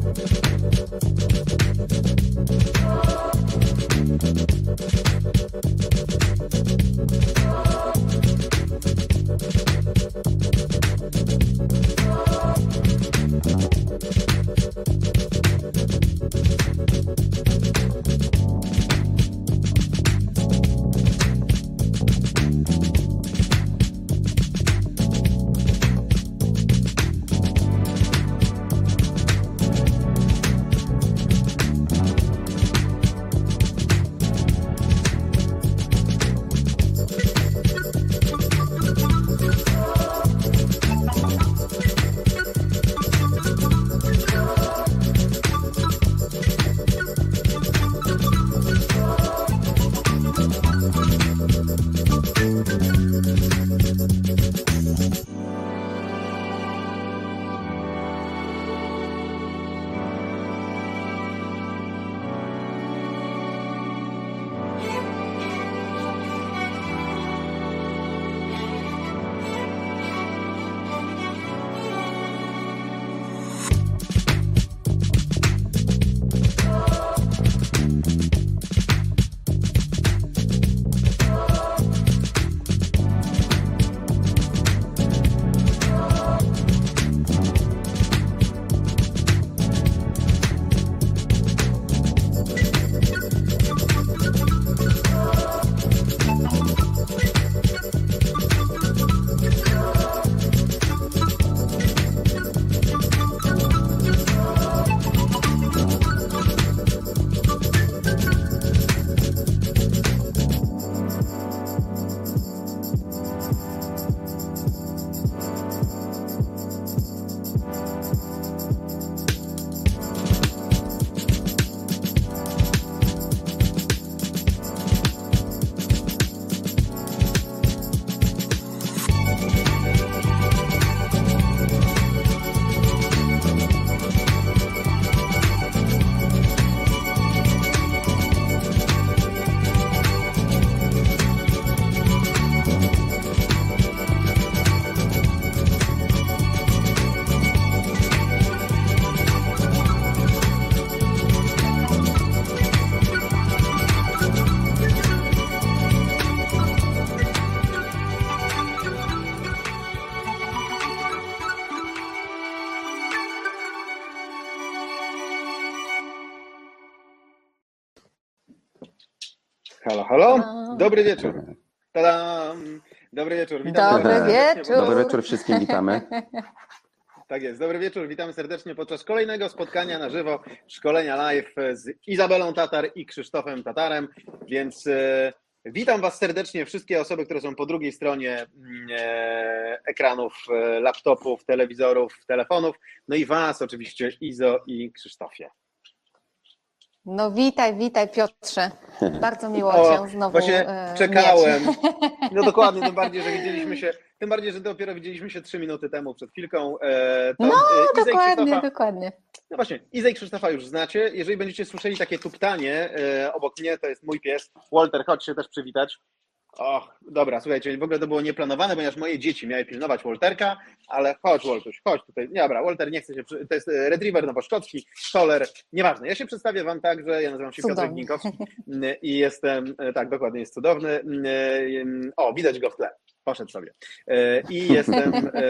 Halo, halo. Dobry wieczór. Tadam. Dobry wieczór. Witamy Dobry wieczór. Dobry wieczór wszystkim, witamy. Tak jest, dobry wieczór. Witamy serdecznie podczas kolejnego spotkania na żywo, szkolenia live z Izabelą Tatar i Krzysztofem Tatarem, więc witam Was serdecznie, wszystkie osoby, które są po drugiej stronie ekranów, laptopów, telewizorów, telefonów, no i Was oczywiście, Izo i Krzysztofie. No witaj Piotrze. Bardzo miło Cię znowu właśnie czekałem. mieć. No dokładnie, tym bardziej, że dopiero widzieliśmy się 3 minuty temu, przed chwilką. Dokładnie. No właśnie, Izę i Krzysztofa już znacie. Jeżeli będziecie słyszeli takie tuptanie obok mnie, to jest mój pies. Walter, chodź się też przywitać. Och, dobra, słuchajcie, w ogóle to było nieplanowane, ponieważ moje dzieci miały pilnować Walterka, ale chodź Waltuś, chodź tutaj. Dobra, Walter nie chce się, to jest retriever nowoszkocki, Stoller, nieważne. Ja się przedstawię Wam tak, że ja nazywam się Piotr Gninkowski i jestem, tak, dokładnie, jest cudowny. O, widać go w tle. Poszedł sobie. I jestem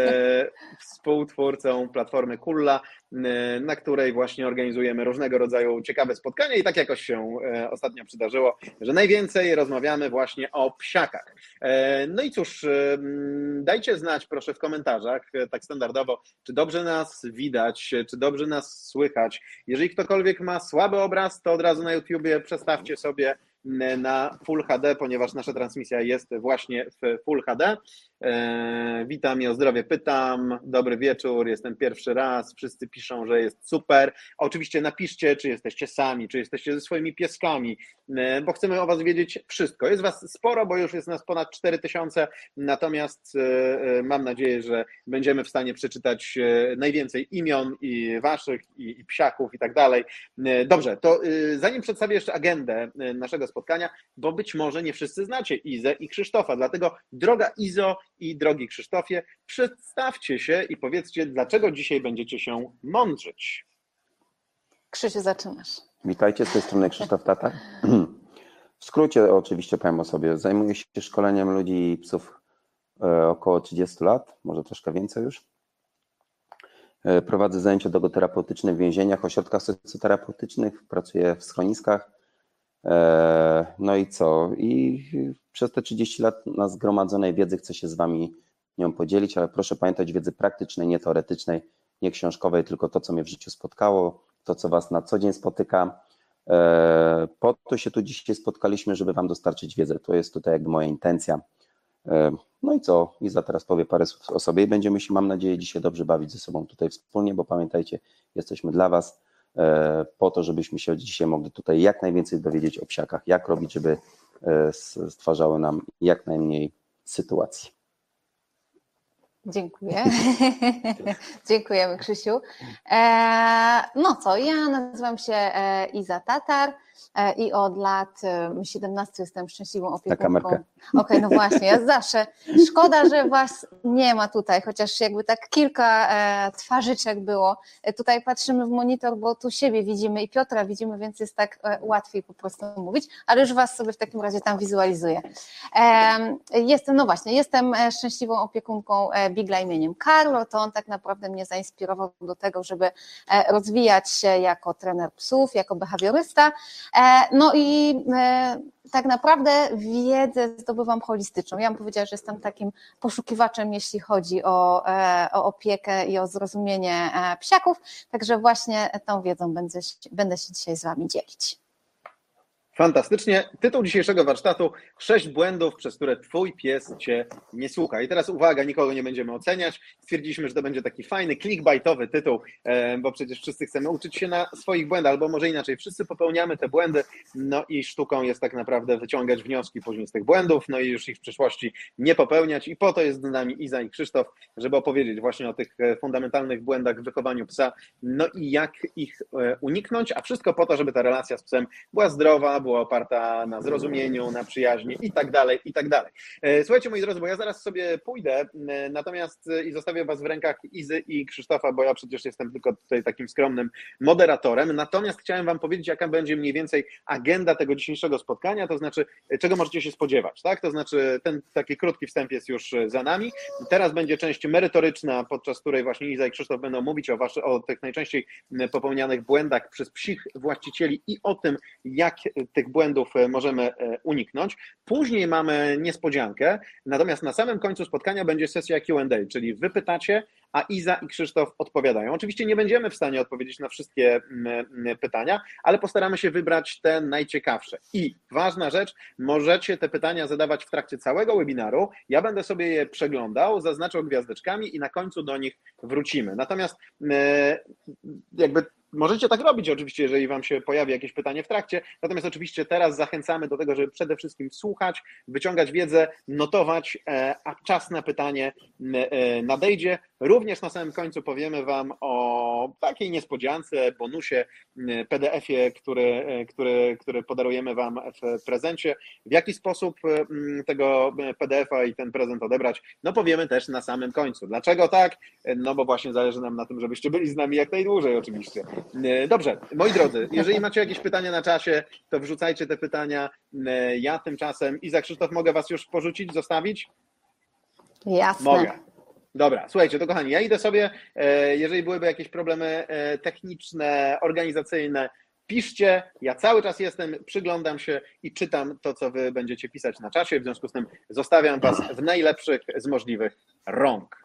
współtwórcą platformy Kulla, na której właśnie organizujemy różnego rodzaju ciekawe spotkania i tak jakoś się ostatnio przydarzyło, że najwięcej rozmawiamy właśnie o psiakach. No i cóż, dajcie znać proszę w komentarzach, tak standardowo, czy dobrze nas widać, czy dobrze nas słychać. Jeżeli ktokolwiek ma słaby obraz, to od razu na YouTubie przestawcie sobie na Full HD, ponieważ nasza transmisja jest właśnie w Full HD. Witam i o zdrowie pytam. Dobry wieczór, jestem pierwszy raz. Wszyscy piszą, że jest super. Oczywiście napiszcie, czy jesteście sami, czy jesteście ze swoimi pieskami, bo chcemy o Was wiedzieć wszystko. Jest Was sporo, bo już jest nas ponad 4000, natomiast mam nadzieję, że będziemy w stanie przeczytać najwięcej imion i Waszych, i psiaków i tak dalej. Dobrze, to zanim przedstawię jeszcze agendę naszego spotkania, bo być może nie wszyscy znacie Izę i Krzysztofa, dlatego droga Izo i drogi Krzysztofie, przedstawcie się i powiedzcie, dlaczego dzisiaj będziecie się mądrzyć. Krzysiu, zaczynasz. Witajcie, z tej strony Krzysztof Tatar. W skrócie oczywiście powiem o sobie. Zajmuję się szkoleniem ludzi i psów około 30 lat, może troszkę więcej już. Prowadzę zajęcia dogoterapeutyczne w więzieniach, ośrodkach socjoterapeutycznych, pracuję w schroniskach. No i co? I przez te 30 lat na zgromadzonej wiedzy chcę się z Wami nią podzielić, ale proszę pamiętać wiedzy praktycznej, nie teoretycznej, nie książkowej, tylko to, co mnie w życiu spotkało, to, co Was na co dzień spotyka. Po to się tu dzisiaj spotkaliśmy, żeby Wam dostarczyć wiedzę. To jest tutaj jakby moja intencja. No i co? Iza teraz powie parę słów o sobie i będziemy się, mam nadzieję, dzisiaj dobrze bawić ze sobą tutaj wspólnie, bo pamiętajcie, jesteśmy dla Was po to, żebyśmy się dzisiaj mogli tutaj jak najwięcej dowiedzieć o psiakach, jak robić, żeby stwarzały nam jak najmniej sytuacji. Dziękuję. Dziękujemy, Krzysiu. No co, ja nazywam się Iza Tatar i od lat 17 jestem szczęśliwą opiekunką. Okej, no właśnie, ja zawsze. Szkoda, że Was nie ma tutaj, chociaż jakby tak kilka twarzyczek było. Tutaj patrzymy w monitor, bo tu siebie widzimy i Piotra widzimy, więc jest tak łatwiej po prostu mówić, ale już Was sobie w takim razie tam wizualizuję. Jestem szczęśliwą opiekunką Bigla imieniem Carlo, to on tak naprawdę mnie zainspirował do tego, żeby rozwijać się jako trener psów, jako behawiorysta. No i tak naprawdę wiedzę zdobywam holistyczną. Ja bym powiedziała, że jestem takim poszukiwaczem, jeśli chodzi o opiekę i o zrozumienie psiaków, także właśnie tą wiedzą będę się dzisiaj z Wami dzielić. Fantastycznie. Tytuł dzisiejszego warsztatu: 6 błędów, przez które Twój pies Cię nie słucha. I teraz uwaga, nikogo nie będziemy oceniać. Stwierdziliśmy, że to będzie taki fajny, clickbaitowy tytuł, bo przecież wszyscy chcemy uczyć się na swoich błędach, albo może inaczej, wszyscy popełniamy te błędy, no i sztuką jest tak naprawdę wyciągać wnioski później z tych błędów, no i już ich w przyszłości nie popełniać. I po to jest z nami Iza i Krzysztof, żeby opowiedzieć właśnie o tych fundamentalnych błędach w wychowaniu psa, no i jak ich uniknąć, a wszystko po to, żeby ta relacja z psem była zdrowa, była oparta na zrozumieniu, na przyjaźni i tak dalej, i tak dalej. Słuchajcie, moi drodzy, bo ja zaraz sobie pójdę, natomiast i zostawię Was w rękach Izy i Krzysztofa, bo ja przecież jestem tylko tutaj takim skromnym moderatorem, natomiast chciałem Wam powiedzieć, jaka będzie mniej więcej agenda tego dzisiejszego spotkania, to znaczy, czego możecie się spodziewać, tak? To znaczy, ten taki krótki wstęp jest już za nami. Teraz będzie część merytoryczna, podczas której właśnie Iza i Krzysztof będą mówić o tych najczęściej popełnianych błędach przez psich właścicieli i o tym, jak tych błędów możemy uniknąć. Później mamy niespodziankę, natomiast na samym końcu spotkania będzie sesja Q&A, czyli wy pytacie, a Iza i Krzysztof odpowiadają. Oczywiście nie będziemy w stanie odpowiedzieć na wszystkie pytania, ale postaramy się wybrać te najciekawsze. I ważna rzecz, możecie te pytania zadawać w trakcie całego webinaru. Ja będę sobie je przeglądał, zaznaczał gwiazdeczkami i na końcu do nich wrócimy. Natomiast jakby możecie tak robić oczywiście, jeżeli Wam się pojawi jakieś pytanie w trakcie, natomiast oczywiście teraz zachęcamy do tego, żeby przede wszystkim słuchać, wyciągać wiedzę, notować, a czas na pytanie nadejdzie. Również na samym końcu powiemy Wam o takiej niespodziance, bonusie, PDF-ie, który podarujemy Wam w prezencie. W jaki sposób tego PDF-a i ten prezent odebrać? No powiemy też na samym końcu. Dlaczego tak? No bo właśnie zależy nam na tym, żebyście byli z nami jak najdłużej oczywiście. Dobrze, moi drodzy, jeżeli macie jakieś pytania na czasie, to wrzucajcie te pytania. Ja tymczasem, Iza, Krzysztof, mogę Was już porzucić, zostawić? Jasne. Mogę. Dobra, słuchajcie, to kochani, ja idę sobie, jeżeli byłyby jakieś problemy techniczne, organizacyjne, piszcie, ja cały czas jestem, przyglądam się i czytam to, co Wy będziecie pisać na czasie, w związku z tym zostawiam Was w najlepszych z możliwych rąk.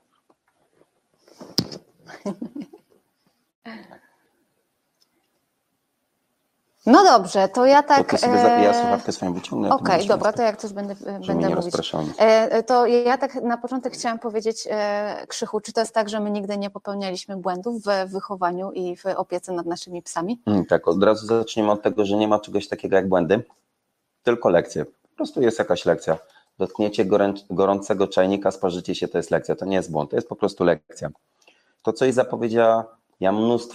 No dobrze, to ja tak... Ja słuchawkę swoją wyciągnę. Okej, dobra, to jak coś będę mówić. To ja tak na początek chciałam powiedzieć, Krzychu, czy to jest tak, że my nigdy nie popełnialiśmy błędów w wychowaniu i w opiece nad naszymi psami? Tak, od razu zaczniemy od tego, że nie ma czegoś takiego jak błędy, tylko lekcje. Po prostu jest jakaś lekcja. Dotkniecie gorącego czajnika, sparzycie się, to jest lekcja. To nie jest błąd, to jest po prostu lekcja. To, co jej zapowiedziała, ja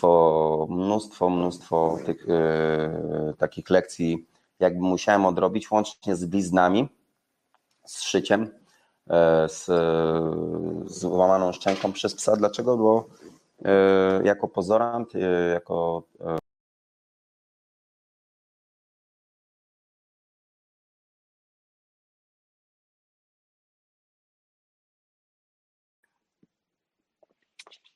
mnóstwo tych takich lekcji jakby musiałem odrobić, łącznie z bliznami, z szyciem, z złamaną szczęką przez psa. Dlaczego? Bo jako pozorant, jako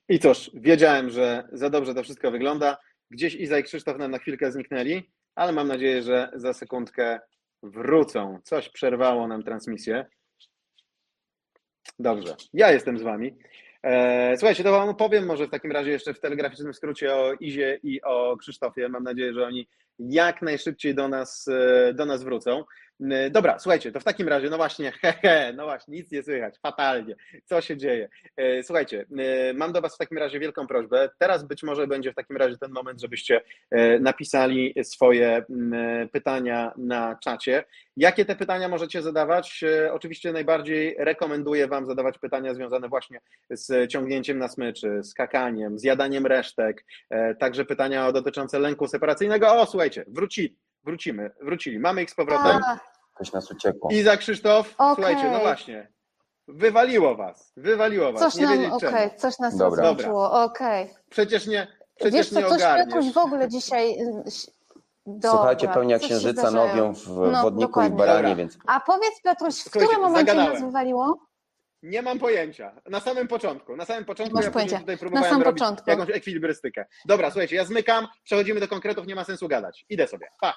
I cóż, wiedziałem, że za dobrze to wszystko wygląda. Gdzieś Iza i Krzysztof nam na chwilkę zniknęli, ale mam nadzieję, że za sekundkę wrócą. Coś przerwało nam transmisję. Dobrze, ja jestem z Wami. Słuchajcie, to Wam opowiem może w takim razie jeszcze w telegraficznym skrócie o Izie i o Krzysztofie. Mam nadzieję, że oni jak najszybciej do nas wrócą. Dobra, słuchajcie, to w takim razie, no właśnie, no właśnie, nic nie słychać, fatalnie. Co się dzieje? Słuchajcie, mam do Was w takim razie wielką prośbę. Teraz być może będzie w takim razie ten moment, żebyście napisali swoje pytania na czacie. Jakie te pytania możecie zadawać? Oczywiście najbardziej rekomenduję Wam zadawać pytania związane właśnie z ciągnięciem na smyczy, skakaniem, zjadaniem resztek, także pytania dotyczące lęku separacyjnego. O, słuchajcie, wrócili. Mamy ich z powrotem. Coś nas uciekło. Iza, Krzysztof, Okay. Słuchajcie, no właśnie, wywaliło was. Coś nas rozłączyło, okej. Przecież nie Wiesz co, coś ogarniesz. Piotruś w ogóle dzisiaj... Słuchajcie, pełnia księżyca nowią w Wodniku dokładnie. i Baranie, Dobra. więc... A powiedz Piotruś, w Słuchajcie, którym momencie zagadałem. nas wywaliło? Nie mam pojęcia. Na samym początku Masz ja pojęcia. później tutaj Na próbowałem samym robić początku. jakąś ekwilibrystykę. Dobra, słuchajcie, ja zmykam, przechodzimy do konkretów, nie ma sensu gadać. Idę sobie. Pa.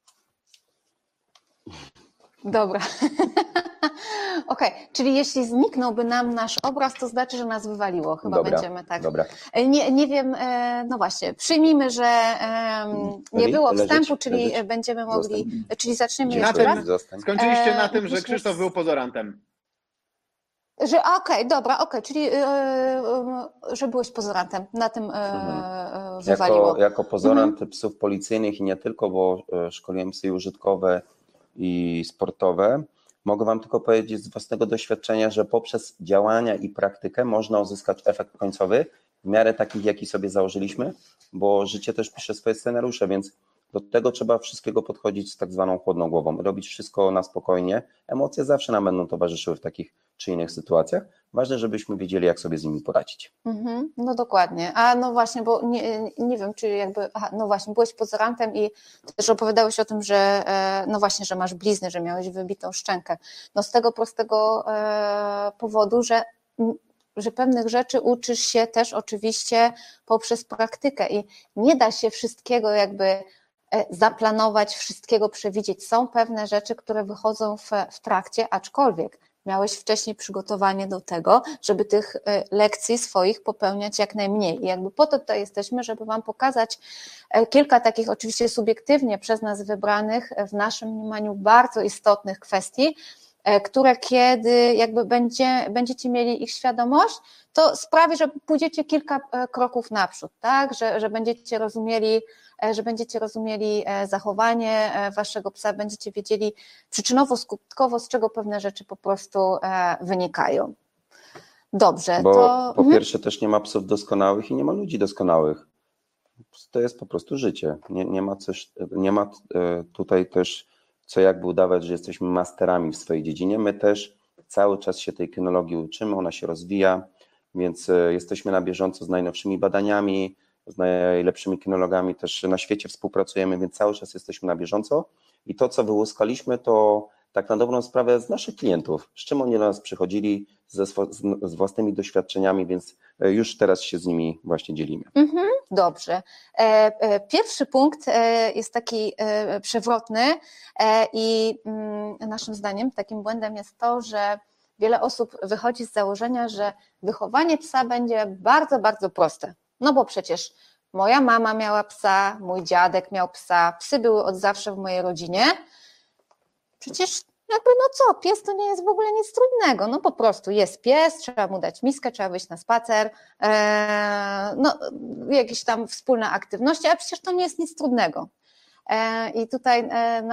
Dobra. Okej, czyli jeśli zniknąłby nam nasz obraz, to znaczy, że nas wywaliło. Chyba będziemy tak. Dobra. Nie wiem, no właśnie, przyjmijmy, że nie było wstępu, czyli będziemy mogli, czyli zaczniemy jeszcze raz. Skończyliście na tym, że Krzysztof był pozorantem. Że okej, czyli że byłeś pozorantem, na tym wywaliło. Jako pozorant psów policyjnych i nie tylko, bo szkoliłem psy użytkowe i sportowe, mogę Wam tylko powiedzieć z własnego doświadczenia, że poprzez działania i praktykę można uzyskać efekt końcowy w miarę takich, jaki sobie założyliśmy, bo życie też pisze swoje scenariusze, więc do tego trzeba wszystkiego podchodzić z tak zwaną chłodną głową, robić wszystko na spokojnie. Emocje zawsze nam będą towarzyszyły w takich czy innych sytuacjach. Ważne, żebyśmy wiedzieli, jak sobie z nimi poradzić. No dokładnie. A no właśnie, bo nie wiem, czy no właśnie, byłeś pozorantem i też opowiadałeś o tym, że no właśnie, że masz blizny, że miałeś wybitą szczękę. No z tego prostego powodu, że pewnych rzeczy uczysz się też oczywiście poprzez praktykę i nie da się wszystkiego jakby zaplanować, wszystkiego przewidzieć. Są pewne rzeczy, które wychodzą w trakcie, aczkolwiek miałeś wcześniej przygotowanie do tego, żeby tych lekcji swoich popełniać jak najmniej. I jakby po to tutaj jesteśmy, żeby Wam pokazać kilka takich oczywiście subiektywnie przez nas wybranych, w naszym mniemaniu bardzo istotnych kwestii, które kiedy jakby będziecie mieli ich świadomość, to sprawi, że pójdziecie kilka kroków naprzód, tak? Że będziecie rozumieli zachowanie waszego psa, będziecie wiedzieli przyczynowo-skutkowo, z czego pewne rzeczy po prostu wynikają. Dobrze. Bo po pierwsze też nie ma psów doskonałych i nie ma ludzi doskonałych. To jest po prostu życie. Nie ma tutaj też co jakby udawać, że jesteśmy masterami w swojej dziedzinie. My też cały czas się tej kynologii uczymy, ona się rozwija, więc jesteśmy na bieżąco z najnowszymi badaniami, z najlepszymi kynologami też na świecie współpracujemy, więc cały czas jesteśmy na bieżąco i to, co wyłuskaliśmy, to tak na dobrą sprawę z naszych klientów, z czym oni do nas przychodzili, z własnymi doświadczeniami, więc już teraz się z nimi właśnie dzielimy. Dobrze. Pierwszy punkt jest taki przewrotny i naszym zdaniem takim błędem jest to, że wiele osób wychodzi z założenia, że wychowanie psa będzie bardzo, bardzo proste. No bo przecież moja mama miała psa, mój dziadek miał psa, psy były od zawsze w mojej rodzinie. Przecież jakby no co, pies to nie jest w ogóle nic trudnego, no po prostu jest pies, trzeba mu dać miskę, trzeba wyjść na spacer, no jakieś tam wspólne aktywności, a przecież to nie jest nic trudnego. I tutaj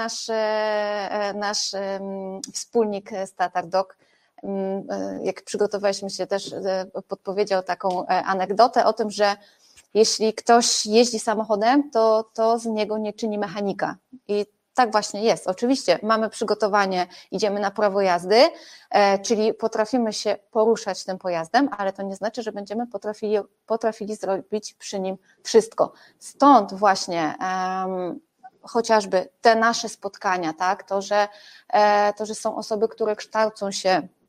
nasz wspólnik z Tatar Dog, jak przygotowaliśmy się też, podpowiedział taką anegdotę o tym, że jeśli ktoś jeździ samochodem, to z niego nie czyni mechanika. I tak właśnie jest. Oczywiście mamy przygotowanie, idziemy na prawo jazdy, czyli potrafimy się poruszać tym pojazdem, ale to nie znaczy, że będziemy potrafili zrobić przy nim wszystko. Stąd właśnie chociażby te nasze spotkania, tak, to, że są osoby, które kształcą się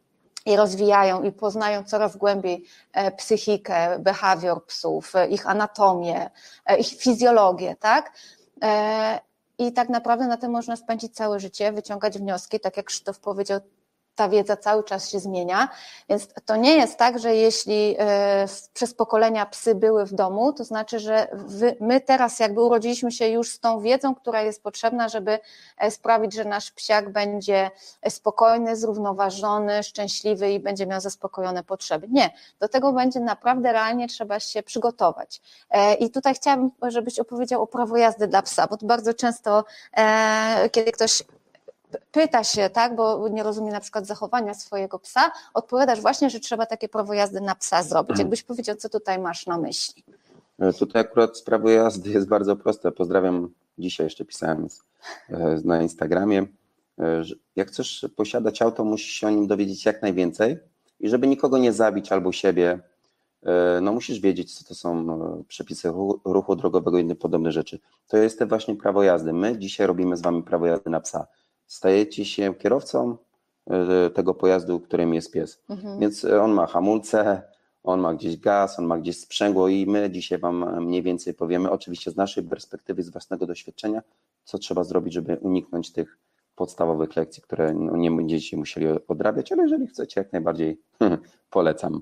i rozwijają i poznają coraz głębiej psychikę, behawior psów, ich anatomię, ich fizjologię, tak? I tak naprawdę na tym można spędzić całe życie, wyciągać wnioski, tak jak Krzysztof powiedział, ta wiedza cały czas się zmienia, więc to nie jest tak, że jeśli przez pokolenia psy były w domu, to znaczy, że my teraz jakby urodziliśmy się już z tą wiedzą, która jest potrzebna, żeby sprawić, że nasz psiak będzie spokojny, zrównoważony, szczęśliwy i będzie miał zaspokojone potrzeby. Nie, do tego będzie naprawdę realnie trzeba się przygotować. I tutaj chciałabym, żebyś opowiedział o prawo jazdy dla psa, bo to bardzo często, kiedy ktoś pyta się, tak, bo nie rozumie na przykład zachowania swojego psa, odpowiadasz właśnie, że trzeba takie prawo jazdy na psa zrobić. Jakbyś powiedział, co tutaj masz na myśli? Tutaj akurat prawo jazdy jest bardzo proste. Pozdrawiam, dzisiaj jeszcze pisałem na Instagramie. Jak chcesz posiadać auto, musisz się o nim dowiedzieć jak najwięcej i żeby nikogo nie zabić albo siebie, no musisz wiedzieć, co to są przepisy ruchu drogowego i inne podobne rzeczy. To jest to właśnie prawo jazdy. My dzisiaj robimy z wami prawo jazdy na psa. Stajecie się kierowcą tego pojazdu, którym jest pies. Więc on ma hamulce, on ma gdzieś gaz, on ma gdzieś sprzęgło i my dzisiaj wam mniej więcej powiemy, oczywiście z naszej perspektywy, z własnego doświadczenia, co trzeba zrobić, żeby uniknąć tych podstawowych lekcji, które nie będziecie musieli odrabiać, ale jeżeli chcecie, jak najbardziej polecam.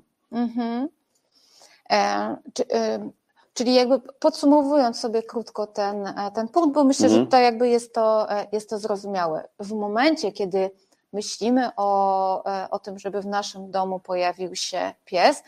Czyli jakby podsumowując sobie krótko ten punkt, bo myślę, że tutaj jakby jest to zrozumiałe. W momencie, kiedy myślimy o tym, żeby w naszym domu pojawił się pies,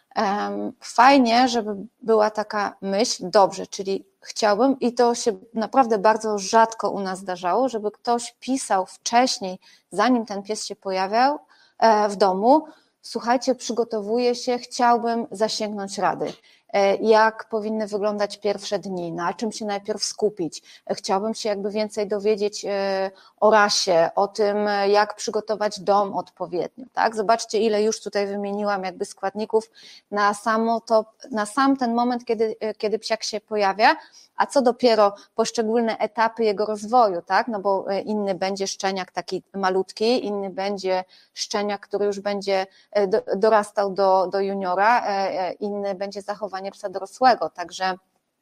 fajnie, żeby była taka myśl, dobrze, czyli chciałbym, i to się naprawdę bardzo rzadko u nas zdarzało, żeby ktoś pisał wcześniej, zanim ten pies się pojawiał w domu, słuchajcie, przygotowuję się, chciałbym zasięgnąć rady. Jak powinny wyglądać pierwsze dni, na czym się najpierw skupić. Chciałabym się jakby więcej dowiedzieć o rasie, o tym, jak przygotować dom odpowiednio. Tak? Zobaczcie, ile już tutaj wymieniłam jakby składników na sam ten moment, kiedy psiak się pojawia, a co dopiero poszczególne etapy jego rozwoju, tak? No bo inny będzie szczeniak taki malutki, inny będzie szczeniak, który już będzie dorastał do juniora, inny będzie zachowanie psa dorosłego, także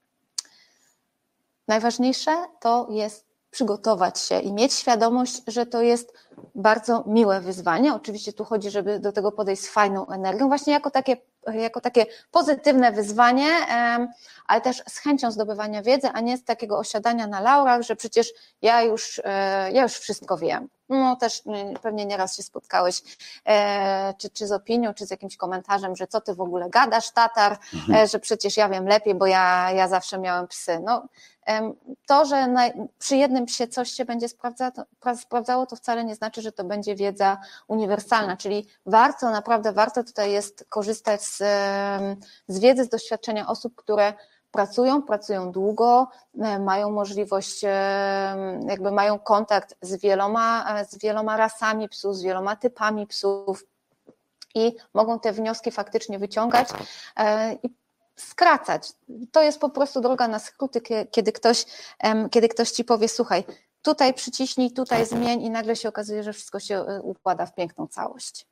najważniejsze to jest przygotować się i mieć świadomość, że to jest bardzo miłe wyzwanie. Oczywiście tu chodzi, żeby do tego podejść z fajną energią, właśnie jako takie pozytywne wyzwanie, ale też z chęcią zdobywania wiedzy, a nie z takiego osiadania na laurach, że przecież ja już wszystko wiem. No też pewnie nieraz się spotkałeś czy z opinią, czy z jakimś komentarzem, że co ty w ogóle gadasz, Tatar, że przecież ja wiem lepiej, bo ja zawsze miałem psy. No, to, że przy jednym psie coś się będzie sprawdzało, to wcale nie znaczy, że to będzie wiedza uniwersalna, czyli naprawdę warto tutaj jest korzystać z wiedzy, z doświadczenia osób, które pracują długo, mają możliwość, jakby mają kontakt z wieloma rasami psów, z wieloma typami psów i mogą te wnioski faktycznie wyciągać i skracać. To jest po prostu droga na skróty, kiedy ktoś ci powie, słuchaj, tutaj przyciśnij, tutaj zmień i nagle się okazuje, że wszystko się układa w piękną całość.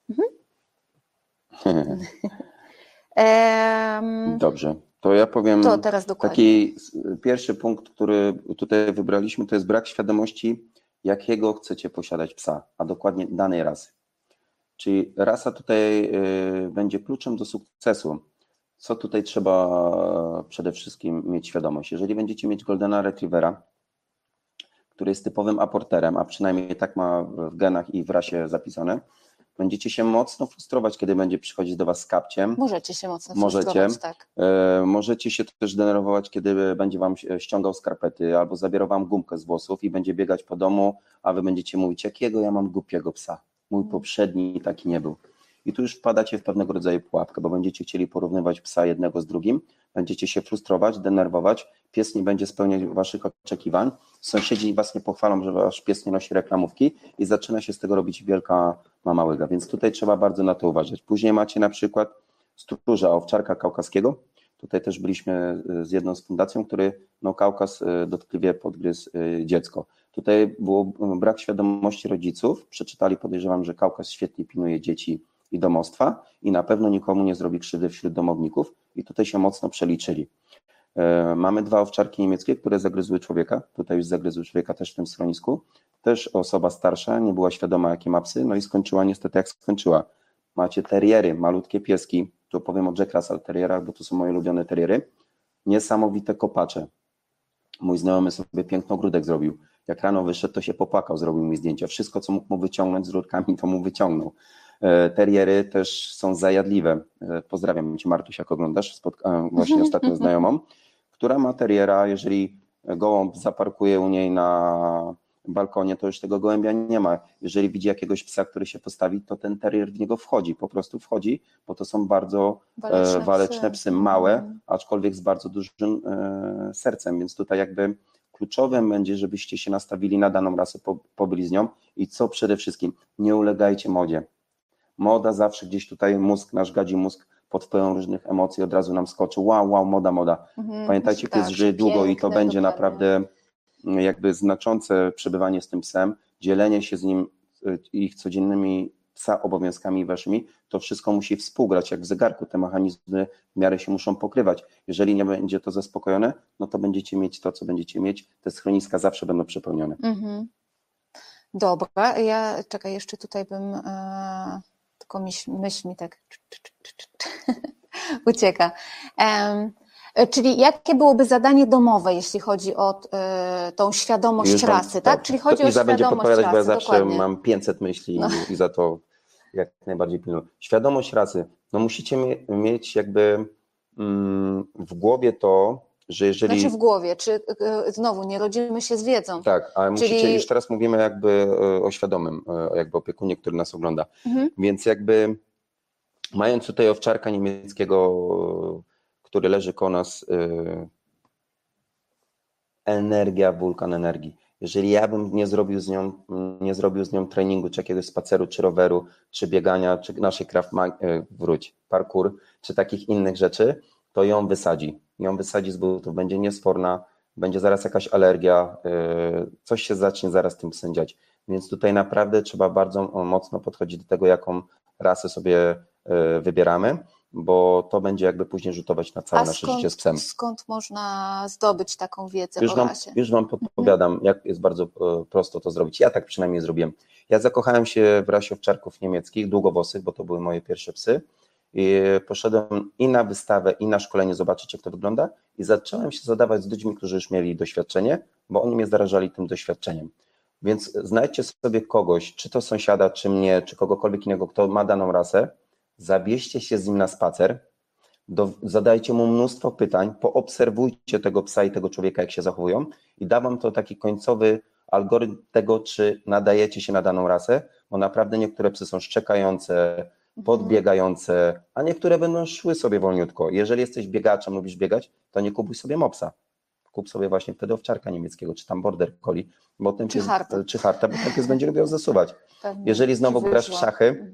Dobrze, to ja powiem, to teraz taki pierwszy punkt, który tutaj wybraliśmy, to jest brak świadomości, jakiego chcecie posiadać psa, a dokładnie danej rasy. Czyli rasa tutaj będzie kluczem do sukcesu. Co tutaj trzeba przede wszystkim mieć świadomość? Jeżeli będziecie mieć Goldena Retrievera, który jest typowym aporterem, a przynajmniej tak ma w genach i w rasie zapisane, będziecie się mocno frustrować, kiedy będzie przychodzić do was z kapciem. Możecie się mocno frustrować, tak. Możecie się też denerwować, kiedy będzie wam ściągał skarpety albo zabierał wam gumkę z włosów i będzie biegać po domu, a wy będziecie mówić, jakiego ja mam głupiego psa. Mój poprzedni taki nie był. I tu już wpadacie w pewnego rodzaju pułapkę, bo będziecie chcieli porównywać psa jednego z drugim, będziecie się frustrować, denerwować, pies nie będzie spełniać waszych oczekiwań, sąsiedzi was nie pochwalą, że wasz pies nie nosi reklamówki i zaczyna się z tego robić wielka mama łyga, więc tutaj trzeba bardzo na to uważać. Później macie na przykład stróża, owczarka kaukaskiego, Tutaj też byliśmy z jedną z fundacją, który Kaukaz dotkliwie podgryzł dziecko. Tutaj był brak świadomości rodziców. Przeczytali, podejrzewam, że Kaukaz świetnie pilnuje dzieci i domostwa i na pewno nikomu nie zrobi krzywdy wśród domowników i tutaj się mocno przeliczyli. Mamy 2 owczarki niemieckie, które zagryzły człowieka. Tutaj już zagryzły człowieka też w tym schronisku. Też osoba starsza, nie była świadoma, jakie ma psy, no i skończyła niestety jak skończyła. Macie teriery, malutkie pieski. Tu opowiem o Jack Russell Terrierach, bo to są moje ulubione teriery. Niesamowite kopacze. Mój znajomy sobie piękny ogródek zrobił. Jak rano wyszedł, to się popłakał, zrobił mi zdjęcia. Wszystko, co mógł mu wyciągnąć z rurkami, to mu wyciągnął. Teriery też są zajadliwe. Pozdrawiam Cię, Martuś, jak oglądasz. Spotkałem właśnie ostatnio znajomą, która ma teriera. Jeżeli gołąb zaparkuje u niej na balkonie, to już tego gołębia nie ma. Jeżeli widzi jakiegoś psa, który się postawi, to ten terier w niego wchodzi, po prostu wchodzi, bo to są bardzo waleczne psy, małe, aczkolwiek z bardzo dużym sercem, więc tutaj jakby kluczowym będzie, żebyście się nastawili na daną rasę, pobyli z nią i co przede wszystkim, nie ulegajcie modzie. Moda zawsze gdzieś tutaj mózg, nasz gadzi mózg pod wpływem różnych emocji od razu nam skoczy, wow, moda. Pamiętajcie, pies żyje długo i to będzie naprawdę jakby znaczące przebywanie z tym psem, dzielenie się z nim ich codziennymi psa obowiązkami waszymi, to wszystko musi współgrać, jak w zegarku, te mechanizmy w miarę się muszą pokrywać. Jeżeli nie będzie to zaspokojone, no to będziecie mieć to, co będziecie mieć, te schroniska zawsze będą przepełnione. Dobra, czekaj, jeszcze tutaj bym, tylko myśl mi tak ucieka. Czyli jakie byłoby zadanie domowe, jeśli chodzi o tą świadomość rasy, tak? Czyli chodzi o Iza będzie podpowiadać, rasy, bo ja zawsze dokładnie. mam 500 myśli i za to jak najbardziej pilnuję. Świadomość rasy. No musicie mieć jakby w głowie to, że jeżeli... Znaczy w głowie, czy znowu nie rodzimy się z wiedzą. Tak, ale musicie, już teraz mówimy jakby o świadomym, jakby opiekunie, który nas ogląda. Więc jakby mając tutaj owczarka niemieckiego, który leży koło nas, energia, wulkan energii. Jeżeli ja bym nie zrobił z nią treningu, czy jakiegoś spaceru, czy roweru, czy biegania, czy naszej parkour, czy takich innych rzeczy, to ją wysadzi. Ją wysadzi z butów, będzie niesforna, będzie zaraz jakaś alergia, coś się zacznie zaraz tym psem dziać. Więc tutaj naprawdę trzeba bardzo mocno podchodzić do tego, jaką rasę sobie wybieramy, bo to będzie jakby później rzutować na całe nasze życie z psem. Skąd można zdobyć taką wiedzę o rasie? Już Wam podpowiadam, jak jest bardzo prosto to zrobić. Ja tak przynajmniej zrobiłem. Ja zakochałem się w rasie owczarków niemieckich, długowłosych, bo to były moje pierwsze psy. I poszedłem i na wystawę, i na szkolenie zobaczyć, jak to wygląda i zacząłem się zadawać z ludźmi, którzy już mieli doświadczenie, bo oni mnie zarażali tym doświadczeniem. Więc znajdźcie sobie kogoś, czy to sąsiada, czy mnie, czy kogokolwiek innego, kto ma daną rasę, zabierzcie się z nim na spacer, zadajcie mu mnóstwo pytań, poobserwujcie tego psa i tego człowieka, jak się zachowują i da wam to taki końcowy algorytm tego, czy nadajecie się na daną rasę, bo naprawdę niektóre psy są szczekające, podbiegające, a niektóre będą szły sobie wolniutko. Jeżeli jesteś biegaczem, lubisz biegać, to nie kupuj sobie mopsa. Kup sobie właśnie wtedy owczarka niemieckiego, czy tam border collie, bo ten pies, czy harta, bo ten pies będzie lubił zasuwać. Jeżeli znowu grasz w szachy,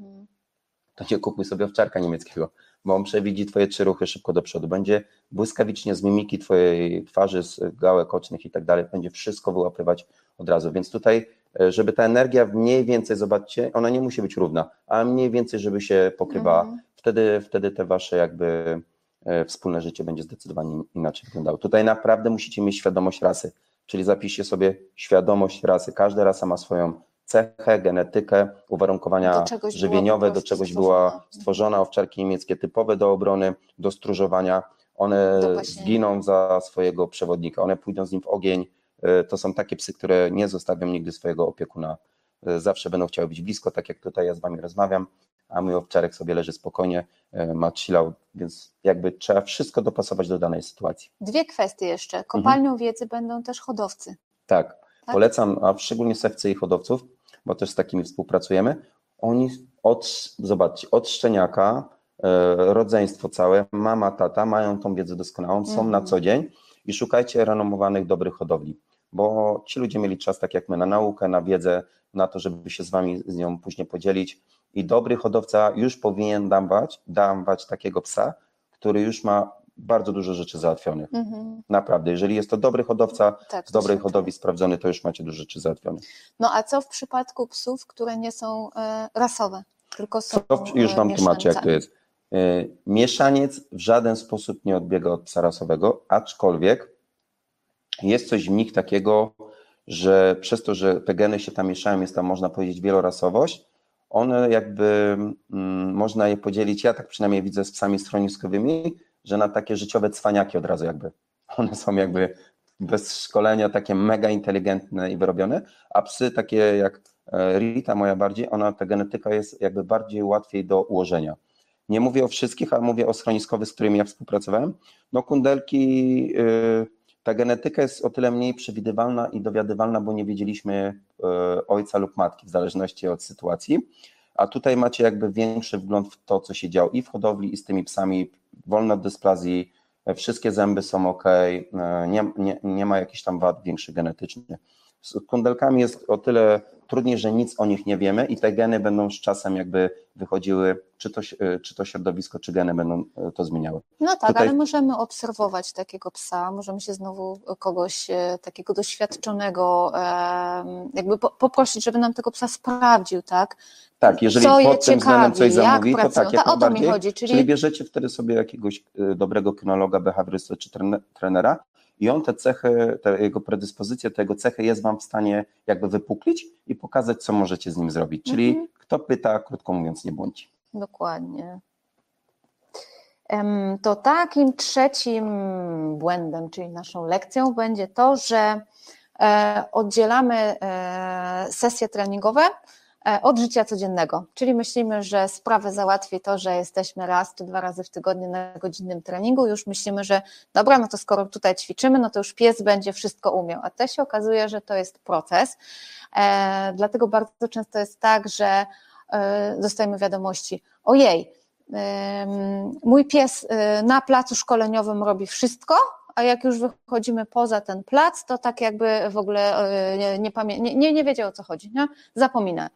to nie kupuj sobie owczarka niemieckiego, bo on przewidzi twoje 3 ruchy szybko do przodu. Będzie błyskawicznie z mimiki twojej twarzy, z gałek ocznych i tak dalej, będzie wszystko wyłapywać od razu. Więc tutaj, żeby ta energia mniej więcej, zobaczcie, ona nie musi być równa, a mniej więcej, żeby się pokrywała. Wtedy te wasze jakby wspólne życie będzie zdecydowanie inaczej wyglądało. Tutaj naprawdę musicie mieć świadomość rasy, czyli zapiszcie sobie świadomość rasy. Każda rasa ma swoją cechę, genetykę, uwarunkowania żywieniowe, do czegoś była stworzona. Owczarki niemieckie typowe do obrony, do stróżowania. One zginą za swojego przewodnika, one pójdą z nim w ogień. To są takie psy, które nie zostawią nigdy swojego opiekuna. Zawsze będą chciały być blisko, tak jak tutaj ja z wami rozmawiam, a mój owczarek sobie leży spokojnie, ma chill out, więc jakby trzeba wszystko dopasować do danej sytuacji. 2 kwestie jeszcze. Kopalnią wiedzy będą też hodowcy. Tak, polecam, a szczególnie sewcy i hodowców, bo też z takimi współpracujemy. Oni zobaczcie, od szczeniaka, rodzeństwo całe, mama, tata mają tą wiedzę doskonałą, są na co dzień i szukajcie renomowanych, dobrych hodowli, bo ci ludzie mieli czas, tak jak my, na naukę, na wiedzę, na to, żeby się z wami z nią później podzielić i dobry hodowca już powinien dawać takiego psa, który już ma bardzo dużo rzeczy załatwionych. Naprawdę, jeżeli jest to dobry hodowca, tak, z dobrej hodowli sprawdzony, to już macie dużo rzeczy załatwionych. No a co w przypadku psów, które nie są rasowe, tylko są już Wam tłumaczę, jak to jest. mieszańcami? Mieszaniec w żaden sposób nie odbiega od psa rasowego, aczkolwiek jest coś w nich takiego, że przez to, że te geny się tam mieszają, jest tam, można powiedzieć, wielorasowość, one jakby, można je podzielić, ja tak przynajmniej widzę z psami schroniskowymi, że na takie życiowe cwaniaki od razu jakby. One są jakby bez szkolenia takie mega inteligentne i wyrobione, a psy takie jak Rita moja bardziej, ta genetyka jest jakby bardziej łatwiej do ułożenia. Nie mówię o wszystkich, ale mówię o schroniskowych, z którymi ja współpracowałem. No kundelki, ta genetyka jest o tyle mniej przewidywalna i dowiadywalna, bo nie wiedzieliśmy ojca lub matki w zależności od sytuacji, a tutaj macie jakby większy wgląd w to, co się działo i w hodowli, i z tymi psami, wolne od dysplazji, wszystkie zęby są ok, nie ma jakichś tam wad większych genetycznie. Z kundelkami jest o tyle trudniej, że nic o nich nie wiemy i te geny będą z czasem jakby wychodziły, czy to środowisko, czy geny będą to zmieniały. No tak, tutaj... ale możemy obserwować takiego psa, możemy się znowu kogoś takiego doświadczonego jakby poprosić, żeby nam tego psa sprawdził, tak? Tak, jeżeli pod tym względem coś zamówi, to tak, jak o to mi najbardziej, chodzi. Czyli bierzecie wtedy sobie jakiegoś dobrego kynologa, behawiorysty czy trenera i on te cechy, te jego predyspozycje, te jego cechy jest Wam w stanie jakby wypuklić i pokazać, co możecie z nim zrobić. Czyli kto pyta, krótko mówiąc, nie błądzi. Dokładnie. To takim trzecim błędem, czyli naszą lekcją będzie to, że oddzielamy sesje treningowe od życia codziennego, czyli myślimy, że sprawę załatwi to, że jesteśmy raz czy 2 razy w tygodniu na godzinnym treningu, już myślimy, że dobra, no to skoro tutaj ćwiczymy, no to już pies będzie wszystko umiał, a to się okazuje, że to jest proces, dlatego bardzo często jest tak, że dostajemy wiadomości, ojej, mój pies na placu szkoleniowym robi wszystko, a jak już wychodzimy poza ten plac, to tak jakby w ogóle nie wiedział, o co chodzi, nie? Zapomina.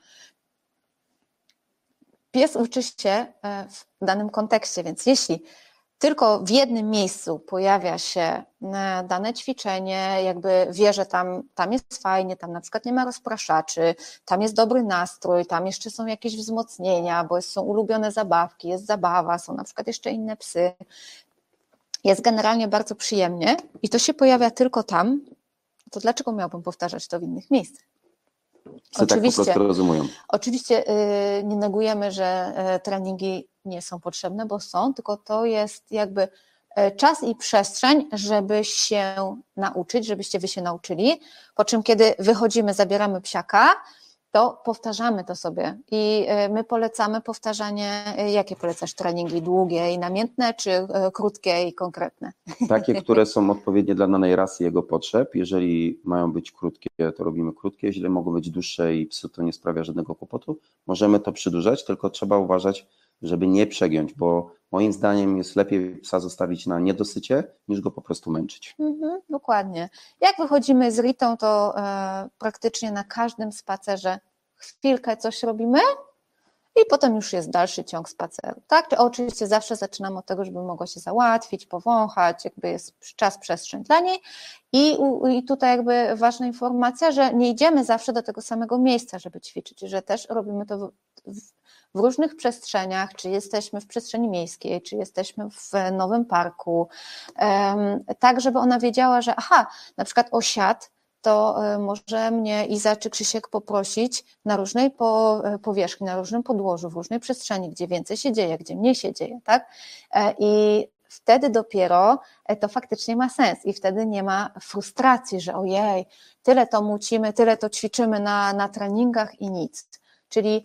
Pies uczy się w danym kontekście, więc jeśli tylko w jednym miejscu pojawia się dane ćwiczenie, jakby wie, że tam jest fajnie, tam na przykład nie ma rozpraszaczy, tam jest dobry nastrój, tam jeszcze są jakieś wzmocnienia, bo są ulubione zabawki, jest zabawa, są na przykład jeszcze inne psy. Jest generalnie bardzo przyjemnie i to się pojawia tylko tam, to dlaczego miałbym powtarzać to w innych miejscach? Oczywiście, tak po prostu rozumują. Oczywiście nie negujemy, że treningi nie są potrzebne, bo są, tylko to jest jakby czas i przestrzeń, żeby się nauczyć, żebyście wy się nauczyli, po czym kiedy wychodzimy, zabieramy psiaka, to powtarzamy to sobie i my polecamy powtarzanie, jakie polecasz treningi, długie i namiętne, czy krótkie i konkretne? Takie, które są odpowiednie dla danej rasy jego potrzeb. Jeżeli mają być krótkie, to robimy krótkie, jeżeli mogą być dłuższe i psu to nie sprawia żadnego kłopotu, możemy to przedłużać, tylko trzeba uważać, żeby nie przegiąć, bo moim zdaniem jest lepiej psa zostawić na niedosycie, niż go po prostu męczyć. Dokładnie. Jak wychodzimy z Ritą, to praktycznie na każdym spacerze chwilkę coś robimy i potem już jest dalszy ciąg spaceru. Tak? Oczywiście zawsze zaczynamy od tego, żeby mogła się załatwić, powąchać, jakby jest czas, przestrzeń dla niej i tutaj jakby ważna informacja, że nie idziemy zawsze do tego samego miejsca, żeby ćwiczyć, że też robimy to w różnych przestrzeniach, czy jesteśmy w przestrzeni miejskiej, czy jesteśmy w nowym parku, tak żeby ona wiedziała, że na przykład osiad, to może mnie Iza czy Krzysiek poprosić na różnej powierzchni, na różnym podłożu, w różnej przestrzeni, gdzie więcej się dzieje, gdzie mniej się dzieje, tak? I wtedy dopiero to faktycznie ma sens i wtedy nie ma frustracji, że ojej, tyle to mucimy, tyle to ćwiczymy na treningach i nic. Czyli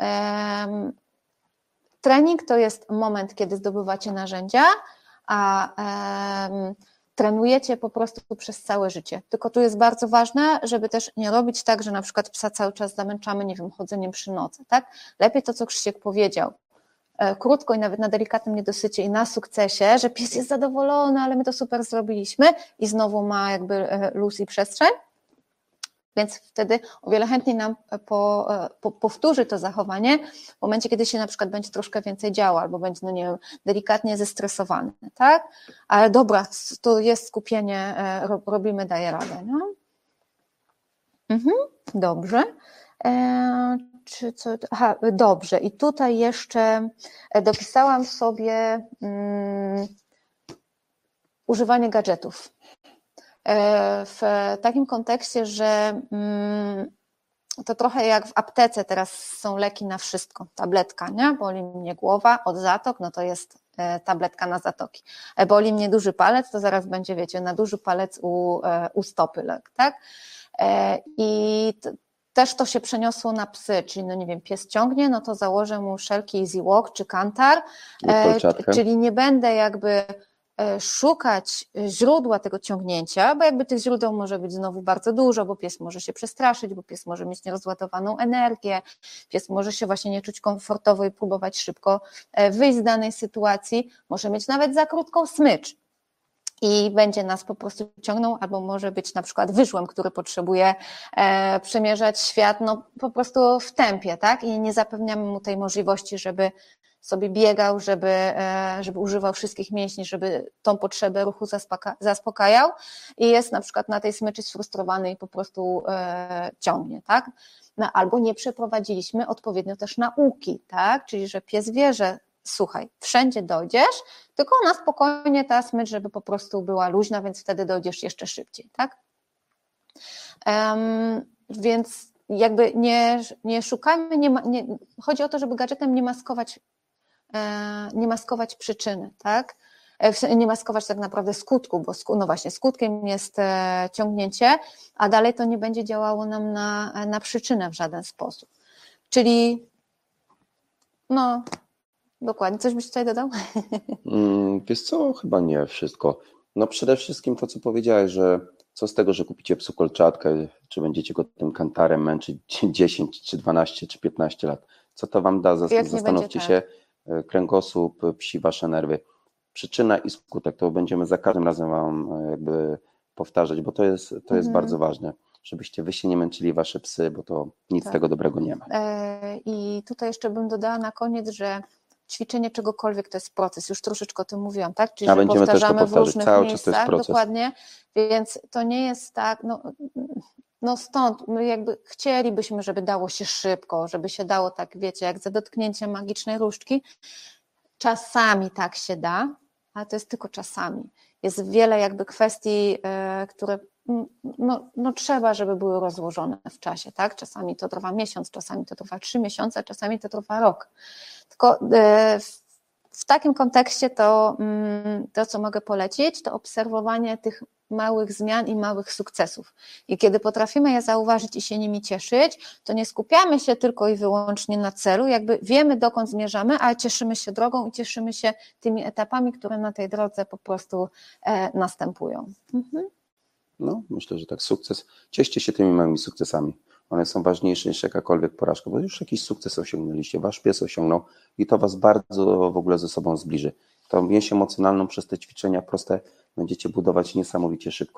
trening to jest moment, kiedy zdobywacie narzędzia, a trenujecie po prostu przez całe życie. Tylko tu jest bardzo ważne, żeby też nie robić tak, że na przykład psa cały czas zamęczamy, nie wiem, chodzeniem przy nocy, tak? Lepiej to, co Krzysiek powiedział, krótko i nawet na delikatnym niedosycie i na sukcesie, że pies jest zadowolony, ale my to super zrobiliśmy i znowu ma jakby luz i przestrzeń, Więc wtedy o wiele chętniej nam powtórzy to zachowanie w momencie, kiedy się na przykład będzie troszkę więcej działo, albo będzie, no nie wiem, delikatnie zestresowany, tak? Ale dobra, to jest skupienie, robimy, daje radę, no? Dobrze. Czy co? Aha, dobrze. I tutaj jeszcze dopisałam sobie używanie gadżetów. W takim kontekście, że to trochę jak w aptece teraz są leki na wszystko. Tabletka, nie? Boli mnie głowa od zatok, no to jest tabletka na zatoki. Boli mnie duży palec, to zaraz będzie, wiecie, na duży palec u stopy lek, tak? I też to się przeniosło na psy, czyli no nie wiem, pies ciągnie, no to założę mu szelki Easy Walk czy Kantar, czyli nie będę jakby szukać źródła tego ciągnięcia, bo jakby tych źródeł może być znowu bardzo dużo, bo pies może się przestraszyć, bo pies może mieć nierozładowaną energię, pies może się właśnie nie czuć komfortowo i próbować szybko wyjść z danej sytuacji, może mieć nawet za krótką smycz i będzie nas po prostu ciągnął, albo może być na przykład wyżłem, który potrzebuje przemierzać świat no po prostu w tempie, tak? I nie zapewniamy mu tej możliwości, żeby sobie biegał, żeby używał wszystkich mięśni, żeby tą potrzebę ruchu zaspokajał i jest na przykład na tej smyczy sfrustrowany i po prostu ciągnie, tak? No, albo nie przeprowadziliśmy odpowiednio też nauki, tak? Czyli że pies wie, że słuchaj, wszędzie dojdziesz, tylko na spokojnie ta smycz, żeby po prostu była luźna, więc wtedy dojdziesz jeszcze szybciej, tak? Więc jakby nie szukajmy, chodzi o to, żeby gadżetem nie maskować przyczyny, tak? Nie maskować tak naprawdę skutku, bo no właśnie skutkiem jest ciągnięcie, a dalej to nie będzie działało nam na przyczynę w żaden sposób. Czyli no dokładnie, coś byś tutaj dodał? Wiesz co, chyba nie wszystko. No przede wszystkim to, co powiedziałeś, że co z tego, że kupicie psu kolczatkę, czy będziecie go tym kantarem męczyć 10, czy 12, czy 15 lat. Co to wam da? Zastanówcie się, kręgosłup, psi wasze nerwy. Przyczyna i skutek, to będziemy za każdym razem wam jakby powtarzać, bo to jest bardzo ważne, żebyście wy się nie męczyli, wasze psy, bo to nic z tego dobrego nie ma. I tutaj jeszcze bym dodała na koniec, że ćwiczenie czegokolwiek to jest proces, już troszeczkę o tym mówiłam, tak? Czyli że powtarzamy w różnych miejscach, dokładnie, więc to nie jest tak, no stąd my jakby chcielibyśmy, żeby dało się szybko, żeby się dało tak, wiecie, jak za dotknięciem magicznej różdżki, czasami tak się da, ale to jest tylko czasami. Jest wiele jakby kwestii, które no trzeba, żeby były rozłożone w czasie, tak? Czasami to trwa miesiąc, czasami to trwa 3 miesiące, czasami to trwa rok. Tylko w takim kontekście to, co mogę polecić, to obserwowanie tych małych zmian i małych sukcesów. I kiedy potrafimy je zauważyć i się nimi cieszyć, to nie skupiamy się tylko i wyłącznie na celu, jakby wiemy, dokąd zmierzamy, ale cieszymy się drogą i cieszymy się tymi etapami, które na tej drodze po prostu następują. No, myślę, że tak, sukces. Cieszcie się tymi małymi sukcesami. One są ważniejsze niż jakakolwiek porażka, bo już jakiś sukces osiągnęliście, wasz pies osiągnął i to was bardzo w ogóle ze sobą zbliży. Tą więź emocjonalną przez te ćwiczenia proste będziecie budować niesamowicie szybko.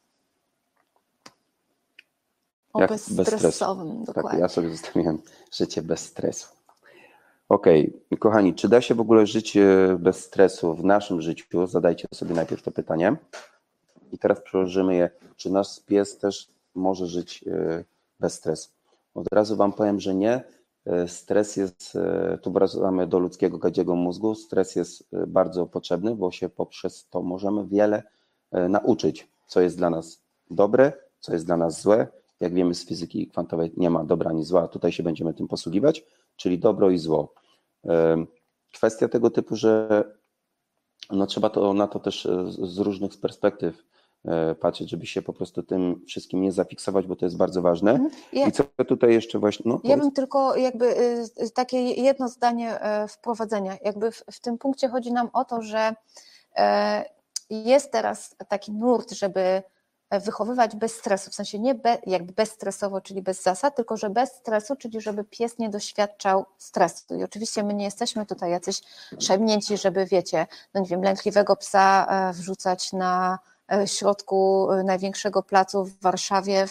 Bezstresowym, dokładnie. Tak, ja sobie zostawiłem życie bez stresu. Okej, kochani, czy da się w ogóle żyć bez stresu w naszym życiu? Zadajcie sobie najpierw to pytanie. I teraz przełożymy je, czy nasz pies też może żyć bez stresu. Od razu wam powiem, że nie. Stres jest, tu wracamy do ludzkiego gadziego mózgu, stres jest bardzo potrzebny, bo się poprzez to możemy wiele nauczyć, co jest dla nas dobre, co jest dla nas złe. Jak wiemy z fizyki kwantowej nie ma dobra ani zła, tutaj się będziemy tym posługiwać, czyli dobro i zło. Kwestia tego typu, że no trzeba na to też z różnych perspektyw patrzeć, żeby się po prostu tym wszystkim nie zafiksować, bo to jest bardzo ważne. I co tutaj jeszcze właśnie... No, ja bym tylko jakby takie jedno zdanie wprowadzenia. Jakby w tym punkcie chodzi nam o to, że jest teraz taki nurt, żeby wychowywać bez stresu, w sensie nie jakby bezstresowo, czyli bez zasad, tylko że bez stresu, czyli żeby pies nie doświadczał stresu. I oczywiście my nie jesteśmy tutaj jacyś szebnięci, żeby wiecie, no nie wiem, lękliwego psa wrzucać na środku największego placu w Warszawie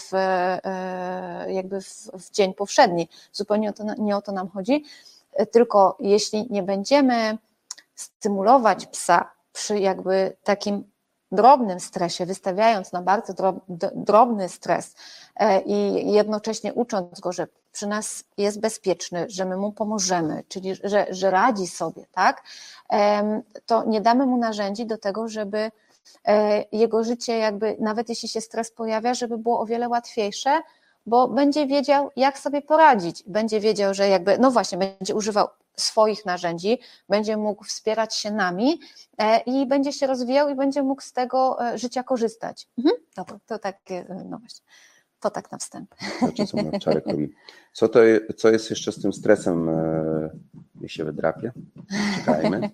w dzień powszedni. Zupełnie nie o to nam chodzi, tylko jeśli nie będziemy stymulować psa przy jakby takim drobnym stresie, wystawiając na bardzo drobny stres i jednocześnie ucząc go, że przy nas jest bezpieczny, że my mu pomożemy, czyli że radzi sobie, tak, to nie damy mu narzędzi do tego, żeby jego życie jakby, nawet jeśli się stres pojawia, żeby było o wiele łatwiejsze, bo będzie wiedział, jak sobie poradzić, będzie wiedział, że jakby, no właśnie, będzie używał swoich narzędzi, będzie mógł wspierać się nami i będzie się rozwijał i będzie mógł z tego życia korzystać. Dobra, to takie, no właśnie, to tak na wstęp. Znaczy, co Owczarek robi. Co jest jeszcze z tym stresem? Niech się wydrapie. Czekajmy.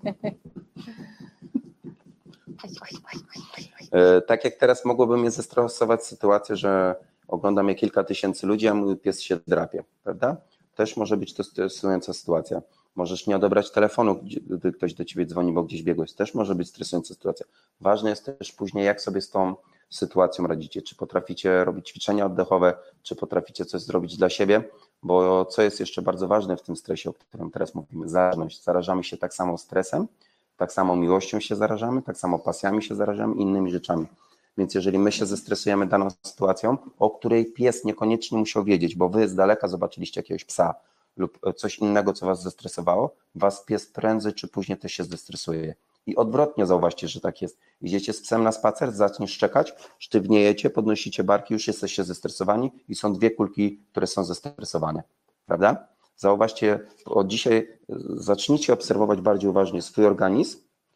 Tak jak teraz mogłoby mnie zestresować sytuacja, że ogląda mnie kilka tysięcy ludzi, a mój pies się drapie, prawda? Też może być to stresująca sytuacja. Możesz nie odebrać telefonu, gdy ktoś do ciebie dzwoni, bo gdzieś biegłeś. Też może być stresująca sytuacja. Ważne jest też później, jak sobie z tą sytuacją radzicie. Czy potraficie robić ćwiczenia oddechowe, czy potraficie coś zrobić dla siebie, bo co jest jeszcze bardzo ważne w tym stresie, o którym teraz mówimy, zależność. Zarażamy się tak samo stresem, tak samo miłością się zarażamy, tak samo pasjami się zarażamy, innymi rzeczami. Więc jeżeli my się zestresujemy daną sytuacją, o której pies niekoniecznie musiał wiedzieć, bo wy z daleka zobaczyliście jakiegoś psa lub coś innego, co was zestresowało, was pies prędzej czy później też się zestresuje. I odwrotnie zauważcie, że tak jest. Idziecie z psem na spacer, zaczniesz szczekać, sztywniejecie, podnosicie barki, już jesteście zestresowani i są dwie kulki, które są zestresowane. Prawda? Zauważcie, od dzisiaj zacznijcie obserwować bardziej uważnie swój organizm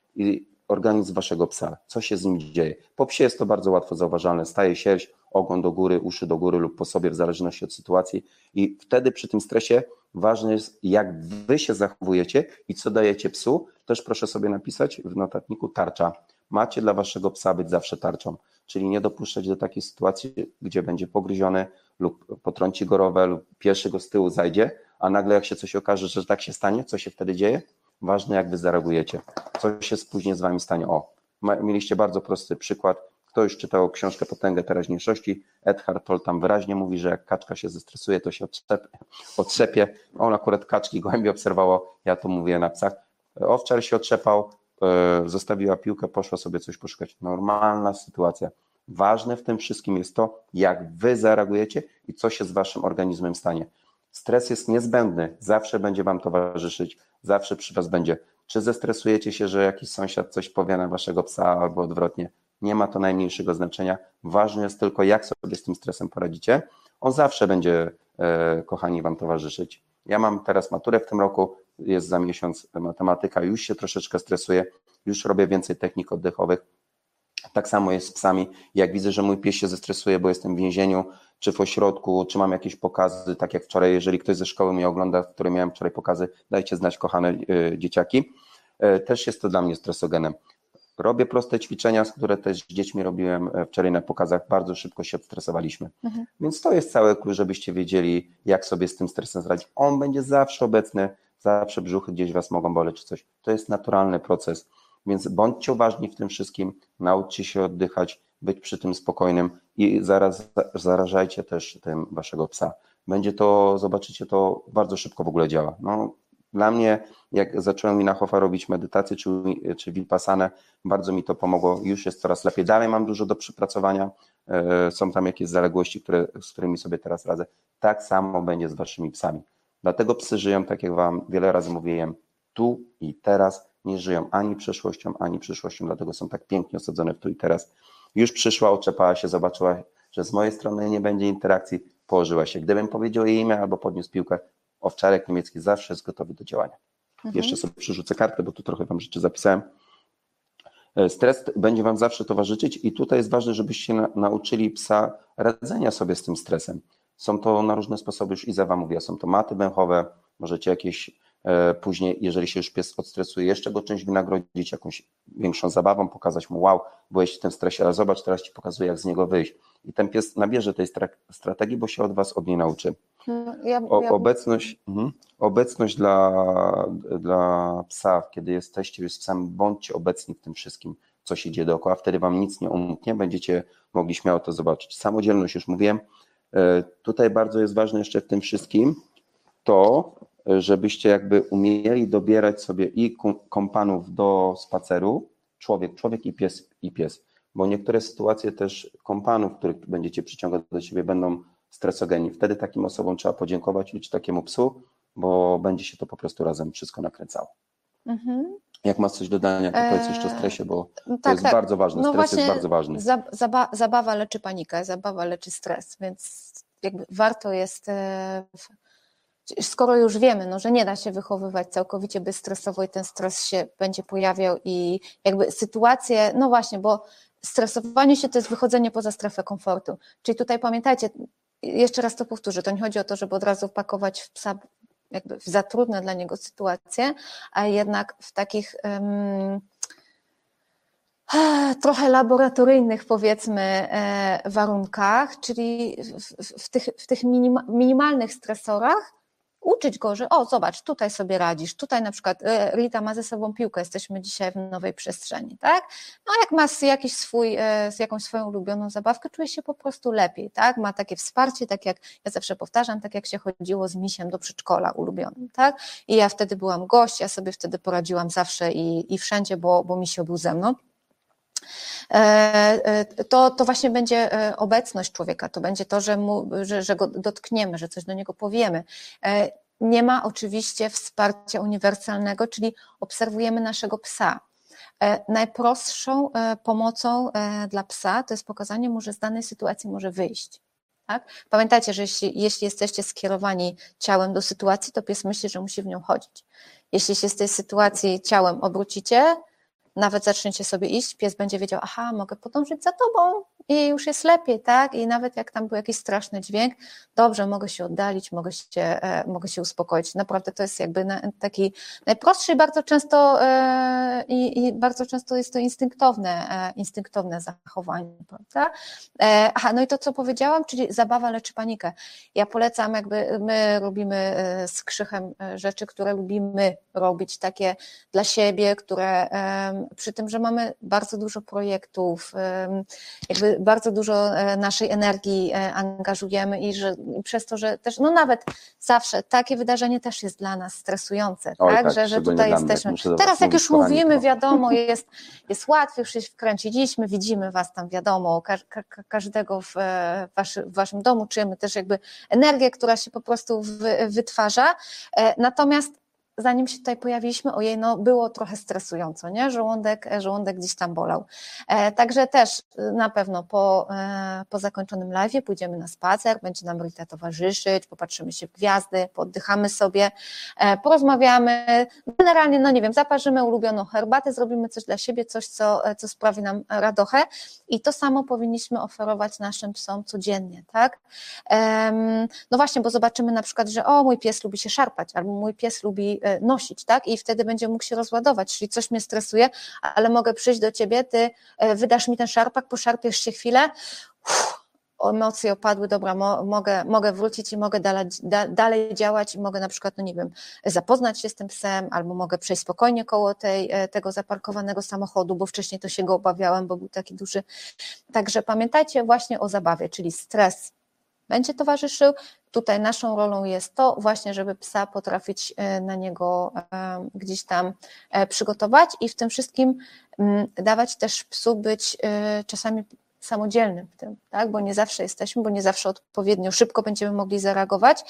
i organizm waszego psa, co się z nim dzieje. Po psie jest to bardzo łatwo zauważalne, staje sierść, ogon do góry, uszy do góry lub po sobie w zależności od sytuacji i wtedy przy tym stresie ważne jest, jak wy się zachowujecie i co dajecie psu. Też proszę sobie napisać w notatniku tarcza. Macie dla waszego psa być zawsze tarczą, czyli nie dopuszczać do takiej sytuacji, gdzie będzie pogryziony lub potrąci go rower lub pieszy go z tyłu zajdzie, a nagle jak się coś okaże, że tak się stanie, co się wtedy dzieje? Ważne, jak wy zareagujecie, co się później z wami stanie. Mieliście bardzo prosty przykład. Kto już czytał książkę Potęgę teraźniejszości, Eckhart Tolle tam wyraźnie mówi, że jak kaczka się zestresuje, to się otrzepie. On akurat kaczki głębiej obserwował, ja to mówię na psach. Owczar się otrzepał, zostawiła piłkę, poszła sobie coś poszukać. Normalna sytuacja. Ważne w tym wszystkim jest to, jak wy zareagujecie i co się z waszym organizmem stanie. Stres jest niezbędny, zawsze będzie wam towarzyszyć, zawsze przy was będzie. Czy zestresujecie się, że jakiś sąsiad coś powie na waszego psa albo odwrotnie? Nie ma to najmniejszego znaczenia. Ważne jest tylko, jak sobie z tym stresem poradzicie. On zawsze będzie, kochani, wam towarzyszyć. Ja mam teraz maturę w tym roku, jest za miesiąc matematyka, już się troszeczkę stresuję, już robię więcej technik oddechowych. Tak samo jest z psami. Jak widzę, że mój pies się zestresuje, bo jestem w więzieniu, czy w ośrodku, czy mam jakieś pokazy, tak jak wczoraj, jeżeli ktoś ze szkoły mnie ogląda, w której miałem wczoraj pokazy, dajcie znać, kochane dzieciaki. Też jest to dla mnie stresogenem. Robię proste ćwiczenia, które też z dziećmi robiłem wczoraj na pokazach, bardzo szybko się odstresowaliśmy. Więc to jest cały klucz, żebyście wiedzieli, jak sobie z tym stresem zradzić. On będzie zawsze obecny, zawsze brzuchy gdzieś was mogą boleć czy coś. To jest naturalny proces. Więc bądźcie uważni w tym wszystkim, nauczcie się oddychać, być przy tym spokojnym i zarażajcie też tym waszego psa. Będzie to, zobaczycie, to bardzo szybko w ogóle działa. No, dla mnie, jak zacząłem Winahofa robić medytację czy Vipassanę, bardzo mi to pomogło, już jest coraz lepiej. Dalej mam dużo do przepracowania, są tam jakieś zaległości, z którymi sobie teraz radzę. Tak samo będzie z waszymi psami. Dlatego psy żyją, tak jak wam wiele razy mówiłem, tu i teraz, nie żyją ani przeszłością, ani przyszłością, dlatego są tak pięknie osadzone w tu i teraz. Już przyszła, oczepała się, zobaczyła, że z mojej strony nie będzie interakcji, położyła się. Gdybym powiedział jej imię albo podniósł piłkę, owczarek niemiecki zawsze jest gotowy do działania. Jeszcze sobie przerzucę kartę, bo tu trochę wam rzeczy zapisałem. Stres będzie wam zawsze towarzyszyć i tutaj jest ważne, żebyście nauczyli psa radzenia sobie z tym stresem. Są to na różne sposoby, już Iza wam mówiła, są to maty węchowe, możecie jakieś później, jeżeli się już pies odstresuje, jeszcze go czymś wynagrodzić, jakąś większą zabawą, pokazać mu, wow, byłeś w tym stresie, ale zobacz, teraz ci pokazuję, jak z niego wyjść. I ten pies nabierze tej strategii, bo się od niej nauczy. Obecność dla psa, kiedy jesteście już z psem, bądźcie obecni w tym wszystkim. co się dzieje dookoła, wtedy wam nic nie umknie, będziecie mogli śmiało to zobaczyć. Samodzielność, już mówiłem, tutaj bardzo jest ważne jeszcze w tym wszystkim to, żebyście jakby umieli dobierać sobie i kompanów do spaceru, człowiek i pies, bo niektóre sytuacje też kompanów, których będziecie przyciągać do siebie, będą stresogeni. Wtedy takim osobom trzeba podziękować, czy takiemu psu, bo będzie się to po prostu razem wszystko nakręcało. Jak masz coś do dodania, to powiedz jeszcze o stresie, bo to jest bardzo ważne. No Stres właśnie, jest bardzo ważny. Zabawa leczy panikę, zabawa leczy stres, więc jakby warto jest, skoro już wiemy, no, że nie da się wychowywać całkowicie bezstresowo i ten stres się będzie pojawiał i jakby sytuacje, no właśnie, bo stresowanie się to jest wychodzenie poza strefę komfortu. Czyli tutaj pamiętajcie, jeszcze raz to powtórzę, to nie chodzi o to, żeby od razu wpakować w psa jakby w za trudne dla niego sytuacje, a jednak w takich trochę laboratoryjnych, powiedzmy, warunkach, czyli w tych minimalnych stresorach uczyć go, że o zobacz, tutaj sobie radzisz, tutaj na przykład Rita ma ze sobą piłkę, jesteśmy dzisiaj w nowej przestrzeni, tak? No jak ma jakąś swoją ulubioną zabawkę, czuje się po prostu lepiej, tak? Ma takie wsparcie, tak jak ja zawsze powtarzam, tak jak się chodziło z misiem do przedszkola ulubionym, tak? I ja wtedy byłam gość, ja sobie wtedy poradziłam zawsze i wszędzie, bo misio był ze mną. To właśnie będzie obecność człowieka, to będzie to, że go dotkniemy, że coś do niego powiemy. Nie ma oczywiście wsparcia uniwersalnego, czyli obserwujemy naszego psa. Najprostszą pomocą dla psa to jest pokazanie mu, że z danej sytuacji może wyjść. Tak? Pamiętajcie, że jeśli jesteście skierowani ciałem do sytuacji, to pies myśli, że musi w nią chodzić. Jeśli się z tej sytuacji ciałem obrócicie, nawet zaczniecie sobie iść, pies będzie wiedział, aha, mogę podążyć za tobą i już jest lepiej, tak? I nawet jak tam był jakiś straszny dźwięk, dobrze, mogę się oddalić, mogę się uspokoić. Naprawdę to jest jakby taki najprostszy i bardzo często jest to instynktowne zachowanie, prawda? Aha, no i to, co powiedziałam, czyli zabawa leczy panikę. Ja polecam, jakby my robimy z Krzychem rzeczy, które lubimy robić, takie dla siebie, które przy tym, że mamy bardzo dużo projektów, jakby bardzo dużo naszej energii angażujemy i przez to, że też, no nawet zawsze takie wydarzenie też jest dla nas stresujące, tak? Że tutaj jesteśmy. Teraz jak już mówimy, wiadomo, jest łatwiej, już się wkręciliśmy, widzimy was tam, wiadomo, każdego w waszym domu, czujemy też jakby energię, która się po prostu wytwarza, natomiast zanim się tutaj pojawiliśmy, ojej, no było trochę stresująco, nie? Żołądek gdzieś tam bolał. Także też na pewno po zakończonym live'ie pójdziemy na spacer, będzie nam Rita towarzyszyć, popatrzymy się w gwiazdy, poddychamy sobie, porozmawiamy, generalnie, no nie wiem, zaparzymy ulubioną herbatę, zrobimy coś dla siebie, coś, co sprawi nam radochę i to samo powinniśmy oferować naszym psom codziennie, tak? No właśnie, bo zobaczymy na przykład, że o, mój pies lubi się szarpać, albo mój pies lubi nosić, tak? I wtedy będzie mógł się rozładować, czyli coś mnie stresuje, ale mogę przyjść do ciebie, ty wydasz mi ten szarpak, poszarpiesz się chwilę, emocje opadły, dobra, mogę wrócić i mogę dalej działać i mogę na przykład, no nie wiem, zapoznać się z tym psem, albo mogę przejść spokojnie koło tego zaparkowanego samochodu, bo wcześniej to się go obawiałem, bo był taki duży. Także pamiętajcie właśnie o zabawie, czyli stres będzie towarzyszył. Tutaj naszą rolą jest to właśnie, żeby psa potrafić na niego gdzieś tam przygotować i w tym wszystkim dawać też psu być czasami samodzielnym w tym, tak? Bo nie zawsze jesteśmy, bo nie zawsze odpowiednio szybko będziemy mogli zareagować.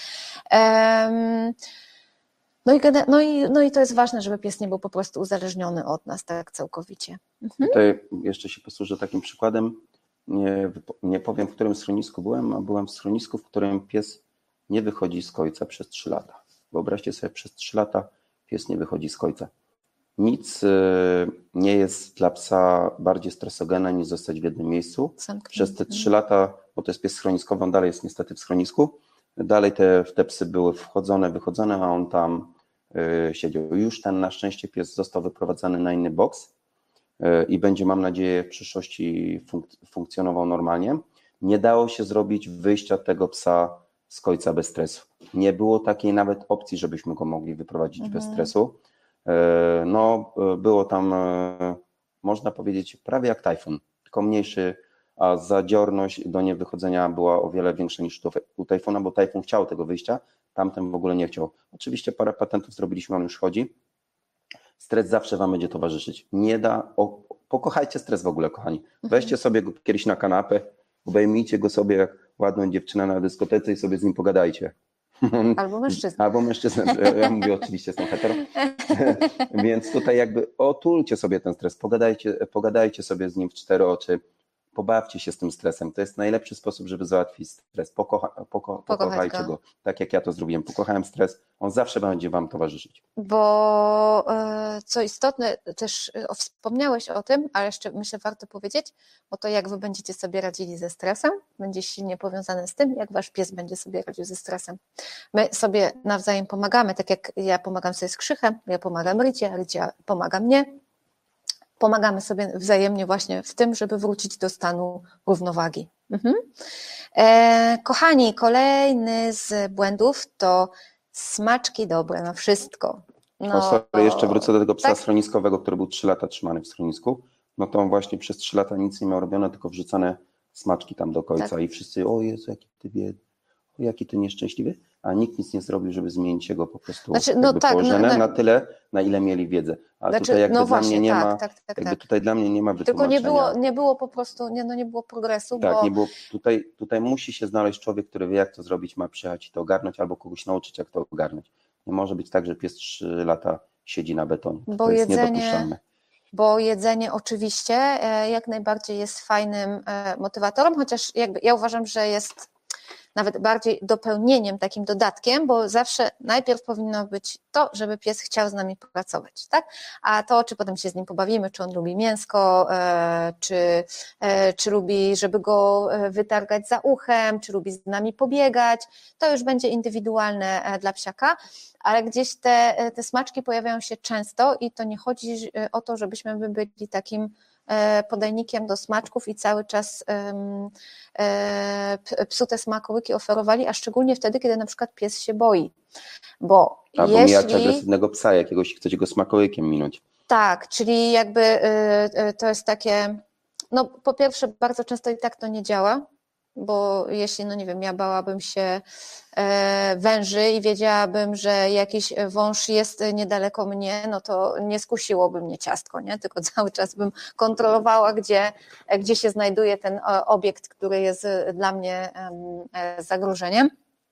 No i to jest ważne, żeby pies nie był po prostu uzależniony od nas tak całkowicie. Tutaj jeszcze się posłużę takim przykładem. Nie powiem, w którym schronisku byłem, a byłem w schronisku, w którym pies nie wychodzi z kojca przez 3 lata. Wyobraźcie sobie, przez 3 lata pies nie wychodzi z kojca. Nic nie jest dla psa bardziej stresogenne niż zostać w jednym miejscu. Przez te 3 lata, bo to jest pies schroniskowy, on dalej jest niestety w schronisku, dalej te psy były wchodzone, wychodzone, a on tam siedział. Już ten na szczęście pies został wyprowadzany na inny boks i będzie, mam nadzieję, w przyszłości funkcjonował normalnie. Nie dało się zrobić wyjścia tego psa z kojca bez stresu. Nie było takiej nawet opcji, żebyśmy go mogli wyprowadzić bez stresu. No, było tam można powiedzieć prawie jak tajfun, tylko mniejszy, a zadziorność do niewychodzenia była o wiele większa niż u tajfuna, bo tajfun chciał tego wyjścia, tamten w ogóle nie chciał. Oczywiście parę patentów zrobiliśmy, on już chodzi. Stres zawsze wam będzie towarzyszyć. Nie da, pokochajcie stres w ogóle, kochani. Weźcie sobie go kiedyś na kanapę, obejmijcie go sobie jak ładną dziewczynę na dyskotece i sobie z nim pogadajcie. Albo mężczyzna. Albo mężczyznę. Ja mówię oczywiście, jestem hetero. Więc tutaj jakby otulcie sobie ten stres, pogadajcie sobie z nim w 4 oczy, pobawcie się z tym stresem. To jest najlepszy sposób, żeby załatwić stres. Pokochajcie go. Tak jak ja to zrobiłem. Pokochałem stres, on zawsze będzie wam towarzyszyć. Bo co istotne, też wspomniałeś o tym, ale jeszcze myślę warto powiedzieć, bo to jak wy będziecie sobie radzili ze stresem, będzie silnie powiązane z tym, jak wasz pies będzie sobie radził ze stresem. My sobie nawzajem pomagamy, tak jak ja pomagam sobie z Krzychem, ja pomagam Rycie, a Rycia pomaga mnie. Pomagamy sobie wzajemnie właśnie w tym, żeby wrócić do stanu równowagi. Kochani, kolejny z błędów to smaczki dobre na wszystko. Jeszcze wrócę do tego psa tak? schroniskowego, który był 3 lata trzymany w schronisku. No to on właśnie przez 3 lata nic nie miał robione, tylko wrzucane smaczki tam do końca. Tak. I wszyscy, o Jezu, jaki ty biedny, o jaki ty nieszczęśliwy, a nikt nic nie zrobił, żeby zmienić jego po prostu położone na tyle, na ile mieli wiedzę. A tutaj jakby dla mnie nie ma, tutaj dla mnie nie ma wytłumaczenia. Tylko nie było po prostu, nie było progresu. Tak, bo... nie było, tutaj musi się znaleźć człowiek, który wie, jak to zrobić, ma przyjechać i to ogarnąć, albo kogoś nauczyć, jak to ogarnąć. Nie może być tak, że pies 3 lata siedzi na betonie. To jest niedopuszczalne. Bo jedzenie oczywiście jak najbardziej jest fajnym motywatorem, chociaż jakby ja uważam, że jest nawet bardziej dopełnieniem, takim dodatkiem, bo zawsze najpierw powinno być to, żeby pies chciał z nami pracować, tak? A to, czy potem się z nim pobawimy, czy on lubi mięsko, czy lubi, żeby go wytargać za uchem, czy lubi z nami pobiegać, to już będzie indywidualne dla psiaka, ale gdzieś te smaczki pojawiają się często i to nie chodzi o to, żebyśmy my byli takim podajnikiem do smaczków i cały czas psu te smakołyki oferowali, a szczególnie wtedy, kiedy na przykład pies się boi. Bo albo mijać agresywnego psa jakiegoś, chcecie go smakołykiem minąć. Tak, czyli jakby to jest takie, no po pierwsze bardzo często i tak to nie działa, bo jeśli, no nie wiem, ja bałabym się węży i wiedziałabym, że jakiś wąż jest niedaleko mnie, no to nie skusiłoby mnie ciastko, nie? Tylko cały czas bym kontrolowała, gdzie się znajduje ten obiekt, który jest dla mnie zagrożeniem.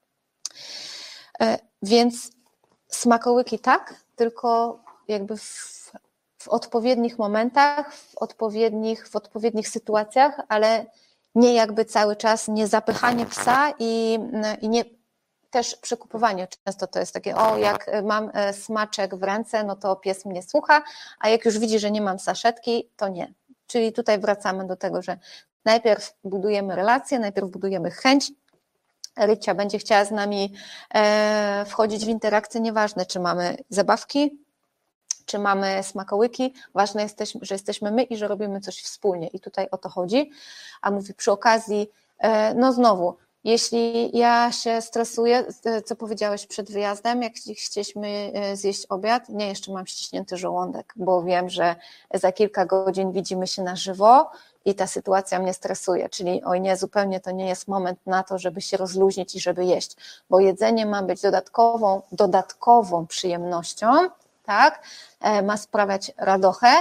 Więc smakołyki tak, tylko jakby w odpowiednich momentach, w odpowiednich sytuacjach, ale nie jakby cały czas, nie zapychanie psa i nie też przekupowanie. Często to jest takie, o jak mam smaczek w ręce, no to pies mnie słucha, a jak już widzi, że nie mam saszetki, to nie. Czyli tutaj wracamy do tego, że najpierw budujemy relacje, najpierw budujemy chęć. Rycia będzie chciała z nami wchodzić w interakcję, nieważne czy mamy zabawki, czy mamy smakołyki, ważne jest, że jesteśmy my i że robimy coś wspólnie i tutaj o to chodzi, a mówię przy okazji, no znowu, jeśli ja się stresuję, co powiedziałeś przed wyjazdem, jak chcieliśmy zjeść obiad, nie, jeszcze mam ściśnięty żołądek, bo wiem, że za kilka godzin widzimy się na żywo i ta sytuacja mnie stresuje, czyli oj nie, zupełnie to nie jest moment na to, żeby się rozluźnić i żeby jeść, bo jedzenie ma być dodatkową przyjemnością, tak, ma sprawiać radochę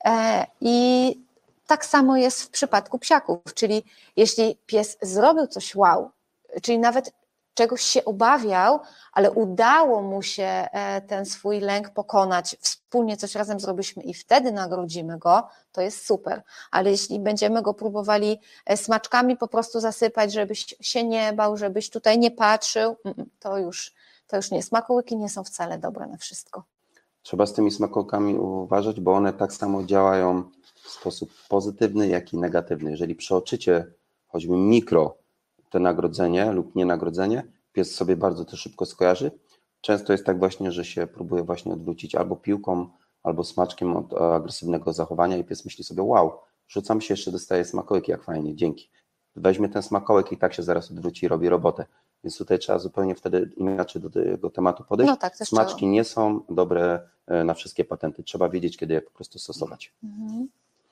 i tak samo jest w przypadku psiaków, czyli jeśli pies zrobił coś wow, czyli nawet czegoś się obawiał, ale udało mu się ten swój lęk pokonać, wspólnie coś razem zrobiliśmy i wtedy nagrodzimy go, to jest super, ale jeśli będziemy go próbowali smaczkami po prostu zasypać, żebyś się nie bał, żebyś tutaj nie patrzył, to już nie, smakołyki nie są wcale dobre na wszystko. Trzeba z tymi smakołkami uważać, bo one tak samo działają w sposób pozytywny, jak i negatywny. Jeżeli przeoczycie choćby mikro to nagrodzenie lub nienagrodzenie, pies sobie bardzo to szybko skojarzy. Często jest tak właśnie, że się próbuje właśnie odwrócić albo piłką, albo smaczkiem od agresywnego zachowania i pies myśli sobie, wow, rzucam się, jeszcze dostaję smakołyki, jak fajnie, dzięki. Weźmie ten smakołyk i tak się zaraz odwróci i robi robotę. Więc tutaj trzeba zupełnie wtedy inaczej do tego tematu podejść. No tak, smaczki nie są dobre na wszystkie patenty. Trzeba wiedzieć, kiedy je po prostu stosować.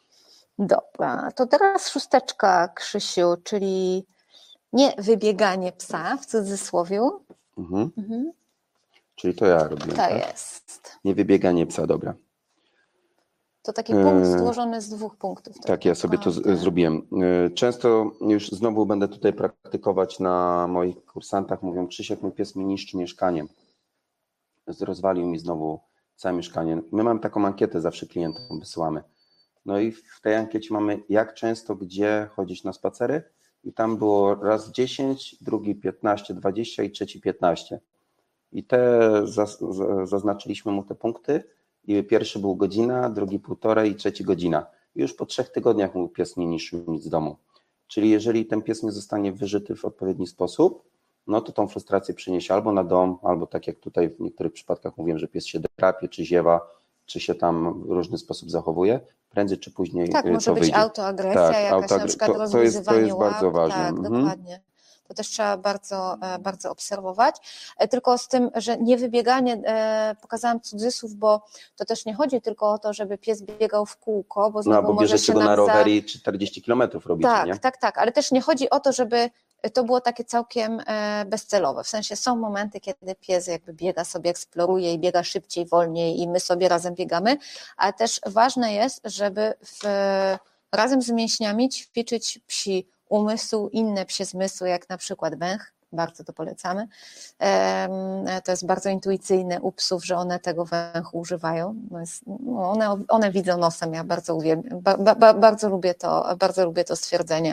Dobra, to teraz 6, Krzysiu, czyli nie wybieganie psa w cudzysłowiu. Czyli to ja robię. To jest. Nie wybieganie psa, dobra. To taki punkt złożony z 2 punktów. Tak, ja sobie to zrobiłem. Często już znowu będę tutaj praktykować na moich kursantach. Mówią, Krzysiek, mój pies mi niszczy mieszkanie. Rozwalił mi znowu całe mieszkanie. My mamy taką ankietę, zawsze klientom wysyłamy. No i w tej ankiecie mamy jak często, gdzie chodzić na spacery i tam było raz 10, drugi 15, 20 i trzeci 15. I te zaznaczyliśmy mu te punkty i pierwszy był godzina, drugi 1,5 i trzeci godzina. I już po 3 tygodniach mój pies nie niszczył nic z domu. Czyli jeżeli ten pies nie zostanie wyżyty w odpowiedni sposób, no to tą frustrację przyniesie albo na dom, albo tak jak tutaj w niektórych przypadkach mówiłem, że pies się drapie, czy ziewa, czy się tam w różny sposób zachowuje, prędzej czy później tak, może być wyjdzie. autoagresja, jakaś na przykład rozwiązywanie to jest łap. bardzo ważne. Tak, dokładnie. To też trzeba bardzo, bardzo obserwować. Tylko z tym, że nie wybieganie, pokazałam cudzysłów, bo to też nie chodzi tylko o to, żeby pies biegał w kółko, bo znowu bo może bierzecie się go na nam rower i 40 km robicie, tak, nie? Tak, ale też nie chodzi o to, żeby to było takie całkiem bezcelowe. W sensie są momenty, kiedy pies jakby biega sobie, eksploruje i biega szybciej, wolniej i my sobie razem biegamy, ale też ważne jest, żeby razem z mięśniami ćwiczyć psi umysł, inne psie zmysły, jak na przykład węch, bardzo to polecamy. To jest bardzo intuicyjne u psów, że one tego węchu używają. One widzą nosem, ja bardzo lubię to stwierdzenie.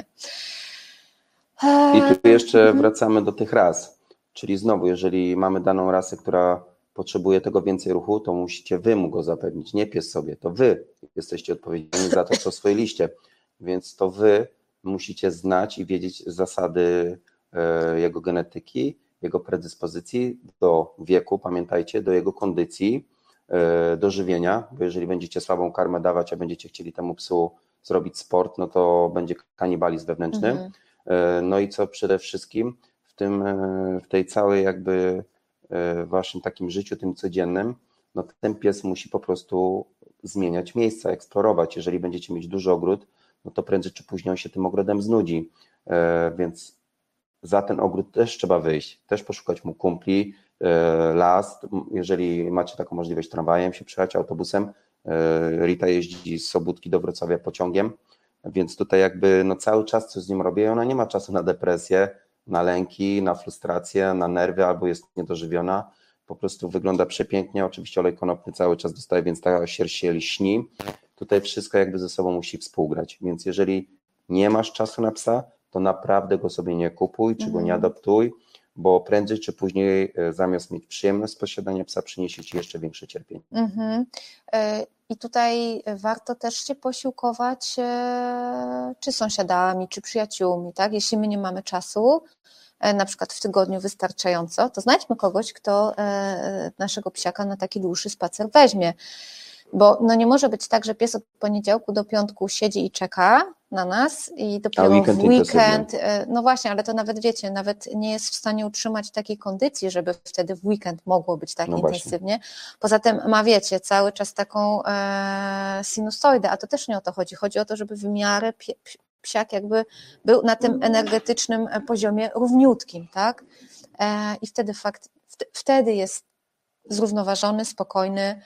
I tu jeszcze wracamy do tych ras, czyli znowu, jeżeli mamy daną rasę, która potrzebuje tego więcej ruchu, to musicie wy mu go zapewnić, nie pies sobie, to wy jesteście odpowiedzialni za to, co w swojej liście, więc to wy musicie znać i wiedzieć zasady jego genetyki, jego predyspozycji do wieku, pamiętajcie, do jego kondycji, do żywienia, bo jeżeli będziecie słabą karmę dawać, a będziecie chcieli temu psu zrobić sport, no to będzie kanibalizm wewnętrzny. No i co przede wszystkim w tej całej jakby waszym takim życiu, tym codziennym, no ten pies musi po prostu zmieniać miejsca, eksplorować. Jeżeli będziecie mieć duży ogród, no to prędzej czy później on się tym ogrodem znudzi, więc za ten ogród też trzeba wyjść, też poszukać mu kumpli, las, jeżeli macie taką możliwość tramwajem się przejechać, autobusem. Rita jeździ z Sobótki do Wrocławia pociągiem, więc tutaj jakby no cały czas coś z nim robię, ona nie ma czasu na depresję, na lęki, na frustrację, na nerwy, albo jest niedożywiona, po prostu wygląda przepięknie, oczywiście olej konopny cały czas dostaje, więc ta sierść się lśni, tutaj wszystko jakby ze sobą musi współgrać, więc jeżeli nie masz czasu na psa, to naprawdę go sobie nie kupuj, czy go nie adoptuj, bo prędzej czy później zamiast mieć przyjemność z posiadania psa, przyniesie ci jeszcze większe cierpienie. I tutaj warto też się posiłkować czy sąsiadami, czy przyjaciółmi, tak? Jeśli my nie mamy czasu, na przykład w tygodniu wystarczająco, to znajdźmy kogoś, kto naszego psiaka na taki dłuższy spacer weźmie. Bo no nie może być tak, że pies od poniedziałku do piątku siedzi i czeka na nas i dopiero w weekend, no właśnie, ale to nawet wiecie, nawet nie jest w stanie utrzymać takiej kondycji, żeby wtedy w weekend mogło być tak intensywnie. Poza tym ma, wiecie, cały czas taką sinusoidę, a to też nie o to chodzi. Chodzi o to, żeby w miarę psiak jakby był na tym energetycznym poziomie równiutkim, tak? I wtedy jest zrównoważony, spokojny,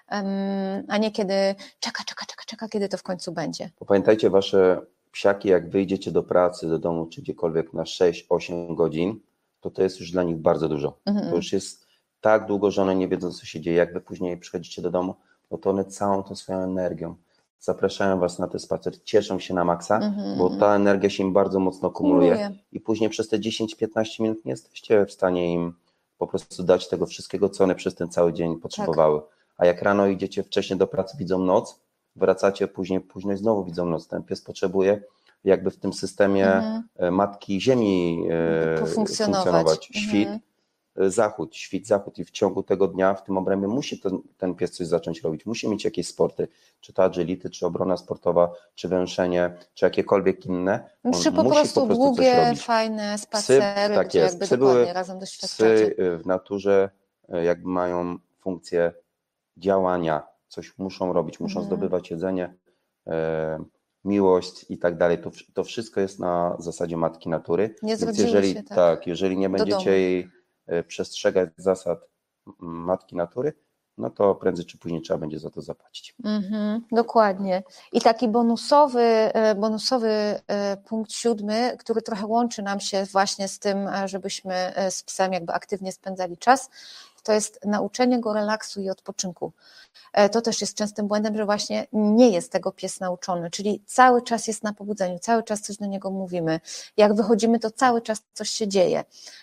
a nie kiedy czeka, kiedy to w końcu będzie. Pamiętajcie, wasze psiaki, jak wyjdziecie do pracy, do domu, czy gdziekolwiek na 6-8 godzin, to jest już dla nich bardzo dużo. To już jest tak długo, że one nie wiedzą, co się dzieje. Jak wy później przychodzicie do domu, no to one całą tą swoją energią zapraszają was na ten spacer, cieszą się na maksa, bo ta energia się im bardzo mocno kumuluje. I później przez te 10-15 minut nie jesteście w stanie im po prostu dać tego wszystkiego, co one przez ten cały dzień potrzebowały. Tak. A jak rano idziecie wcześniej do pracy, widzą noc, wracacie później i znowu widzą noc. Ten pies potrzebuje jakby w tym systemie matki ziemi funkcjonować. Świt, zachód i w ciągu tego dnia, w tym obrębie musi ten pies coś zacząć robić, musi mieć jakieś sporty, czy to agility, czy obrona sportowa, czy węszenie, czy jakiekolwiek inne. Czy po prostu długie, fajne spacery, tak gdzie jakby dokładnie razem doświadczacie. Psy w naturze jakby mają funkcję działania, coś muszą robić, muszą zdobywać jedzenie, miłość i tak dalej. To wszystko jest na zasadzie matki natury. Nie Więc zrodziły się tak jeżeli nie do będziecie domu. jej przestrzegać zasad matki natury, no to prędzej czy później trzeba będzie za to zapłacić. Dokładnie. I taki bonusowy punkt 7, który trochę łączy nam się właśnie z tym, żebyśmy z psem jakby aktywnie spędzali czas, to jest nauczenie go relaksu i odpoczynku. To też jest częstym błędem, że właśnie nie jest tego pies nauczony, czyli cały czas jest na pobudzeniu, cały czas coś do niego mówimy. Jak wychodzimy, to cały czas coś się dzieje.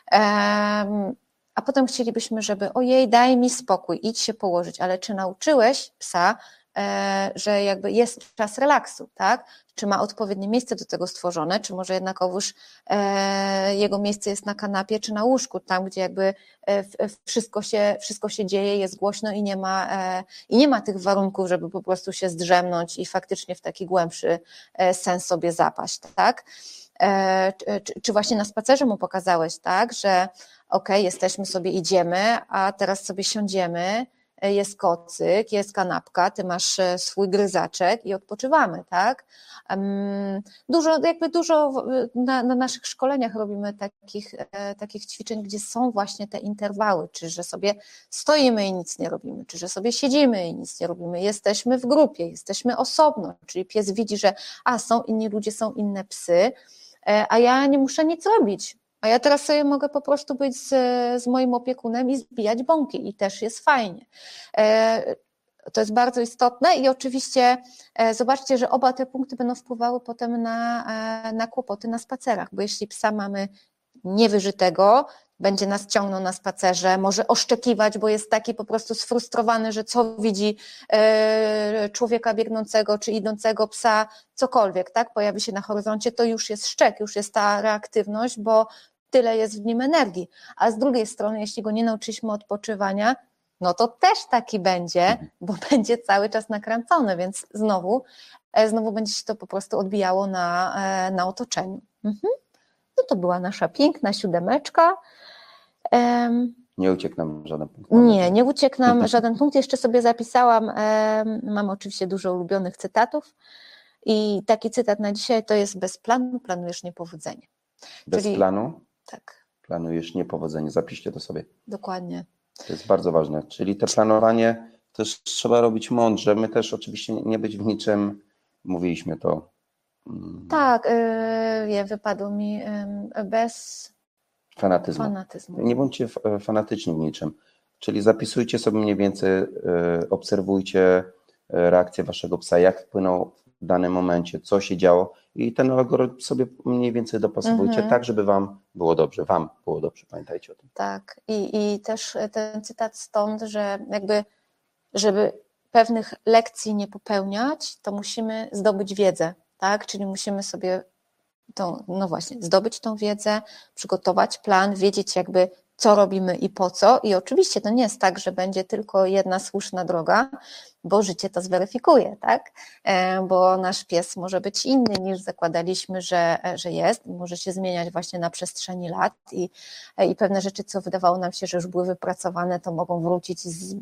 A potem chcielibyśmy, żeby ojej, daj mi spokój, idź się położyć, ale czy nauczyłeś psa, że jakby jest czas relaksu, tak? Czy ma odpowiednie miejsce do tego stworzone, czy może jednakowoż jego miejsce jest na kanapie, czy na łóżku, tam gdzie jakby wszystko się dzieje, jest głośno i nie ma tych warunków, żeby po prostu się zdrzemnąć i faktycznie w taki głębszy sen sobie zapaść, tak? Czy właśnie na spacerze mu pokazałeś, tak, że okej, jesteśmy sobie, idziemy, a teraz sobie siądziemy, jest kocyk, jest kanapka, ty masz swój gryzaczek i odpoczywamy, tak? Dużo na naszych szkoleniach robimy takich ćwiczeń, gdzie są właśnie te interwały, czy że sobie stoimy i nic nie robimy, czy że sobie siedzimy i nic nie robimy, jesteśmy w grupie, jesteśmy osobno, czyli pies widzi, że są inni ludzie, są inne psy, a ja nie muszę nic robić. A ja teraz sobie mogę po prostu być z moim opiekunem i zbijać bąki i też jest fajnie. To jest bardzo istotne i oczywiście zobaczcie, że oba te punkty będą wpływały potem na kłopoty na spacerach, bo jeśli psa mamy niewyżytego, będzie nas ciągnął na spacerze, może oszczekiwać, bo jest taki po prostu sfrustrowany, że co widzi człowieka biegnącego czy idącego psa, cokolwiek, tak, pojawi się na horyzoncie, to już jest szczek, już jest ta reaktywność, bo tyle jest w nim energii. A z drugiej strony, jeśli go nie nauczyliśmy odpoczywania, no to też taki będzie, bo będzie cały czas nakręcony, więc znowu będzie się to po prostu odbijało na otoczeniu. No to była nasza piękna 7. Nie uciekł nam żaden punkt. Nie uciekł nam żaden punkt. Jeszcze sobie zapisałam, mam oczywiście dużo ulubionych cytatów i taki cytat na dzisiaj to jest: bez planu planujesz niepowodzenie. Bez planu? Tak. Planujesz niepowodzenie. Zapiszcie to sobie. Dokładnie. To jest bardzo ważne. Czyli to planowanie też trzeba robić mądrze. My też oczywiście nie być w niczym, mówiliśmy to. Tak, wypadło mi bez fanatyzmu. Nie bądźcie fanatyczni w niczym. Czyli zapisujcie sobie mniej więcej, obserwujcie reakcję waszego psa, jak wpłynął w danym momencie, co się działo i ten algorytm sobie mniej więcej dopasowujcie tak, żeby wam było dobrze, pamiętajcie o tym. Tak, i też ten cytat stąd, że jakby, żeby pewnych lekcji nie popełniać, to musimy zdobyć wiedzę, tak, czyli musimy sobie zdobyć tą wiedzę, przygotować plan, wiedzieć jakby co robimy i po co i oczywiście to nie jest tak, że będzie tylko jedna słuszna droga, bo życie to zweryfikuje, tak? Bo nasz pies może być inny niż zakładaliśmy, że jest, może się zmieniać właśnie na przestrzeni lat i pewne rzeczy, co wydawało nam się, że już były wypracowane, to mogą wrócić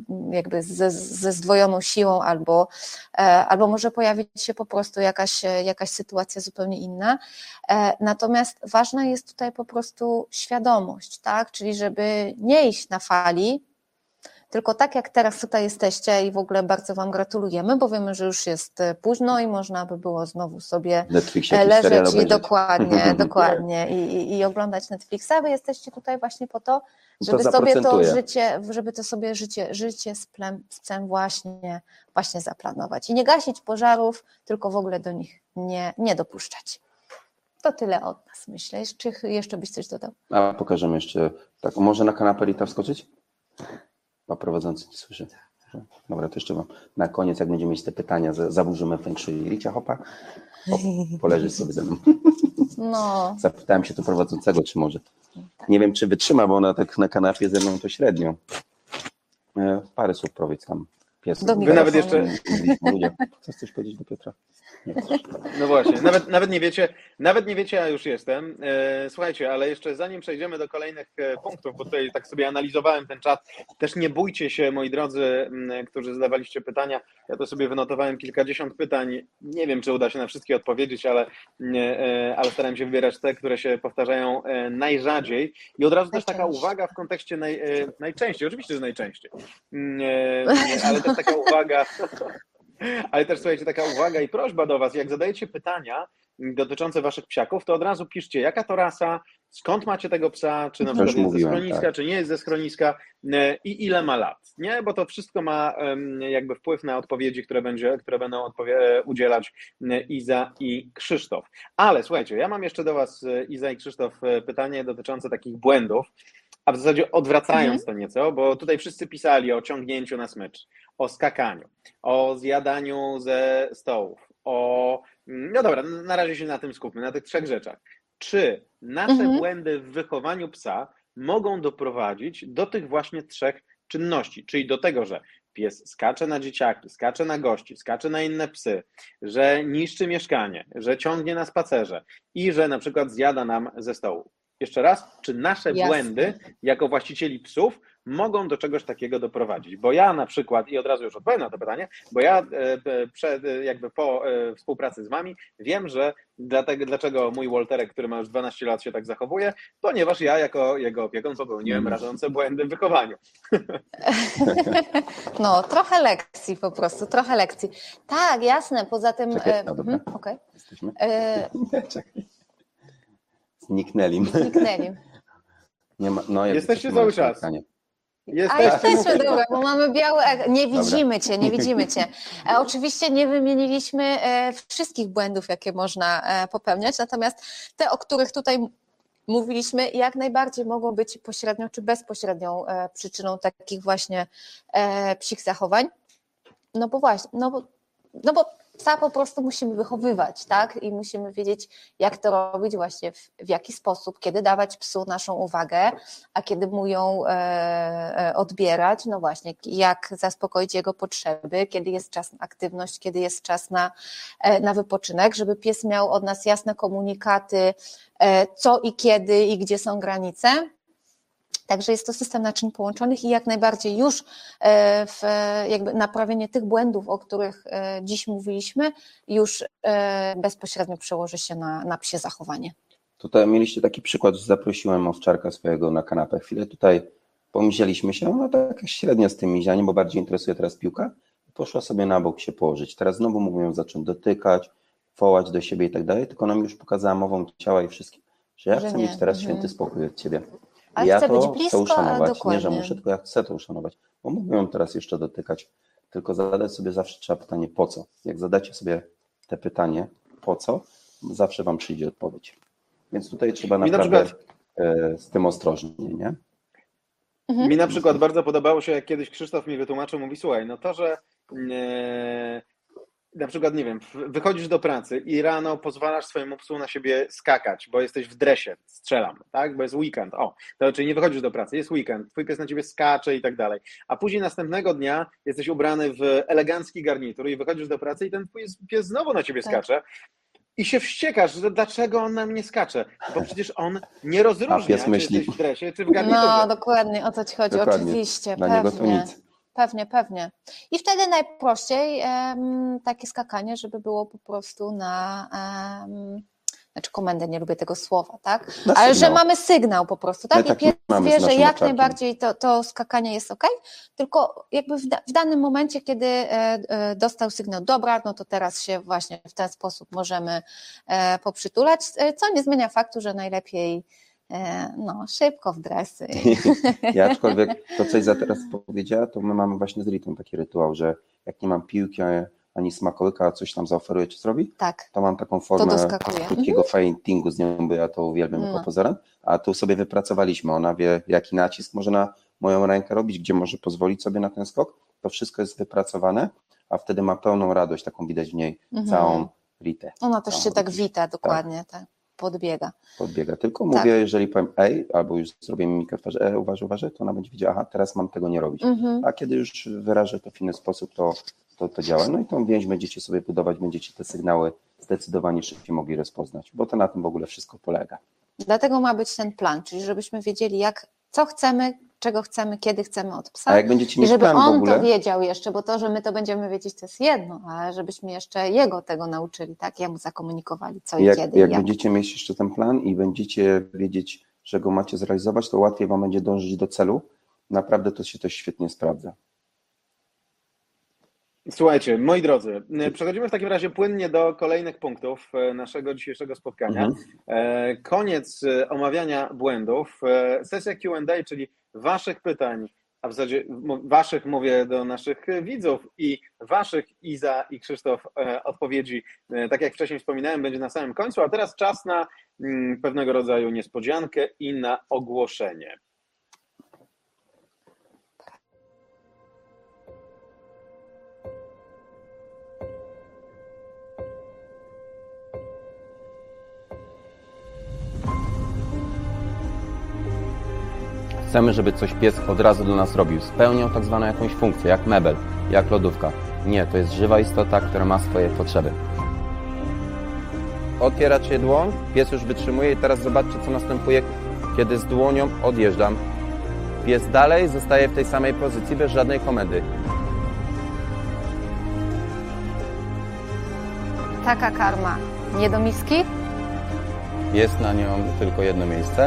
ze zdwojoną siłą albo może pojawić się po prostu jakaś sytuacja zupełnie inna. Natomiast ważna jest tutaj po prostu świadomość, tak? Czyli żeby nie iść na fali, tylko tak jak teraz tutaj jesteście i w ogóle bardzo wam gratulujemy, bo wiemy, że już jest późno i można by było znowu sobie leżeć i dokładnie i oglądać Netflixa. Wy jesteście tutaj właśnie po to, żeby sobie życie z psem właśnie zaplanować i nie gasić pożarów, tylko w ogóle do nich nie dopuszczać. To tyle od nas, myślę. Czy jeszcze byś coś dodał? A pokażemy jeszcze, tak, może na kanapę Rita wskoczyć? A prowadzący nie słyszy. Dobra, to jeszcze na koniec, jak będziemy mieć te pytania, zaburzymy feng shui. Ricia, hopa, poleżysz sobie ze mną. No. Zapytałem się tu prowadzącego, czy może. Nie wiem, czy wytrzyma, bo ona tak na kanapie ze mną to średnio. Parę słów powiedz tam. Pies. Do Wy nawet jeszcze... Chcesz coś powiedzieć do Piotra? Nie, No właśnie, nawet nie wiecie, ja już jestem. Słuchajcie, ale jeszcze zanim przejdziemy do kolejnych punktów, bo tutaj tak sobie analizowałem ten czat, też nie bójcie się, moi drodzy, którzy zadawaliście pytania. Ja to sobie wynotowałem kilkadziesiąt pytań. Nie wiem, czy uda się na wszystkie odpowiedzieć, ale starałem się wybierać te, które się powtarzają najrzadziej. I od razu też taka uwaga w kontekście najczęściej, oczywiście, że najczęściej, ale też taka uwaga... Ale też, słuchajcie, taka uwaga i prośba do Was, jak zadajecie pytania dotyczące Waszych psiaków, to od razu piszcie, jaka to rasa, skąd macie tego psa, czy na przykład jest ze schroniska, tak, czy nie jest ze schroniska i ile ma lat, nie? Bo to wszystko ma jakby wpływ na odpowiedzi, które będą udzielać Iza i Krzysztof. Ale słuchajcie, ja mam jeszcze do Was, Iza i Krzysztof, pytanie dotyczące takich błędów, a w zasadzie odwracając to nieco, bo tutaj wszyscy pisali o ciągnięciu na smycz, o skakaniu, o zjadaniu ze stołów, no dobra, na razie się na tym skupmy, na tych 3 rzeczach. Czy nasze błędy w wychowaniu psa mogą doprowadzić do tych właśnie 3 czynności, czyli do tego, że pies skacze na dzieciaki, skacze na gości, skacze na inne psy, że niszczy mieszkanie, że ciągnie na spacerze i że na przykład zjada nam ze stołu. Jeszcze raz, czy nasze błędy jako właścicieli psów mogą do czegoś takiego doprowadzić? Bo ja na przykład, i od razu już odpowiem na to pytanie, bo ja po współpracy z Wami wiem, że dlaczego mój Walterek, który ma już 12 lat, się tak zachowuje, ponieważ ja jako jego opiekun popełniłem rażące błędy w wychowaniu. No, trochę lekcji po prostu, trochę lekcji. Tak, jasne, poza tym... Czekaj, no dobra. Okay. Jesteśmy? Czekaj. Zniknęli. Nie ma, no, jesteście cały czas. Jesteśmy, dobra, bo mamy białe... Nie widzimy cię. Oczywiście nie wymieniliśmy wszystkich błędów, jakie można popełniać, natomiast te, o których tutaj mówiliśmy, jak najbardziej mogą być pośrednią czy bezpośrednią przyczyną takich właśnie psich zachowań. No bo właśnie, no bo psa po prostu musimy wychowywać, tak? I musimy wiedzieć, jak to robić właśnie, w jaki sposób, kiedy dawać psu naszą uwagę, a kiedy mu ją odbierać, no właśnie, jak zaspokoić jego potrzeby, kiedy jest czas na aktywność, kiedy jest czas na wypoczynek, żeby pies miał od nas jasne komunikaty, co i kiedy i gdzie są granice. Także jest to system naczyń połączonych i jak najbardziej już jakby naprawienie tych błędów, o których dziś mówiliśmy, już bezpośrednio przełoży się na psie zachowanie. Tutaj mieliście taki przykład, że zaprosiłem owczarka swojego na kanapę. Chwilę tutaj pomieściliśmy się, no tak średnio z tym mizianiem, bo bardziej interesuje teraz piłka. Poszła sobie na bok się położyć. Teraz znowu mówią, zacząć dotykać, wołać do siebie i tak dalej, tylko ona mi już pokazała mową ciała i wszystkim, że ja chcę mieć teraz święty spokój od ciebie. Ale ja chcę to być blisko, chcę uszanować, dokładnie. nie że muszę, tylko ja chcę to uszanować, bo mówią teraz jeszcze dotykać, tylko zadać sobie zawsze trzeba pytanie po co. Jak zadacie sobie te pytanie po co, zawsze wam przyjdzie odpowiedź. Więc tutaj trzeba naprawdę z tym ostrożnie, nie? Mi na przykład bardzo podobało się, jak kiedyś Krzysztof mi wytłumaczył, mówi, słuchaj, no to, że na przykład, nie wiem, wychodzisz do pracy i rano pozwalasz swojemu psu na siebie skakać, bo jesteś w dresie, strzelam, tak, bo jest weekend, to czyli nie wychodzisz do pracy, jest weekend, twój pies na ciebie skacze i tak dalej, a później następnego dnia jesteś ubrany w elegancki garnitur i wychodzisz do pracy i ten twój pies znowu na ciebie skacze i się wściekasz, że dlaczego on na mnie skacze, bo przecież on nie rozróżnia, czy jesteś w dresie, czy w garniturze. No, dokładnie, o co ci chodzi, dokładnie. Oczywiście, dla niego to nic. Pewnie. I wtedy najprościej takie skakanie, żeby było po prostu znaczy komendę, nie lubię tego słowa, tak? Ale że mamy sygnał po prostu, tak? I pies wie, że jak najbardziej to skakanie jest okej, tylko jakby w danym momencie, kiedy dostał sygnał, dobra, no to teraz się właśnie w ten sposób możemy poprzytulać, co nie zmienia faktu, że najlepiej szybko w dresy. Ja aczkolwiek to, co Iza teraz powiedziała, to my mamy właśnie z Ritą taki rytuał, że jak nie mam piłki ani smakołyka, coś nam zaoferuje czy zrobi, to mam taką formę krótkiego faintingu z nią, bo ja to uwielbiam jako pozorem, a tu sobie wypracowaliśmy, ona wie, jaki nacisk może na moją rękę robić, gdzie może pozwolić sobie na ten skok, to wszystko jest wypracowane, a wtedy ma pełną radość, taką widać w niej całą Ritę. Ona też się tak wita, dokładnie. Tak. podbiega. Tylko mówię, jeżeli powiem albo już zrobię mimikę w twarzy, uważaj, to ona będzie wiedziała, aha, teraz mam tego nie robić. A kiedy już wyrażę to w inny sposób, to działa. No i tą więź będziecie sobie budować, będziecie te sygnały zdecydowanie szybciej mogli rozpoznać, bo to na tym w ogóle wszystko polega. Dlatego ma być ten plan, czyli żebyśmy wiedzieli, co chcemy, czego chcemy, kiedy chcemy od psa. A jak będziecie mieć I żeby plan on w ogóle, to wiedział jeszcze, bo to, że my to będziemy wiedzieć, to jest jedno, ale żebyśmy jeszcze jego tego nauczyli, tak? Jemu zakomunikowali, co i kiedy. Jak będziecie mieć jeszcze ten plan i będziecie wiedzieć, że go macie zrealizować, to łatwiej wam będzie dążyć do celu. Naprawdę to się świetnie sprawdza. Słuchajcie, moi drodzy, przechodzimy w takim razie płynnie do kolejnych punktów naszego dzisiejszego spotkania. Koniec omawiania błędów, sesja Q&A, czyli waszych pytań, a w zasadzie waszych mówię do naszych widzów i waszych, Iza i Krzysztof, odpowiedzi, tak jak wcześniej wspominałem, będzie na samym końcu, a teraz czas na pewnego rodzaju niespodziankę i na ogłoszenie. Chcemy, żeby coś pies od razu dla nas robił. Spełniał tak zwaną jakąś funkcję, jak mebel, jak lodówka. Nie, to jest żywa istota, która ma swoje potrzeby. Otwieracie dłoń, pies już wytrzymuje i teraz zobaczcie, co następuje, kiedy z dłonią odjeżdżam. Pies dalej zostaje w tej samej pozycji, bez żadnej komendy. Taka karma nie do miski? Jest na nią tylko jedno miejsce.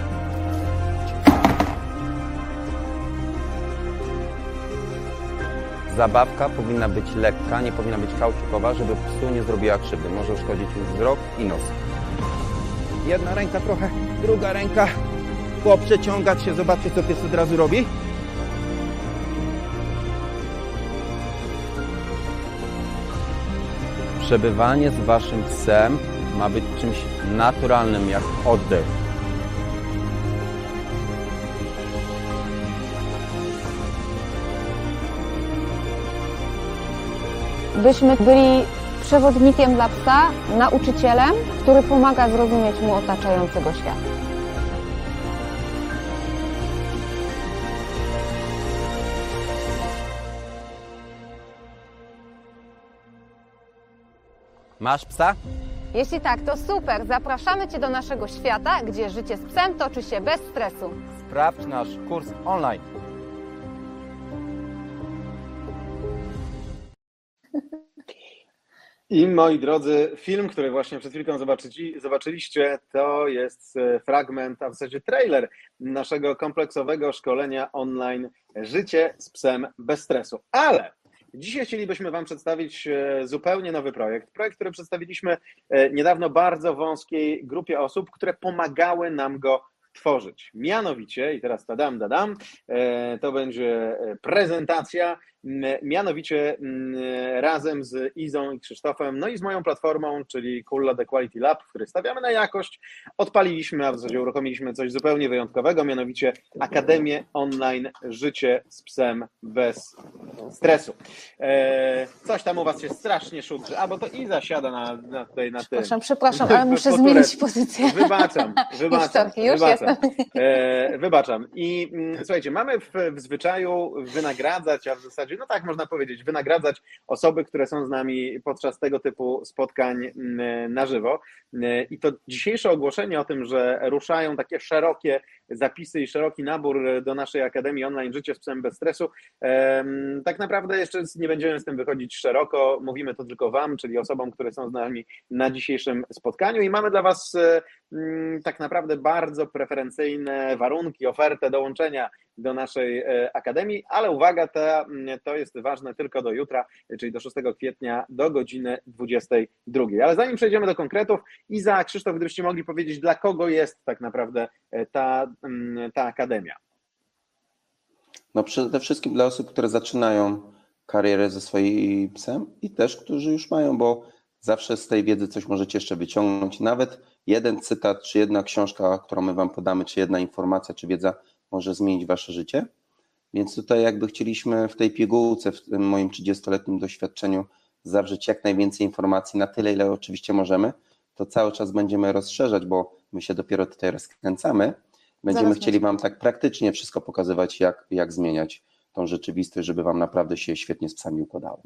Zabawka powinna być lekka, nie powinna być kauczukowa, żeby psu nie zrobiła krzywdy. Może uszkodzić mu wzrok i nos. Jedna ręka trochę, druga ręka. Poprzeciągać się, zobaczcie, co pies od razu robi. Przebywanie z waszym psem ma być czymś naturalnym, jak oddech. Byśmy byli przewodnikiem dla psa, nauczycielem, który pomaga zrozumieć mu otaczającego świata. Masz psa? Jeśli tak, to super. Zapraszamy Cię do naszego świata, gdzie życie z psem toczy się bez stresu. Sprawdź nasz kurs online. I moi drodzy, film, który właśnie przed chwilką zobaczyliście, to jest fragment, a w zasadzie trailer naszego kompleksowego szkolenia online Życie z psem bez stresu. Ale dzisiaj chcielibyśmy Wam przedstawić zupełnie nowy projekt. Projekt, który przedstawiliśmy niedawno bardzo wąskiej grupie osób, które pomagały nam go tworzyć. Mianowicie, i teraz to będzie prezentacja, mianowicie razem z Izą i Krzysztofem, no i z moją platformą, czyli Kulla The Quality Lab, w której stawiamy na jakość, odpaliliśmy, a w zasadzie uruchomiliśmy coś zupełnie wyjątkowego, mianowicie Akademię Online Życie z psem bez stresu. Coś tam u Was się strasznie szudrzy, bo to Iza siada na tym. Przepraszam, ale muszę zmienić pozycję. Wybaczam. I słuchajcie, mamy w zwyczaju wynagradzać, a w zasadzie, no tak można powiedzieć, wynagradzać osoby, które są z nami podczas tego typu spotkań na żywo. I to dzisiejsze ogłoszenie o tym, że ruszają takie szerokie zapisy i szeroki nabór do naszej Akademii Online Życie z psem bez stresu, tak naprawdę jeszcze nie będziemy z tym wychodzić szeroko, mówimy to tylko Wam, czyli osobom, które są z nami na dzisiejszym spotkaniu i mamy dla Was tak naprawdę bardzo preferencyjne warunki, ofertę dołączenia do naszej Akademii, ale uwaga, to jest ważne tylko do jutra, czyli do 6 kwietnia do godziny 22. Ale zanim przejdziemy do konkretów, Iza, Krzysztof, gdybyście mogli powiedzieć, dla kogo jest tak naprawdę ta Akademia? No przede wszystkim dla osób, które zaczynają karierę ze swoim psem i też, którzy już mają, bo zawsze z tej wiedzy coś możecie jeszcze wyciągnąć. Nawet jeden cytat, czy jedna książka, którą my Wam podamy, czy jedna informacja, czy wiedza może zmienić Wasze życie. Więc tutaj jakby chcieliśmy w tej pigułce, w tym moim 30-letnim doświadczeniu zawrzeć jak najwięcej informacji, na tyle, ile oczywiście możemy, to cały czas będziemy rozszerzać, bo my się dopiero tutaj rozkręcamy. Będziemy chcieli Wam tak praktycznie wszystko pokazywać, jak zmieniać tą rzeczywistość, żeby Wam naprawdę się świetnie z psami układało.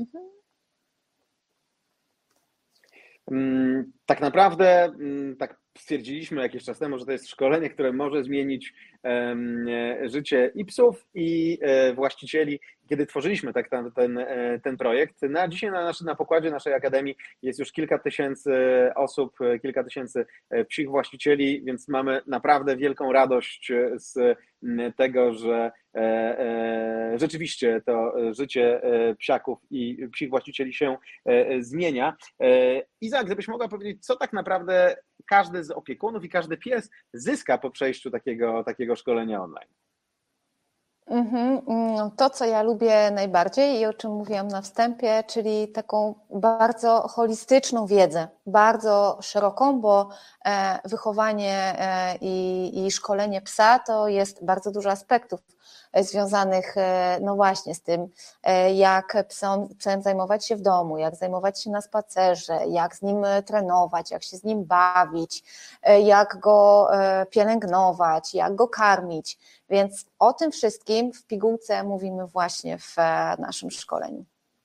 Tak naprawdę tak stwierdziliśmy jakiś czas temu, że to jest szkolenie, które może zmienić życie i psów, i właścicieli. Kiedy tworzyliśmy ten projekt, dzisiaj na pokładzie naszej akademii jest już kilka tysięcy osób, kilka tysięcy psich właścicieli, więc mamy naprawdę wielką radość z tego, że rzeczywiście to życie psiaków i psich właścicieli się zmienia. Iza, gdybyś mogła powiedzieć, co tak naprawdę każdy z opiekunów i każdy pies zyska po przejściu takiego szkolenia online? To, co ja lubię najbardziej i o czym mówiłam na wstępie, czyli taką bardzo holistyczną wiedzę, bardzo szeroką, bo wychowanie i szkolenie psa to jest bardzo dużo aspektów związanych no właśnie z tym, jak psem zajmować się w domu, jak zajmować się na spacerze, jak z nim trenować, jak się z nim bawić, jak go pielęgnować, jak go karmić. Więc o tym wszystkim w pigułce mówimy właśnie w naszym szkoleniu.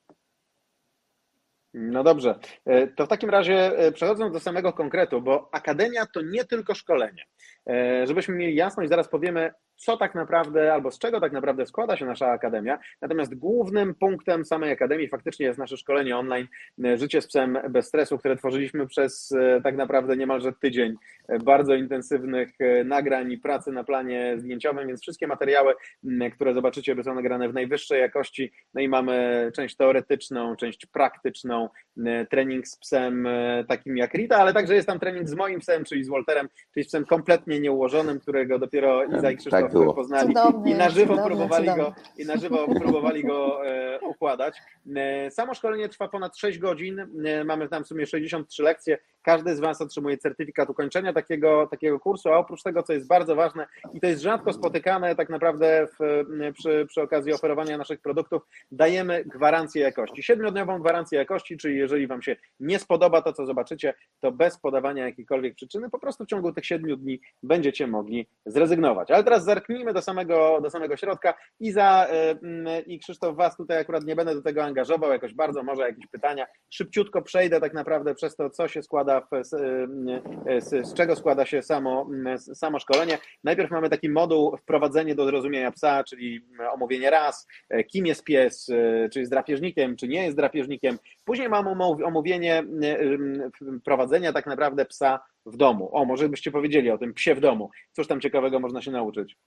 No dobrze, to w takim razie przechodząc do samego konkretu, bo akademia to nie tylko szkolenie. Żebyśmy mieli jasność, zaraz powiemy, co tak naprawdę, albo z czego tak naprawdę składa się nasza akademia. Natomiast głównym punktem samej akademii faktycznie jest nasze szkolenie online Życie z psem bez stresu, które tworzyliśmy przez tak naprawdę niemalże tydzień bardzo intensywnych nagrań i pracy na planie zdjęciowym, więc wszystkie materiały, które zobaczycie, są nagrane w najwyższej jakości. No i mamy część teoretyczną, część praktyczną, trening z psem takim jak Rita, ale także jest tam trening z moim psem, czyli z Walterem, czyli z psem kompletnie nieułożonym, którego dopiero Iza i Krzysztof poznali i na żywo próbowali go układać. Samo szkolenie trwa ponad 6 godzin, mamy tam w sumie 63 lekcje, każdy z Was otrzymuje certyfikat ukończenia takiego kursu, a oprócz tego, co jest bardzo ważne i to jest rzadko spotykane tak naprawdę przy okazji oferowania naszych produktów, dajemy gwarancję jakości, 7-dniową gwarancję jakości, czyli jeżeli Wam się nie spodoba to, co zobaczycie, to bez podawania jakiejkolwiek przyczyny, po prostu w ciągu tych 7 dni będziecie mogli zrezygnować. Ale teraz zerknijmy do samego środka. Iza i Krzysztof, Was tutaj akurat nie będę do tego angażował jakoś bardzo, może jakieś pytania. Szybciutko przejdę tak naprawdę przez to, co się składa, z czego składa się samo szkolenie. Najpierw mamy taki moduł wprowadzenie do zrozumienia psa, czyli omówienie ras, kim jest pies, czy jest drapieżnikiem, czy nie jest drapieżnikiem. Później mamy omówienie prowadzenia tak naprawdę psa w domu. Może byście powiedzieli o tym psie w domu. Cóż tam ciekawego można się nauczyć?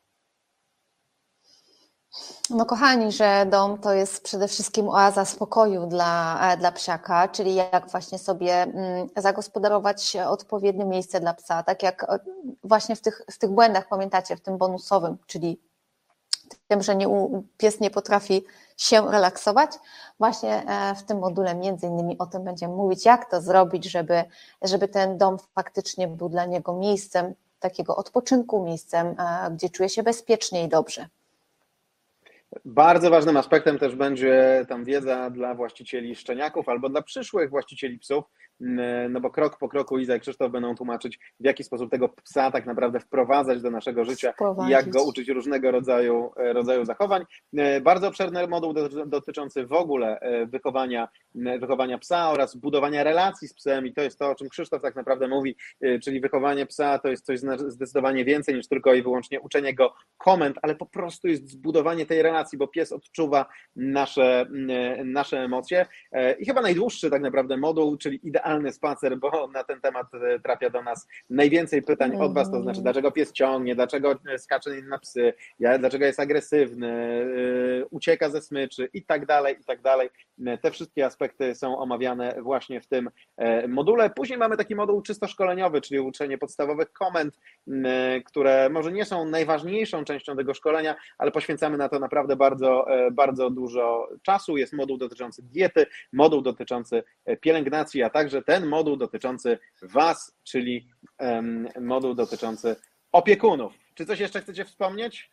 No kochani, że dom to jest przede wszystkim oaza spokoju dla psiaka, czyli jak właśnie sobie zagospodarować odpowiednie miejsce dla psa, tak jak właśnie w tych błędach, pamiętacie, w tym bonusowym, czyli tym, że pies nie potrafi się relaksować. Właśnie w tym module między innymi o tym będziemy mówić, jak to zrobić, żeby ten dom faktycznie był dla niego miejscem takiego odpoczynku, miejscem, gdzie czuje się bezpiecznie i dobrze. Bardzo ważnym aspektem też będzie tam wiedza dla właścicieli szczeniaków albo dla przyszłych właścicieli psów, no bo krok po kroku Iza i Krzysztof będą tłumaczyć, w jaki sposób tego psa tak naprawdę wprowadzać do naszego życia i jak go uczyć różnego rodzaju zachowań. Bardzo obszerny moduł dotyczący w ogóle wychowania psa oraz budowania relacji z psem i to jest to, o czym Krzysztof tak naprawdę mówi, czyli wychowanie psa to jest coś zdecydowanie więcej niż tylko i wyłącznie uczenie go komend, ale po prostu jest zbudowanie tej relacji, bo pies odczuwa nasze emocje i chyba najdłuższy tak naprawdę moduł, czyli idealny spacer, bo na ten temat trafia do nas najwięcej pytań od Was, to znaczy dlaczego pies ciągnie, dlaczego skacze na psy, dlaczego jest agresywny, ucieka ze smyczy i tak dalej. Te wszystkie aspekty są omawiane właśnie w tym module. Później mamy taki moduł czysto szkoleniowy, czyli uczenie podstawowych komend, które może nie są najważniejszą częścią tego szkolenia, ale poświęcamy na to naprawdę bardzo, bardzo dużo czasu. Jest moduł dotyczący diety, moduł dotyczący pielęgnacji, a także ten moduł dotyczący Was, czyli moduł dotyczący opiekunów. Czy coś jeszcze chcecie wspomnieć?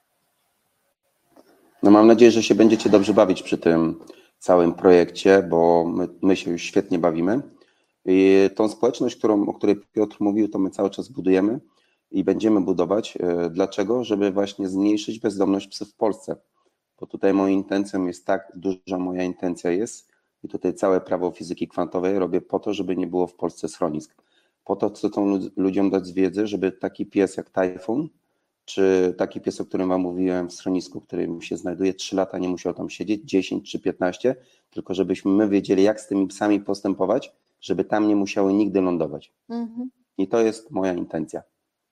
No mam nadzieję, że się będziecie dobrze bawić przy tym całym projekcie, bo my się już świetnie bawimy, I tą społeczność, o której Piotr mówił, to my cały czas budujemy i będziemy budować. Dlaczego? Żeby właśnie zmniejszyć bezdomność psów w Polsce. Bo tutaj moją intencją jest tak, duża moja intencja jest i tutaj całe prawo fizyki kwantowej robię po to, żeby nie było w Polsce schronisk. Po to chcę ludziom dać wiedzę, żeby taki pies jak Tajfun, czy taki pies, o którym wam mówiłem w schronisku, którym się znajduje 3 lata, nie musiał tam siedzieć, 10 czy 15, tylko żebyśmy my wiedzieli, jak z tymi psami postępować, żeby tam nie musiały nigdy lądować. I to jest moja intencja.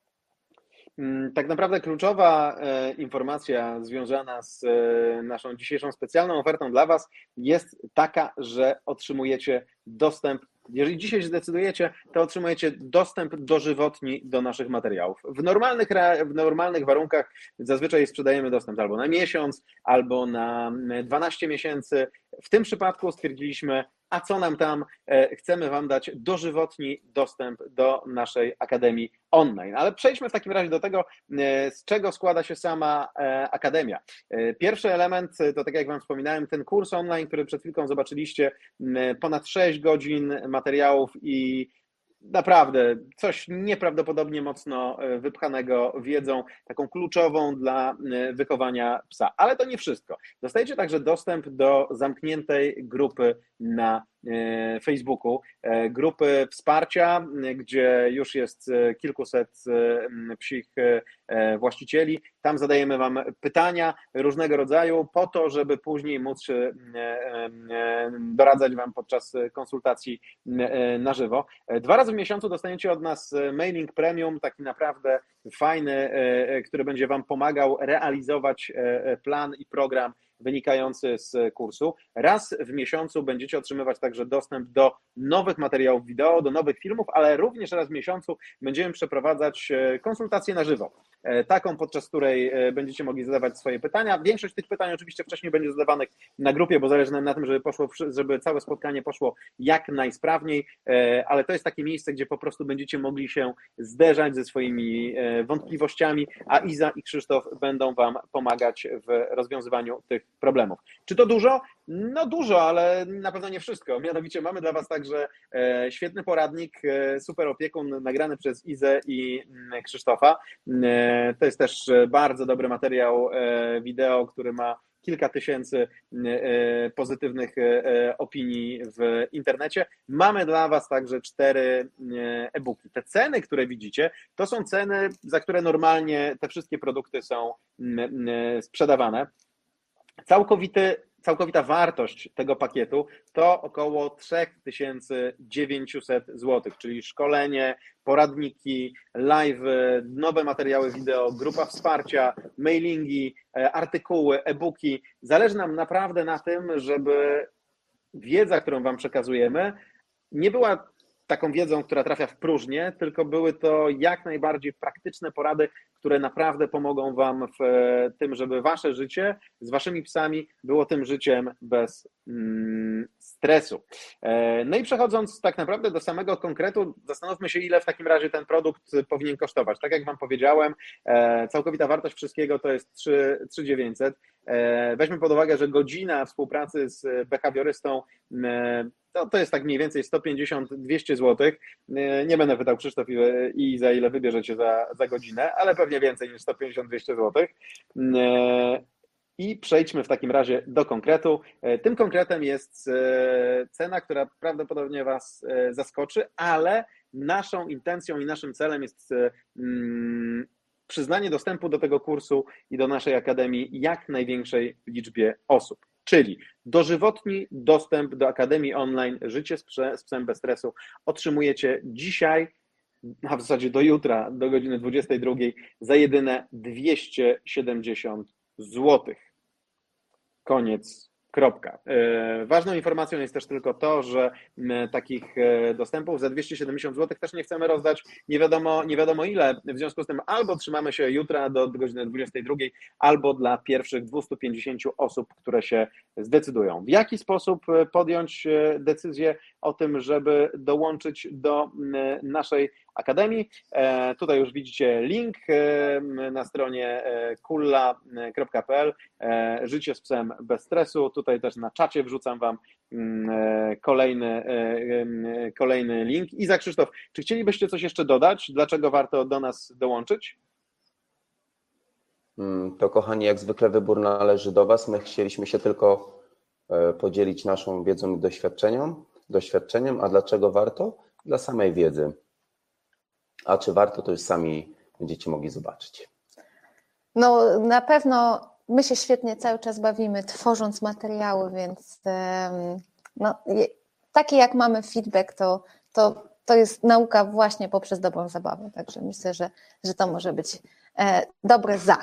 Tak naprawdę kluczowa informacja związana z naszą dzisiejszą specjalną ofertą dla Was jest taka, że otrzymujecie dostęp. Jeżeli dzisiaj się zdecydujecie, to otrzymujecie dostęp dożywotni do naszych materiałów. W normalnych warunkach zazwyczaj sprzedajemy dostęp albo na miesiąc, albo na 12 miesięcy. W tym przypadku stwierdziliśmy, a co nam tam, chcemy Wam dać dożywotni dostęp do naszej Akademii Online. Ale przejdźmy w takim razie do tego, z czego składa się sama Akademia. Pierwszy element to, tak jak Wam wspominałem, ten kurs online, który przed chwilką zobaczyliście, ponad 6 godzin materiałów i naprawdę coś nieprawdopodobnie mocno wypchanego wiedzą, taką kluczową dla wychowania psa. Ale to nie wszystko. Dostajecie także dostęp do zamkniętej grupy na Facebooku, grupy wsparcia, gdzie już jest kilkuset psich właścicieli. Tam zadajemy Wam pytania różnego rodzaju po to, żeby później móc doradzać Wam podczas konsultacji na żywo. 2 razy w miesiącu dostaniecie od nas mailing premium, taki naprawdę fajny, który będzie Wam pomagał realizować plan i program wynikający z kursu. Raz w miesiącu będziecie otrzymywać także dostęp do nowych materiałów wideo, do nowych filmów, ale również raz w miesiącu będziemy przeprowadzać konsultację na żywo. Taką, podczas której będziecie mogli zadawać swoje pytania. Większość tych pytań oczywiście wcześniej będzie zadawanych na grupie, bo zależy nam na tym, żeby całe spotkanie poszło jak najsprawniej, ale to jest takie miejsce, gdzie po prostu będziecie mogli się zderzać ze swoimi wątpliwościami, a Iza i Krzysztof będą Wam pomagać w rozwiązywaniu tych problemów. Czy to dużo? No dużo, ale na pewno nie wszystko. Mianowicie mamy dla Was także świetny poradnik, super opiekun nagrany przez Izę i Krzysztofa. To jest też bardzo dobry materiał wideo, który ma kilka tysięcy pozytywnych opinii w internecie. Mamy dla Was także 4 e-booki. Te ceny, które widzicie, to są ceny, za które normalnie te wszystkie produkty są sprzedawane. Całkowita wartość tego pakietu to około 3900 zł, czyli szkolenie, poradniki, live, nowe materiały wideo, grupa wsparcia, mailingi, artykuły, e-booki. Zależy nam naprawdę na tym, żeby wiedza, którą Wam przekazujemy, nie była taką wiedzą, która trafia w próżnię, tylko były to jak najbardziej praktyczne porady, które naprawdę pomogą Wam w tym, żeby Wasze życie z Waszymi psami było tym życiem bez stresu. No i przechodząc tak naprawdę do samego konkretu, zastanówmy się, ile w takim razie ten produkt powinien kosztować. Tak jak Wam powiedziałem, całkowita wartość wszystkiego to jest 3900. Weźmy pod uwagę, że godzina współpracy z behawiorystą to jest tak mniej więcej 150-200 zł. Nie będę pytał Krzysztof i za ile wybierzecie za godzinę, ale pewnie więcej niż 150-200 zł. I przejdźmy w takim razie do konkretu. Tym konkretem jest cena, która prawdopodobnie Was zaskoczy, ale naszą intencją i naszym celem jest przyznanie dostępu do tego kursu i do naszej akademii jak największej liczbie osób. Czyli dożywotni dostęp do Akademii Online Życie z psem bez stresu otrzymujecie dzisiaj, a w zasadzie do jutra, do godziny 22 za jedyne 270 zł. Koniec. Kropka. Ważną informacją jest też tylko to, że takich dostępów za 270 zł też nie chcemy rozdać nie wiadomo ile. W związku z tym albo trzymamy się jutra do godziny 22, albo dla pierwszych 250 osób, które się zdecydują. W jaki sposób podjąć decyzję o tym, żeby dołączyć do naszej Akademii? Tutaj już widzicie link na stronie kulla.pl. Życie z psem bez stresu. Tutaj też na czacie wrzucam Wam kolejny link. Iza, Krzysztof, czy chcielibyście coś jeszcze dodać? Dlaczego warto do nas dołączyć? To kochani, jak zwykle wybór należy do Was. My chcieliśmy się tylko podzielić naszą wiedzą i doświadczeniem. A dlaczego warto? Dla samej wiedzy. A czy warto, to już sami będziecie mogli zobaczyć. No na pewno my się świetnie cały czas bawimy, tworząc materiały, więc no, taki jak mamy feedback, to jest nauka właśnie poprzez dobrą zabawę. Także myślę, że to może być dobre za.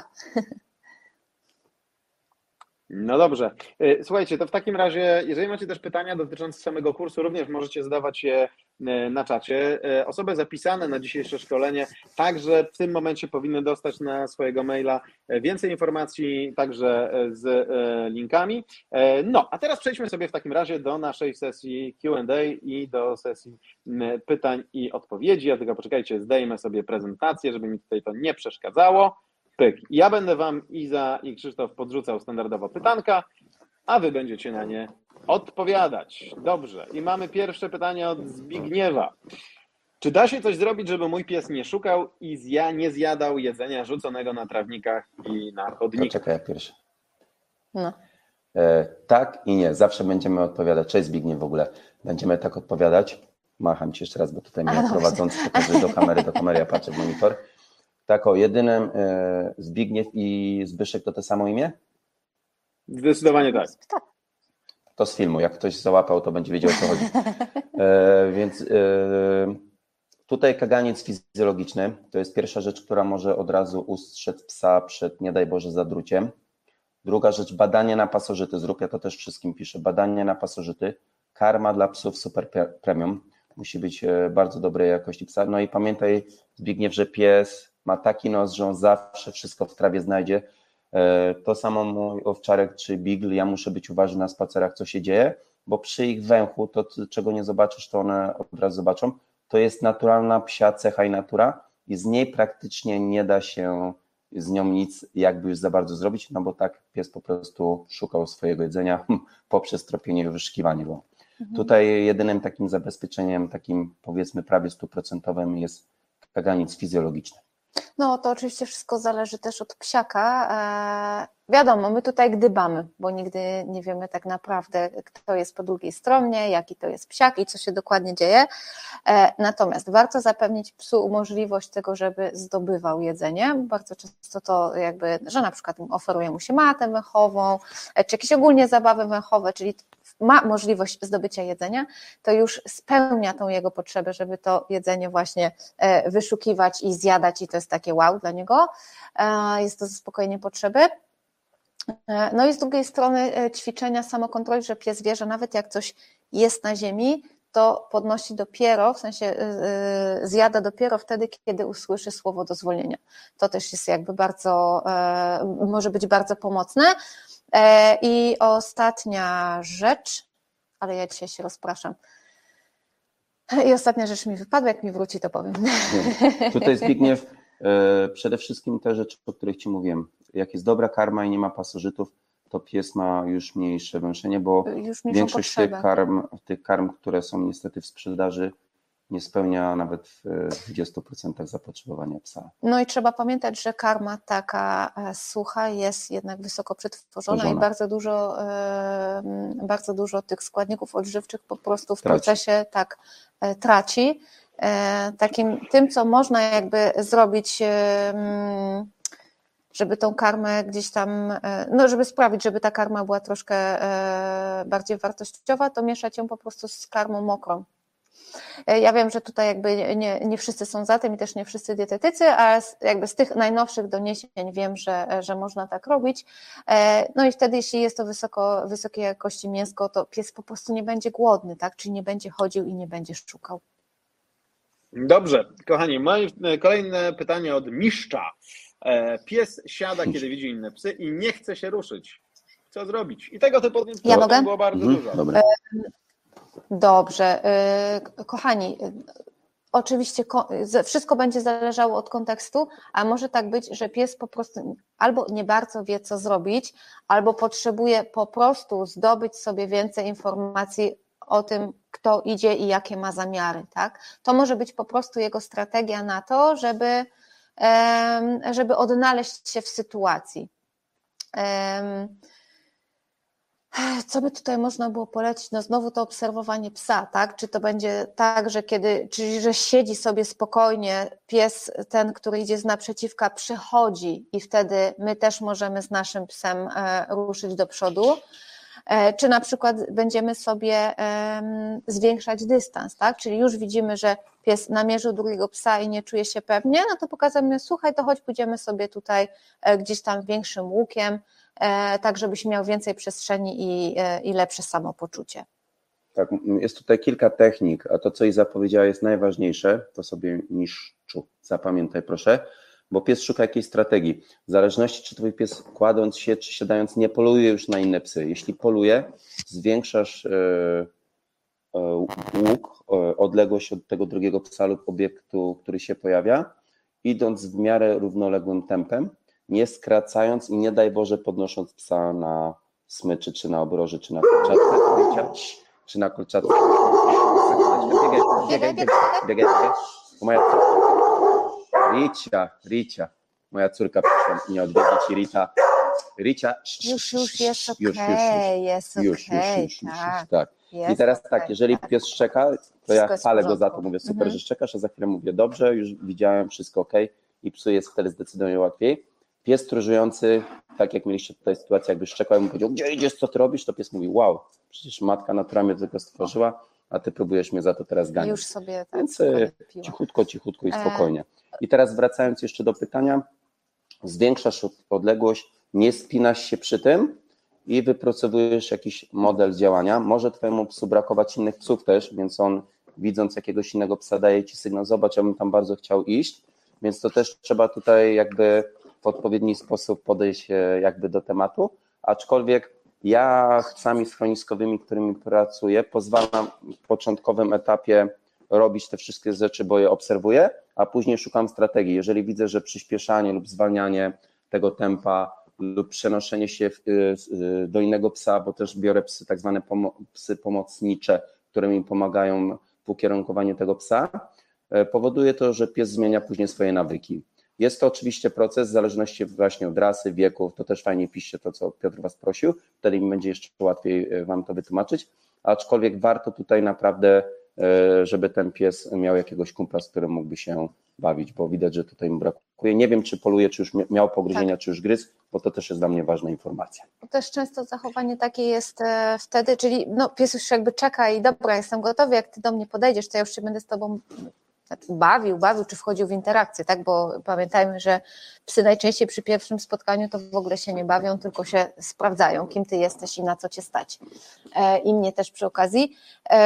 No dobrze. Słuchajcie, to w takim razie, jeżeli macie też pytania dotyczące samego kursu, również możecie zadawać je na czacie. Osoby zapisane na dzisiejsze szkolenie także w tym momencie powinny dostać na swojego maila więcej informacji, także z linkami. No, a teraz przejdźmy sobie w takim razie do naszej sesji Q&A i do sesji pytań i odpowiedzi. Ja tylko poczekajcie, zdejmę sobie prezentację, żeby mi tutaj to nie przeszkadzało. Pyk. Ja będę Wam, Iza i Krzysztof, podrzucał standardowo pytanka, a Wy będziecie na nie odpowiadać. Dobrze. I mamy pierwsze pytanie od Zbigniewa. Czy da się coś zrobić, żeby mój pies nie szukał i nie zjadał jedzenia rzuconego na trawnikach i na chodnikach? Czekaj, ja pierwszy. No. Tak i nie. Zawsze będziemy odpowiadać. Cześć Zbigniew, w ogóle. Będziemy tak odpowiadać. Macham Ci jeszcze raz, bo tutaj mnie prowadzący pokazuje do kamery, ja patrzę w monitor. Tak, o jedynym Zbigniew i Zbyszek to te samo imię? Zdecydowanie tak. To z filmu, jak ktoś załapał, to będzie wiedział, o co chodzi. Więc tutaj kaganiec fizjologiczny to jest pierwsza rzecz, która może od razu ustrzec psa przed, nie daj Boże, zadruciem. Druga rzecz, badanie na pasożyty. Zrób, ja to też wszystkim piszę. Badanie na pasożyty. Karma dla psów super premium. Musi być bardzo dobrej jakości psa. No i pamiętaj, Zbigniew, że pies ma taki nos, że on zawsze wszystko w trawie znajdzie. To samo mój owczarek czy beagle, ja muszę być uważny na spacerach, co się dzieje, bo przy ich węchu, to czego nie zobaczysz, to one od razu zobaczą. To jest naturalna psia cecha i natura i z niej praktycznie nie da się z nią nic jakby już za bardzo zrobić, no bo tak pies po prostu szukał swojego jedzenia poprzez tropienie i wyszukiwanie go. Tutaj jedynym takim zabezpieczeniem, takim powiedzmy prawie 100% jest kaganiec fizjologiczny. No to oczywiście wszystko zależy też od psiaka. Wiadomo, my tutaj gdybamy, bo nigdy nie wiemy tak naprawdę, kto jest po drugiej stronie, jaki to jest psiak i co się dokładnie dzieje. Natomiast warto zapewnić psu możliwość tego, żeby zdobywał jedzenie. Bardzo często to jakby, że na przykład oferuje mu się matę węchową, czy jakieś ogólnie zabawy węchowe, czyli ma możliwość zdobycia jedzenia, to już spełnia tą jego potrzebę, żeby to jedzenie właśnie wyszukiwać i zjadać i to jest takie wow dla niego, jest to zaspokojenie potrzeby. No i z drugiej strony ćwiczenia samokontroli, że pies wie, że nawet jak coś jest na ziemi, to podnosi dopiero, w sensie zjada dopiero wtedy, kiedy usłyszy słowo dozwolenia. To też jest jakby bardzo, może być bardzo pomocne. I ostatnia rzecz, ale ja dzisiaj się rozpraszam. I ostatnia rzecz mi wypadła, jak mi wróci, to powiem. Tutaj Zbigniew, przede wszystkim te rzeczy, o których Ci mówiłem. Jak jest dobra karma i nie ma pasożytów, to pies ma już mniejsze węszenie, bo większość tych karm, które są niestety w sprzedaży, nie spełnia nawet w 20% zapotrzebowania psa. No i trzeba pamiętać, że karma taka sucha jest jednak wysoko przetworzona i bardzo dużo tych składników odżywczych po prostu w procesie tak traci. Tym, co można jakby zrobić, żeby tą karmę gdzieś tam, no żeby sprawić, żeby ta karma była troszkę bardziej wartościowa, to mieszać ją po prostu z karmą mokrą. Ja wiem, że tutaj jakby nie wszyscy są za tym i też nie wszyscy dietetycy, ale jakby z tych najnowszych doniesień wiem, że można tak robić. No i wtedy, jeśli jest to wysokiej jakości mięsko, to pies po prostu nie będzie głodny, tak? Czyli nie będzie chodził i nie będzie szukał. Dobrze, kochani, moje kolejne pytanie od Miszcza. Pies siada, kiedy widzi inne psy i nie chce się ruszyć. Co zrobić? I tego typu było bardzo dużo. Dobra. Dobrze, kochani, oczywiście wszystko będzie zależało od kontekstu, a może tak być, że pies po prostu albo nie bardzo wie, co zrobić, albo potrzebuje po prostu zdobyć sobie więcej informacji o tym, kto idzie i jakie ma zamiary, tak? To może być po prostu jego strategia na to, żeby odnaleźć się w sytuacji. Co by tutaj można było polecić? No znowu to obserwowanie psa, tak? Czy to będzie tak, że siedzi sobie spokojnie, pies ten, który idzie z naprzeciwka, przychodzi i wtedy my też możemy z naszym psem ruszyć do przodu, czy na przykład będziemy sobie zwiększać dystans, tak? Czyli już widzimy, że pies namierzył drugiego psa i nie czuje się pewnie, no to pokazujemy, słuchaj, to chodź pójdziemy sobie tutaj gdzieś tam większym łukiem, tak żebyś miał więcej przestrzeni i lepsze samopoczucie. Tak, jest tutaj kilka technik, a to, co Iza powiedziała, jest najważniejsze, to sobie mistrzu zapamiętaj proszę, bo pies szuka jakiejś strategii. W zależności, czy twój pies kładąc się, czy siadając, nie poluje już na inne psy. Jeśli poluje, zwiększasz łuk, odległość od tego drugiego psa lub obiektu, który się pojawia, idąc w miarę równoległym tempem, nie skracając i nie daj Boże podnosząc psa na smyczy, czy na obroży, czy na kolczatkę, Biegaj. Moja Ricia, moja córka przyszła mnie odwiedzić i Ricia. Już jest okej, tak. I teraz tak, jeżeli pies szczeka, to ja chwalę go za to, mówię super, że szczekasz, a za chwilę mówię dobrze, już widziałem, wszystko okej i psu jest wtedy zdecydowanie łatwiej. Pies stróżujący, tak jak mieliście tutaj sytuację, jakby szczekał i mu powiedział, gdzie idziesz, co ty robisz, to pies mówi, wow, przecież matka natura mnie tylko stworzyła, a ty próbujesz mnie za to teraz ganiać. Już sobie tak. Więc cichutko i spokojnie. I teraz wracając jeszcze do pytania, zwiększasz odległość, nie spinasz się przy tym i wypracowujesz jakiś model działania. Może twojemu psu brakować innych psów też, więc on widząc jakiegoś innego psa daje ci sygnał, zobacz, ja bym tam bardzo chciał iść, więc to też trzeba tutaj jakby w odpowiedni sposób podejść jakby do tematu, aczkolwiek ja psami schroniskowymi, którymi pracuję, pozwalam w początkowym etapie robić te wszystkie rzeczy, bo je obserwuję, a później szukam strategii. Jeżeli widzę, że przyspieszanie lub zwalnianie tego tempa lub przenoszenie się do innego psa, bo też biorę psy, tak zwane psy pomocnicze, które mi pomagają w ukierunkowaniu tego psa, powoduje to, że pies zmienia później swoje nawyki. Jest to oczywiście proces w zależności właśnie od rasy, wieków, to też fajnie piszcie to, co Piotr was prosił, wtedy mi będzie jeszcze łatwiej wam to wytłumaczyć, aczkolwiek warto tutaj naprawdę, żeby ten pies miał jakiegoś kumpla, z którym mógłby się bawić, bo widać, że tutaj mu brakuje. Nie wiem, czy poluje, czy już miał pogryzienia, tak, czy już gryzł, bo to też jest dla mnie ważna informacja. Też często zachowanie takie jest wtedy, czyli no, pies już jakby czeka i dobra, jestem gotowy, jak ty do mnie podejdziesz, to ja już się będę z tobą bawił, czy wchodził w interakcję, tak? Bo pamiętajmy, że psy najczęściej przy pierwszym spotkaniu to w ogóle się nie bawią, tylko się sprawdzają, kim ty jesteś i na co cię stać. I mnie też przy okazji.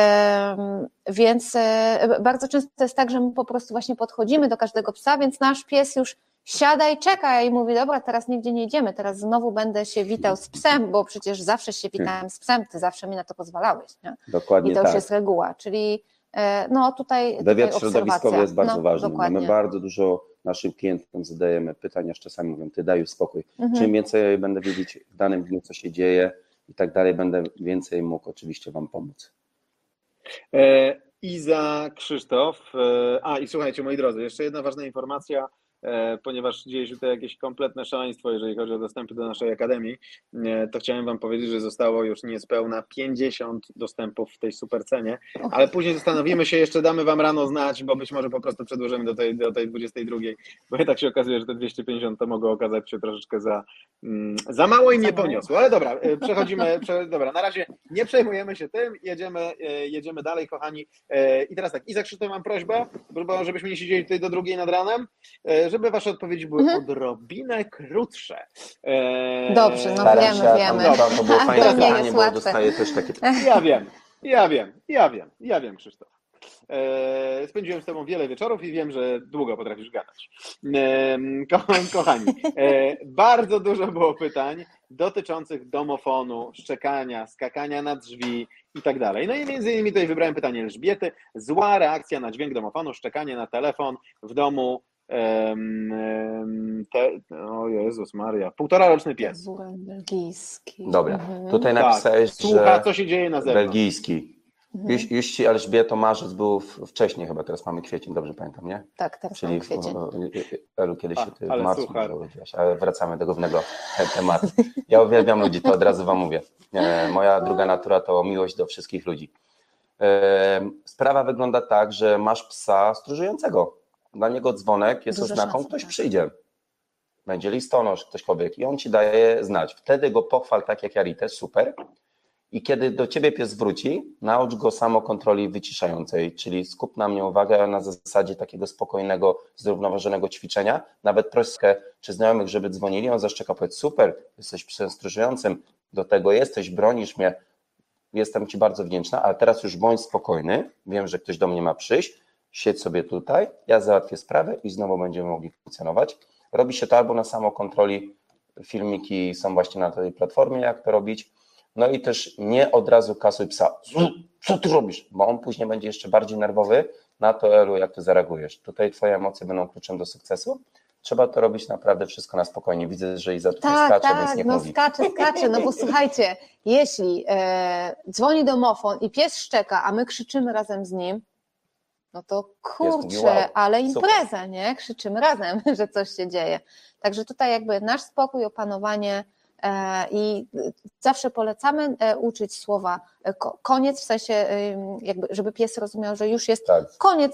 Więc bardzo często jest tak, że my po prostu właśnie podchodzimy do każdego psa, więc nasz pies już siada i czeka i mówi, dobra, teraz nigdzie nie idziemy, teraz znowu będę się witał z psem, bo przecież zawsze się witałem z psem, ty zawsze mi na to pozwalałeś. Nie? Dokładnie. I to już jest reguła, czyli no tutaj wywiad środowiskowy jest bardzo ważny. Dokładnie. My bardzo dużo naszym klientom zadajemy pytań, aż czasami mówią, ty daj już spokój. Czym więcej będę wiedzieć w danym dniu, co się dzieje i tak dalej, będę więcej mógł oczywiście wam pomóc. Iza, Krzysztof. I słuchajcie, moi drodzy, jeszcze jedna ważna informacja, ponieważ dzieje się tutaj jakieś kompletne szaleństwo, jeżeli chodzi o dostępy do naszej akademii, to chciałem wam powiedzieć, że zostało już niespełna 50 dostępów w tej super cenie, ale później zastanowimy się, jeszcze damy wam rano znać, bo być może po prostu przedłużymy do tej 22, bo tak się okazuje, że te 250 to mogło okazać się troszeczkę za mało i nie poniosło, ale dobra, dobra, na razie nie przejmujemy się tym, jedziemy dalej, kochani. I teraz tak, Iza, Krzysztof, mam prośbę, żebyśmy nie siedzieli tutaj do 2 nad ranem, żeby wasze odpowiedzi były odrobinę krótsze. Dobrze, no wiemy. To było fajne pytanie, bo dostaję też takie... Ja wiem, Krzysztof. Spędziłem z tobą wiele wieczorów i wiem, że długo potrafisz gadać. Kochani, bardzo dużo było pytań dotyczących domofonu, szczekania, skakania na drzwi i tak dalej. No i między innymi tutaj wybrałem pytanie Elżbiety. Zła reakcja na dźwięk domofonu, szczekanie na telefon w domu. O Jezus Maria, 1,5-roczny pies. Belgijski. Dobra, tutaj napisałeś, słucha, że co się dzieje na zewnątrz. belgijski. Już ci, Elżbieto, marzec był wcześniej chyba, teraz mamy kwiecień, dobrze pamiętam, nie? Tak, teraz Czyli mamy kwiecień. Elu, kiedyś się ty w ale marcu suchar. urodziłaś, ale wracamy do głównego tematu. Ja uwielbiam ludzi, to od razu wam mówię. Moja druga natura to miłość do wszystkich ludzi. Sprawa wygląda tak, że masz psa stróżującego. Dla niego dzwonek jest oznaką, ktoś przyjdzie. Będzie listonosz, ktoś powie i on ci daje znać. Wtedy go pochwal tak jak Jaritę, super. I kiedy do ciebie pies wróci, naucz go samokontroli wyciszającej, czyli skup na mnie uwagę na zasadzie takiego spokojnego, zrównoważonego ćwiczenia. Nawet prośkę czy znajomych, żeby dzwonili, on zaszczeka, powiedz super, jesteś psem stróżującym, do tego jesteś, bronisz mnie, jestem ci bardzo wdzięczna, ale teraz już bądź spokojny, wiem, że ktoś do mnie ma przyjść, siedź sobie tutaj, ja załatwię sprawę i znowu będziemy mogli funkcjonować. Robi się to albo na samokontroli, filmiki są właśnie na tej platformie, jak to robić. No i też nie od razu kasuj psa. Co ty robisz? Bo on później będzie jeszcze bardziej nerwowy na to, Elu, jak ty zareagujesz. Tutaj twoje emocje będą kluczem do sukcesu. Trzeba to robić naprawdę wszystko na spokojnie. Widzę, że Iza tutaj skacze, więc niech mówi. Skacze, no bo słuchajcie, jeśli dzwoni domofon i pies szczeka, a my krzyczymy razem z nim, no to kurczę, wow, ale impreza, super. Nie? Krzyczymy razem, że coś się dzieje. Także tutaj jakby nasz spokój, opanowanie i zawsze polecamy uczyć słowa koniec, w sensie jakby, żeby pies rozumiał, że już jest koniec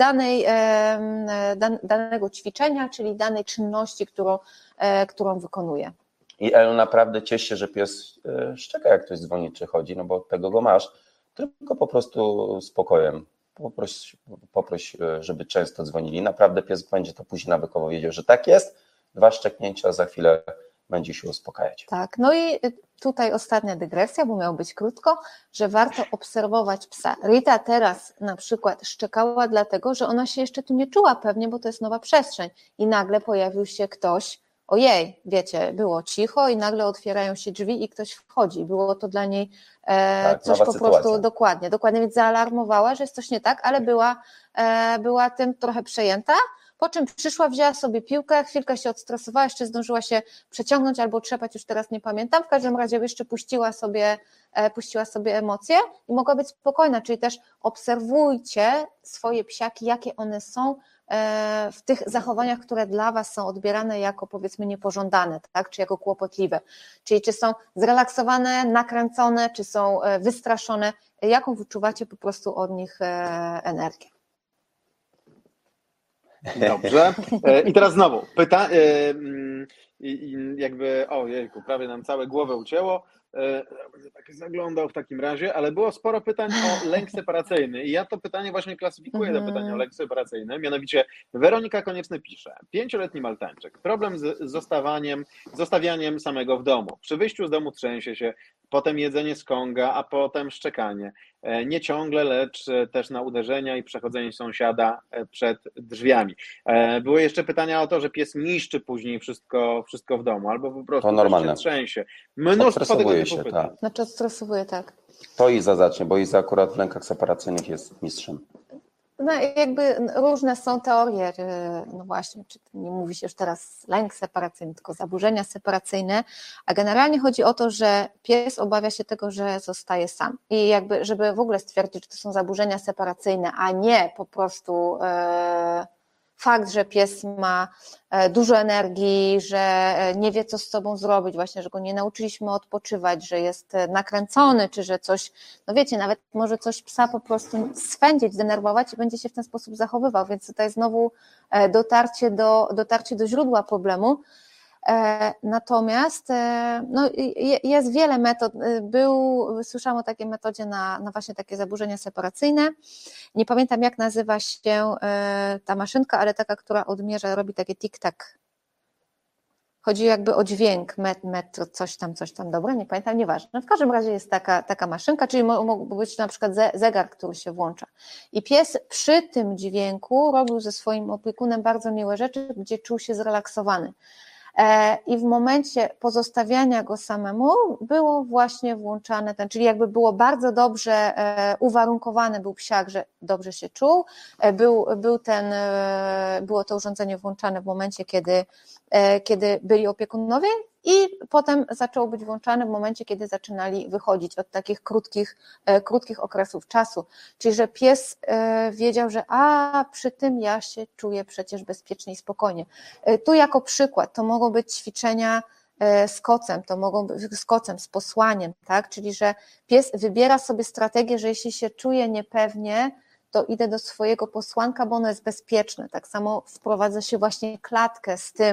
danego ćwiczenia, czyli danej czynności, którą wykonuje. I Elu, naprawdę ciesz się, że pies szczeka, jak ktoś dzwoni czy chodzi, no bo od tego go masz, tylko po prostu spokojem. Poproś, żeby często dzwonili. Naprawdę pies będzie to później nawykowo wiedział, że tak jest. 2 szczeknięcia, za chwilę będzie się uspokajać. Tak, no i tutaj ostatnia dygresja, bo miało być krótko, że warto obserwować psa. Rita teraz na przykład szczekała dlatego, że ona się jeszcze tu nie czuła pewnie, bo to jest nowa przestrzeń i nagle pojawił się ktoś, ojej, wiecie, było cicho i nagle otwierają się drzwi i ktoś wchodzi. Było to dla niej coś po prostu dokładnie, więc zaalarmowała, że jest coś nie tak, ale była tym trochę przejęta. Po czym przyszła, wzięła sobie piłkę, chwilkę się odstresowała, jeszcze zdążyła się przeciągnąć albo trzepać, już teraz nie pamiętam, w każdym razie jeszcze puściła sobie emocje i mogła być spokojna, czyli też obserwujcie swoje psiaki, jakie one są w tych zachowaniach, które dla was są odbierane jako powiedzmy niepożądane, tak? Czy jako kłopotliwe, czyli czy są zrelaksowane, nakręcone, czy są wystraszone, jaką wyczuwacie po prostu od nich energię. Dobrze. I teraz znowu ojejku, prawie nam całe głowę ucięło. Będę tak zaglądał w takim razie, ale było sporo pytań o lęk separacyjny i ja to pytanie właśnie klasyfikuję do pytania o lęk separacyjny. Mianowicie Weronika Konieczny pisze: 5-letni maltańczyk, problem z zostawianiem samego w domu. Przy wyjściu z domu trzęsie się, potem jedzenie z konga, a potem szczekanie. Nie ciągle, lecz też na uderzenia i przechodzenie sąsiada przed drzwiami. Były jeszcze pytania o to, że pies niszczy później wszystko w domu, albo po prostu się trzęsie. Mnóstwo tego typu pytań. Znaczy odstresowuje, tak. To Iza zacznie, bo Iza akurat w lękach separacyjnych jest mistrzem. No jakby różne są teorie, no właśnie, czy nie mówi się już teraz lęk separacyjny, tylko zaburzenia separacyjne, a generalnie chodzi o to, że pies obawia się tego, że zostaje sam i jakby, żeby w ogóle stwierdzić, że to są zaburzenia separacyjne, a nie po prostu fakt, że pies ma dużo energii, że nie wie, co z sobą zrobić, właśnie, że go nie nauczyliśmy odpoczywać, że jest nakręcony, czy że coś, no wiecie, nawet może coś psa po prostu swędzić, zdenerwować i będzie się w ten sposób zachowywał, więc tutaj znowu dotarcie do źródła problemu. Natomiast no, jest wiele metod. Słyszałam o takiej metodzie na właśnie takie zaburzenia separacyjne. Nie pamiętam, jak nazywa się ta maszynka, ale taka, która odmierza, robi takie tik-tak. chodzi jakby o dźwięk, metr, coś tam, dobra, nie pamiętam, nieważne. W każdym razie jest taka maszynka, czyli mógł być na przykład zegar, który się włącza. I pies przy tym dźwięku robił ze swoim opiekunem bardzo miłe rzeczy, gdzie czuł się zrelaksowany. I w momencie pozostawiania go samemu było właśnie włączane czyli jakby było bardzo dobrze uwarunkowany był psiak, że dobrze się czuł, było to urządzenie włączane w momencie, kiedy byli opiekunowie i potem zaczęło być włączane w momencie, kiedy zaczynali wychodzić od takich krótkich okresów czasu, czyli że pies wiedział, że przy tym ja się czuję przecież bezpiecznie i spokojnie. Tu jako przykład to mogą być ćwiczenia z kocem, z posłaniem, tak? Czyli że pies wybiera sobie strategię, że jeśli się czuje niepewnie, to idę do swojego posłanka, bo ono jest bezpieczne. Tak samo wprowadza się właśnie klatkę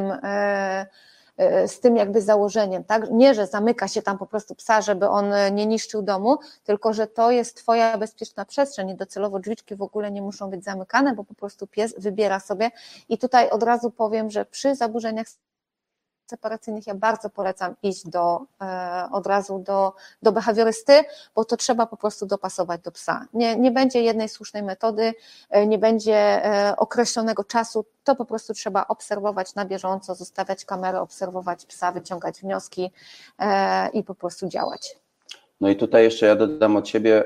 z tym jakby założeniem, tak? Nie, że zamyka się tam po prostu psa, żeby on nie niszczył domu, tylko że to jest twoja bezpieczna przestrzeń. Docelowo drzwiczki w ogóle nie muszą być zamykane, bo po prostu pies wybiera sobie. I tutaj od razu powiem, że przy zaburzeniach separacyjnych ja bardzo polecam iść od razu do behawiorysty, bo to trzeba po prostu dopasować do psa. Nie będzie jednej słusznej metody, nie będzie określonego czasu, to po prostu trzeba obserwować na bieżąco, zostawiać kamerę, obserwować psa, wyciągać wnioski i po prostu działać. No i tutaj jeszcze ja dodam od siebie,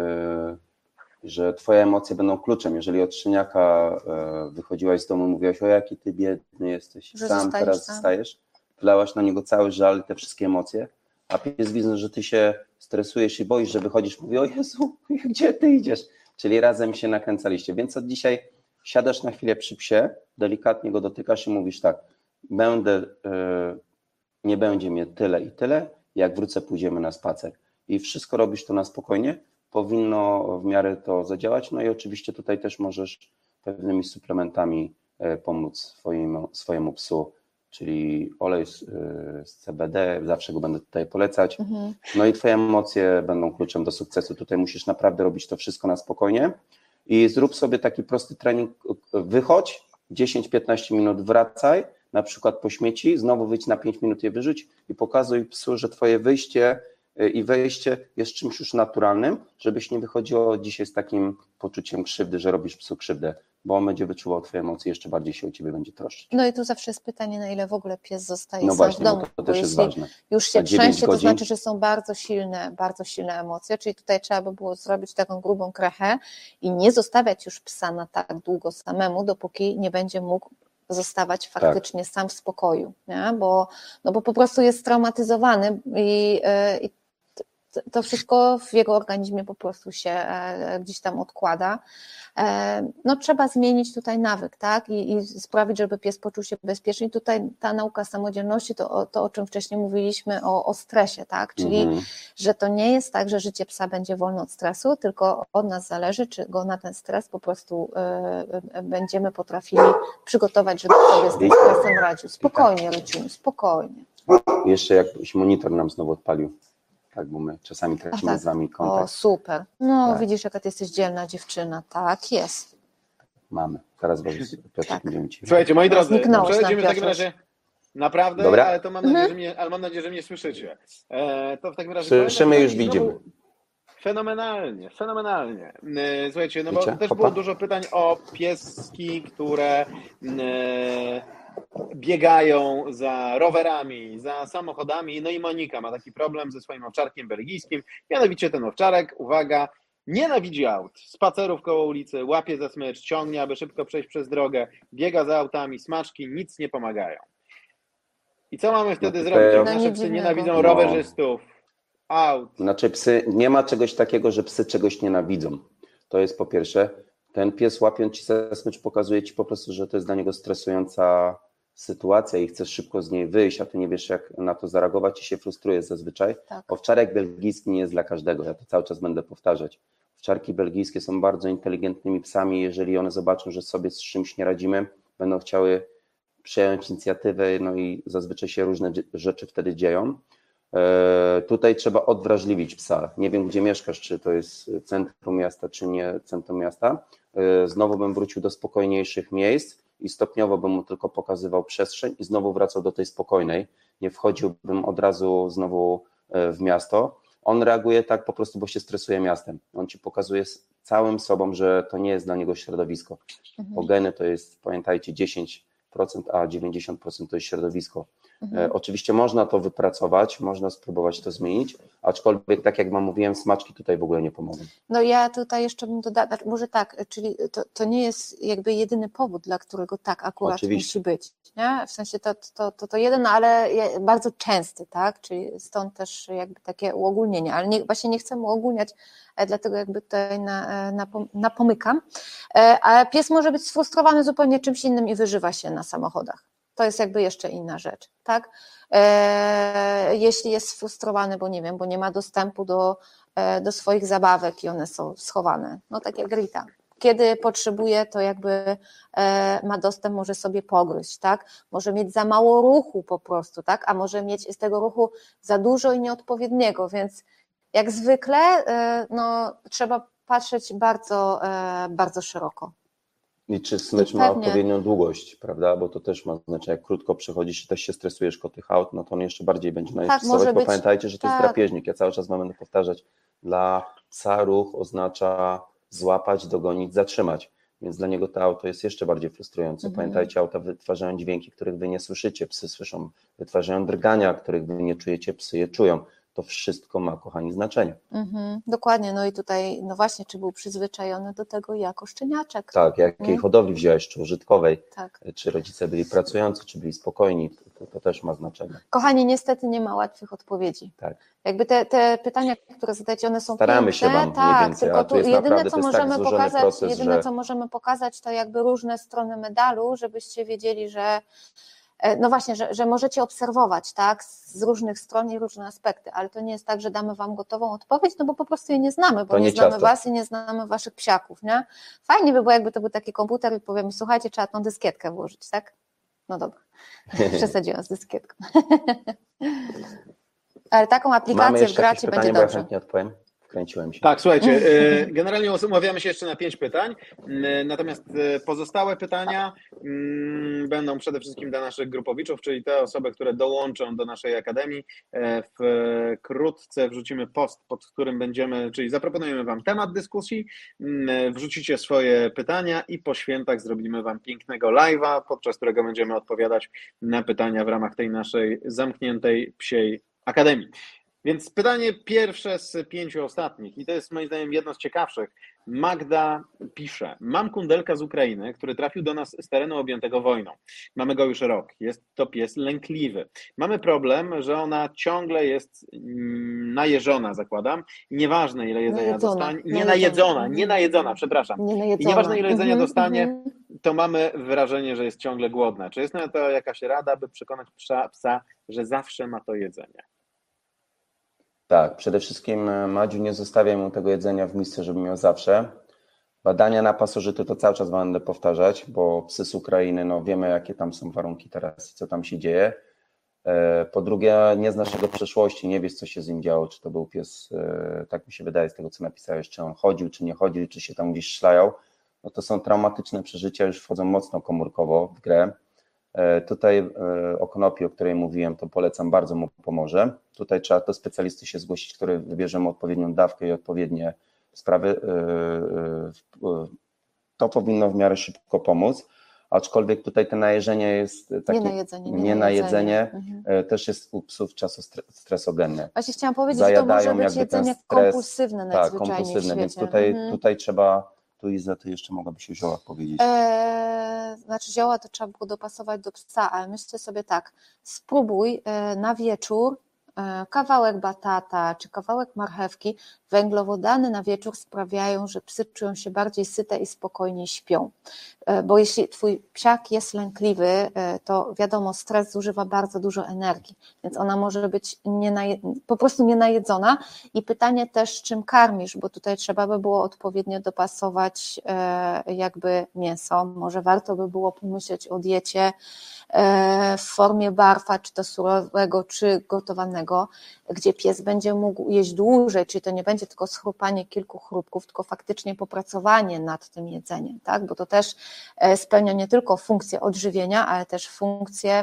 że twoje emocje będą kluczem. Jeżeli od szczeniaka wychodziłaś z domu i mówiłaś, o jaki ty biedny jesteś, sam teraz zostajesz, wylałaś na niego cały żal i te wszystkie emocje, a pies widząc, że ty się stresujesz i boisz, że wychodzisz, mówi, o Jezu, gdzie ty idziesz? Czyli razem się nakręcaliście. Więc od dzisiaj siadasz na chwilę przy psie, delikatnie go dotykasz i mówisz tak, nie będzie mnie tyle i tyle, jak wrócę, pójdziemy na spacer. I wszystko robisz to na spokojnie, powinno w miarę to zadziałać, no i oczywiście tutaj też możesz pewnymi suplementami pomóc swojemu psu, czyli olej z CBD, zawsze go będę tutaj polecać, no i twoje emocje będą kluczem do sukcesu. Tutaj musisz naprawdę robić to wszystko na spokojnie i zrób sobie taki prosty trening, wychodź, 10-15 minut wracaj, na przykład po śmieci, znowu wyjdź na 5 minut je wyrzuć i pokazuj psu, że twoje wyjście i wejście jest czymś już naturalnym, żebyś nie wychodziło dzisiaj z takim poczuciem krzywdy, że robisz psu krzywdę, bo on będzie wyczuwał twoje emocje, jeszcze bardziej się o ciebie będzie troszczyć. No i tu zawsze jest pytanie, na ile w ogóle pies zostaje no sam właśnie, w domu. to też jest ważne. Już się trzęsie, to znaczy, że są bardzo silne emocje, czyli tutaj trzeba by było zrobić taką grubą krechę i nie zostawiać już psa na tak długo samemu, dopóki nie będzie mógł zostawać faktycznie sam w spokoju, nie? Bo po prostu jest traumatyzowany i to wszystko w jego organizmie po prostu się gdzieś tam odkłada. No trzeba zmienić tutaj nawyk, tak? I sprawić, żeby pies poczuł się bezpiecznie. I tutaj ta nauka samodzielności, to o czym wcześniej mówiliśmy, o stresie, tak? Czyli, że to nie jest tak, że życie psa będzie wolne od stresu, tylko od nas zależy, czy go na ten stres po prostu będziemy potrafili przygotować, żeby sobie z tym stresem radził. Spokojnie, Ryciu, spokojnie. Jeszcze jakbyś monitor nam znowu odpalił. Tak, bo my czasami tracimy z wami kontakt. O, super. No tak. Widzisz, jaka ty jesteś dzielna dziewczyna. Tak, jest. Mamy. Teraz Piotr będziemy ci. Słuchajcie, moi drodzy, przechodzimy w takim razie. Naprawdę? Dobra. Ale to mam nadzieję, że mnie słyszycie. To w takim razie. Słyszymy, już widzimy. Fenomenalnie. Słuchajcie, no bo też było dużo pytań o pieski, które biegają za rowerami, za samochodami, no i Monika ma taki problem ze swoim owczarkiem belgijskim, mianowicie ten owczarek, uwaga, nienawidzi aut, spacerów koło ulicy, łapie za smycz, ciągnie, aby szybko przejść przez drogę, biega za autami, smaczki, nic nie pomagają. I co mamy wtedy zrobić, jak nasze psy nienawidzą rowerzystów, aut? Znaczy psy, nie ma czegoś takiego, że psy czegoś nienawidzą. To jest po pierwsze. Ten pies łapiąc ci za smycz pokazuje ci po prostu, że to jest dla niego stresująca sytuacja i chcesz szybko z niej wyjść, a ty nie wiesz, jak na to zareagować i się frustrujesz zazwyczaj. Tak. Owczarek belgijski nie jest dla każdego, ja to cały czas będę powtarzać. Owczarki belgijskie są bardzo inteligentnymi psami, jeżeli one zobaczą, że sobie z czymś nie radzimy, będą chciały przejąć inicjatywę, no i zazwyczaj się różne rzeczy wtedy dzieją. Tutaj trzeba odwrażliwić psa. Nie wiem, gdzie mieszkasz, czy to jest centrum miasta, czy nie centrum miasta. Znowu bym wrócił do spokojniejszych miejsc. i stopniowo bym mu tylko pokazywał przestrzeń i znowu wracał do tej spokojnej, nie wchodziłbym od razu znowu w miasto. On reaguje tak po prostu, bo się stresuje miastem. On ci pokazuje całym sobą, że to nie jest dla niego środowisko. Bo geny to jest, pamiętajcie, 10%, a 90% to jest środowisko. Oczywiście można to wypracować, można spróbować to zmienić, aczkolwiek tak jak wam mówiłem, smaczki tutaj w ogóle nie pomogą. No ja tutaj jeszcze bym dodała, może tak, czyli to nie jest jakby jedyny powód, dla którego tak akurat Oczywiście. musi być, nie? W sensie to jeden, ale bardzo częsty, tak? Czyli stąd też jakby takie uogólnienie, ale właśnie nie chcemy uogólniać, dlatego jakby tutaj napomykam. Ale pies może być sfrustrowany zupełnie czymś innym i wyżywa się na samochodach. To jest jakby jeszcze inna rzecz, tak? Jeśli jest sfrustrowany, bo nie wiem, bo nie ma dostępu do swoich zabawek i one są schowane, no tak jak Rita. Kiedy potrzebuje, to jakby ma dostęp, może sobie pogryźć, tak? Może mieć za mało ruchu po prostu, tak? A może mieć z tego ruchu za dużo i nieodpowiedniego, więc jak zwykle no, trzeba patrzeć bardzo, bardzo szeroko. I czy smycz ma odpowiednią długość, prawda? Bo to też ma znaczenie, jak krótko przychodzisz i też się stresujesz koło tych aut, no to on jeszcze bardziej będzie na nich stosować, bo pamiętajcie, że to jest drapieżnik. Ja cały czas wam będę powtarzać, dla psa ruch oznacza złapać, dogonić, zatrzymać. Więc dla niego to auto jest jeszcze bardziej frustrujące. Pamiętajcie, auta wytwarzają dźwięki, których wy nie słyszycie, psy słyszą, wytwarzają drgania, których wy nie czujecie, psy je czują. To wszystko ma, kochani, znaczenie. Dokładnie, no i tutaj, no właśnie, czy był przyzwyczajony do tego jako szczeniaczek. Tak, jakiej hodowli wziąłeś, czy użytkowej, tak. Czy rodzice byli pracujący, czy byli spokojni, to też ma znaczenie. Kochani, niestety nie ma łatwych odpowiedzi. Tak. Jakby te pytania, które zadajecie, one są staramy piękne, się wam tak, więcej, tylko tu jedyne, co możemy pokazać, proces, co możemy pokazać, to jakby różne strony medalu, żebyście wiedzieli, że no właśnie, że możecie obserwować, tak, z różnych stron i różne aspekty, ale to nie jest tak, że damy wam gotową odpowiedź, no bo po prostu jej nie znamy, bo nie znamy was i nie znamy waszych psiaków, nie? Fajnie by było, jakby to był taki komputer i powiemy, słuchajcie, trzeba tą dyskietkę włożyć, tak? No dobra, przesadziłam z dyskietką. Ale taką aplikację wgrać i będzie dobrze. Ja chętnie odpowiem. Wkręciłem się. Tak, słuchajcie, generalnie umawiamy się jeszcze na 5 pytań, natomiast pozostałe pytania będą przede wszystkim dla naszych grupowiczów, czyli te osoby, które dołączą do naszej akademii. Wkrótce wrzucimy post, pod którym czyli zaproponujemy wam temat dyskusji, wrzucicie swoje pytania i po świętach zrobimy wam pięknego live'a, podczas którego będziemy odpowiadać na pytania w ramach tej naszej zamkniętej psiej akademii. Więc pytanie pierwsze z 5 ostatnich i to jest moim zdaniem jedno z ciekawszych. Magda pisze, mam kundelka z Ukrainy, który trafił do nas z terenu objętego wojną. Mamy go już rok, jest to pies lękliwy. Mamy problem, że ona ciągle jest najeżona, zakładam, nieważne ile jedzenia dostanie, nienajedzona, przepraszam. I nieważne ile jedzenia dostanie, to mamy wrażenie, że jest ciągle głodna. Czy jest na to jakaś rada, by przekonać psa, że zawsze ma to jedzenie? Tak, przede wszystkim, Madziu, nie zostawiaj mu tego jedzenia w misce, żeby miał zawsze. Badania na pasożyty to cały czas będę powtarzać, bo psy z Ukrainy, no wiemy jakie tam są warunki teraz i co tam się dzieje. Po drugie, nie znasz jego przeszłości, nie wiesz co się z nim działo, czy to był pies, tak mi się wydaje z tego co napisałeś, czy on chodził, czy nie chodził, czy się tam gdzieś szlajał. No to są traumatyczne przeżycia, już wchodzą mocno komórkowo w grę. Tutaj o konopi, o której mówiłem, to polecam, bardzo mu pomoże. Tutaj trzeba do specjalisty się zgłosić, który wybierze mu odpowiednią dawkę i odpowiednie sprawy. To powinno w miarę szybko pomóc, aczkolwiek tutaj to najeżenie jest takie nie na jedzenie też jest u psów często stresogenne. Właśnie chciałam powiedzieć, że to może być jedzenie kompulsywne najzwyczajniej tak, kompulsywne, w więc świecie. tutaj trzeba, tu Iza, ty jeszcze mogłabyś o ziołach powiedzieć. Znaczy zioła to trzeba było dopasować do psa, ale myślę sobie tak, spróbuj na wieczór kawałek batata czy kawałek marchewki, węglowodany na wieczór sprawiają, że psy czują się bardziej syte i spokojniej śpią. Bo jeśli twój psiak jest lękliwy, to wiadomo, stres zużywa bardzo dużo energii, więc ona może być po prostu nienajedzona i pytanie też, czym karmisz, bo tutaj trzeba by było odpowiednio dopasować jakby mięso. Może warto by było pomyśleć o diecie w formie barfa, czy to surowego, czy gotowanego. takiego, gdzie pies będzie mógł jeść dłużej, czyli to nie będzie tylko schrupanie kilku chrupków, tylko faktycznie popracowanie nad tym jedzeniem, tak? Bo to też spełnia nie tylko funkcję odżywienia, ale też funkcję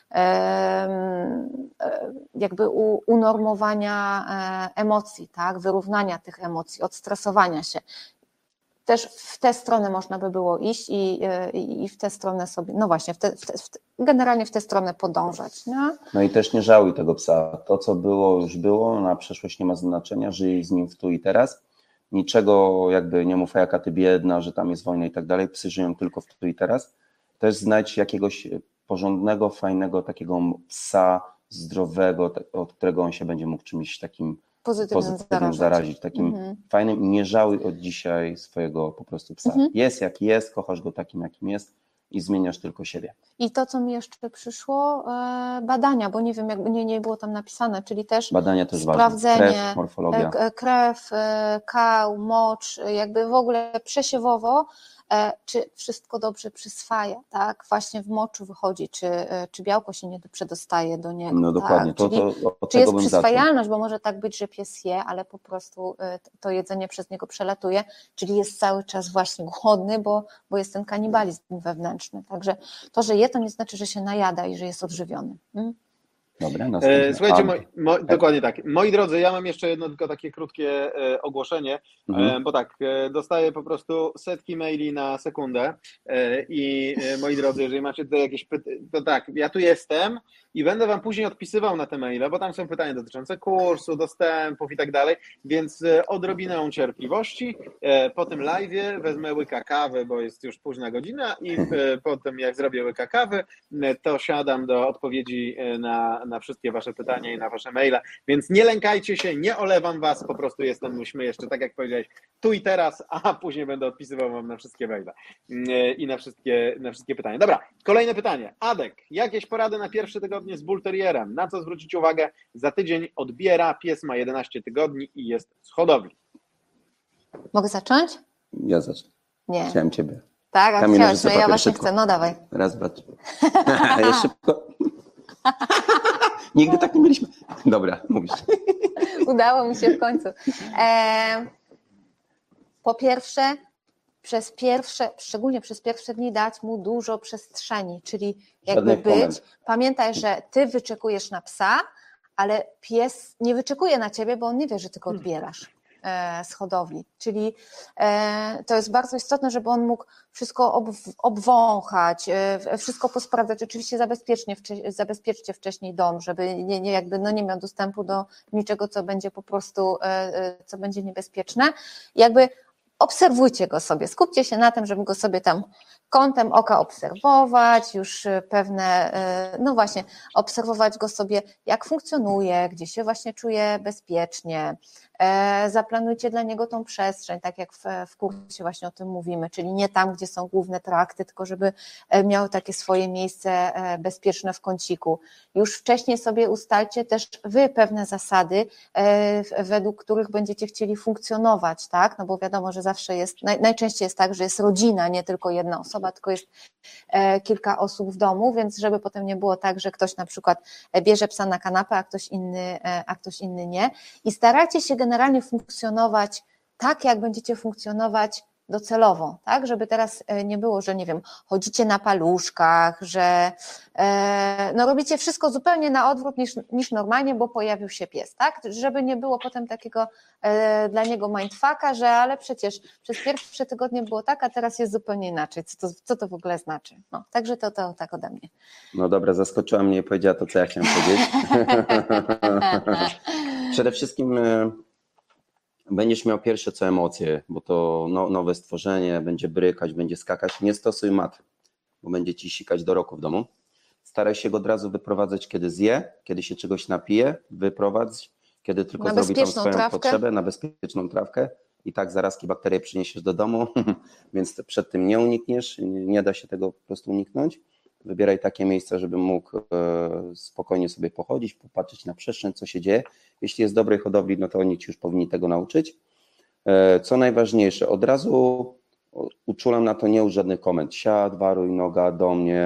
jakby unormowania emocji, tak? Wyrównania tych emocji, odstresowania się. Też w tę stronę można by było iść i w tę stronę sobie, no właśnie, generalnie w tę stronę podążać. Nie? No i też nie żałuj tego psa. To, co było, już było, na przyszłość nie ma znaczenia, żyj z nim w tu i teraz. Niczego jakby nie mów, jaka ty biedna, że tam jest wojna i tak dalej. Psy żyją tylko w tu i teraz. Też znajdź jakiegoś porządnego, fajnego takiego psa, zdrowego, od którego on się będzie mógł czymś takim pozytywnym zarazić, takim fajnym i nie żałuj od dzisiaj swojego po prostu psa. Jest jak jest, kochasz go takim jakim jest i zmieniasz tylko siebie. I to, co mi jeszcze przyszło, badania, bo nie wiem, jakby nie było tam napisane, czyli też badania też sprawdzenie, krew, morfologia. Krew, kał, mocz, jakby w ogóle przesiewowo, czy wszystko dobrze przyswaja, tak? Właśnie w moczu wychodzi, czy białko się nie przedostaje do niego. No dokładnie, tak? Czy jest przyswajalność, bo może tak być, że pies je, ale po prostu to jedzenie przez niego przelatuje, czyli jest cały czas właśnie głodny, bo jest ten kanibalizm wewnętrzny. Także to, że je, to nie znaczy, że się najada i że jest odżywiony. Dobra, słuchajcie, dokładnie tak. Moi drodzy, ja mam jeszcze jedno tylko takie krótkie ogłoszenie, bo tak, dostaję po prostu setki maili na sekundę i moi drodzy, jeżeli macie tutaj jakieś pytania, to tak, ja tu jestem i będę wam później odpisywał na te maile, bo tam są pytania dotyczące kursu, dostępów i tak dalej, więc odrobinę cierpliwości. Po tym live'ie wezmę łyka kawy, bo jest już późna godzina i potem jak zrobię łyka kawy, to siadam do odpowiedzi na wszystkie wasze pytania i na wasze maile, więc nie lękajcie się, nie olewam was, po prostu jesteśmy jeszcze, tak jak powiedziałeś, tu i teraz, a później będę odpisywał wam na wszystkie maile i na wszystkie pytania. Dobra, kolejne pytanie. Adek, jakieś porady na pierwsze tygodnie z Bull Terrierem? Na co zwrócić uwagę? Za tydzień odbiera, pies ma 11 tygodni i jest z hodowli. Mogę zacząć? Ja zacznę. Nie. Chciałem ciebie. Tak, a chciałeś, no ja właśnie chcę, no dawaj. Raz, dwa, trzy. Jest szybko. Nigdy tak nie mieliśmy. Dobra, mówisz. Udało mi się w końcu. Po pierwsze, szczególnie przez pierwsze dni dać mu dużo przestrzeni, czyli jakby być. Pamiętaj, że ty wyczekujesz na psa, ale pies nie wyczekuje na ciebie, bo on nie wie, że ty go odbierasz z hodowli. Czyli to jest bardzo istotne, żeby on mógł wszystko obwąchać, wszystko posprawdzać. Oczywiście zabezpieczcie wcześniej dom, żeby nie miał dostępu do niczego, co będzie po prostu, co będzie niebezpieczne. Jakby obserwujcie go sobie, skupcie się na tym, żeby go sobie tam kątem oka obserwować, już pewne, no właśnie, obserwować go sobie, jak funkcjonuje, gdzie się właśnie czuje bezpiecznie. Zaplanujcie dla niego tą przestrzeń, tak jak w kursie właśnie o tym mówimy, czyli nie tam, gdzie są główne trakty, tylko żeby miał takie swoje miejsce bezpieczne w kąciku. Już wcześniej sobie ustalcie też wy pewne zasady, według których będziecie chcieli funkcjonować, tak? No bo wiadomo, że zawsze jest, najczęściej jest tak, że jest rodzina, nie tylko jedna osoba, tylko jest kilka osób w domu, więc żeby potem nie było tak, że ktoś na przykład bierze psa na kanapę, a ktoś inny nie. I starajcie się generalnie funkcjonować tak, jak będziecie funkcjonować docelowo, tak, żeby teraz nie było, że nie wiem, chodzicie na paluszkach, że no robicie wszystko zupełnie na odwrót niż normalnie, bo pojawił się pies, tak, żeby nie było potem takiego dla niego mindfucka, że ale przecież przez pierwsze tygodnie było tak, a teraz jest zupełnie inaczej, co to w ogóle znaczy, no, także to tak ode mnie. No dobra, zaskoczyła mnie i powiedziała to, co ja chciałem powiedzieć. Przede wszystkim będziesz miał pierwsze co emocje, bo to nowe stworzenie, będzie brykać, będzie skakać. Nie stosuj mat, bo będzie ci sikać do roku w domu. Staraj się go od razu wyprowadzać, kiedy zje, kiedy się czegoś napije, wyprowadź, kiedy tylko zrobi tą swoją potrzebę, na bezpieczną trawkę i tak zarazki, bakterie przyniesiesz do domu, więc przed tym nie unikniesz, nie da się tego po prostu uniknąć. Wybieraj takie miejsca, żeby mógł spokojnie sobie pochodzić, popatrzeć na przestrzeń, co się dzieje. Jeśli jest dobrej hodowli, no to oni ci już powinni tego nauczyć. Co najważniejsze, od razu uczulam na to, nie już żadnych komend. Siad, waruj, noga do mnie,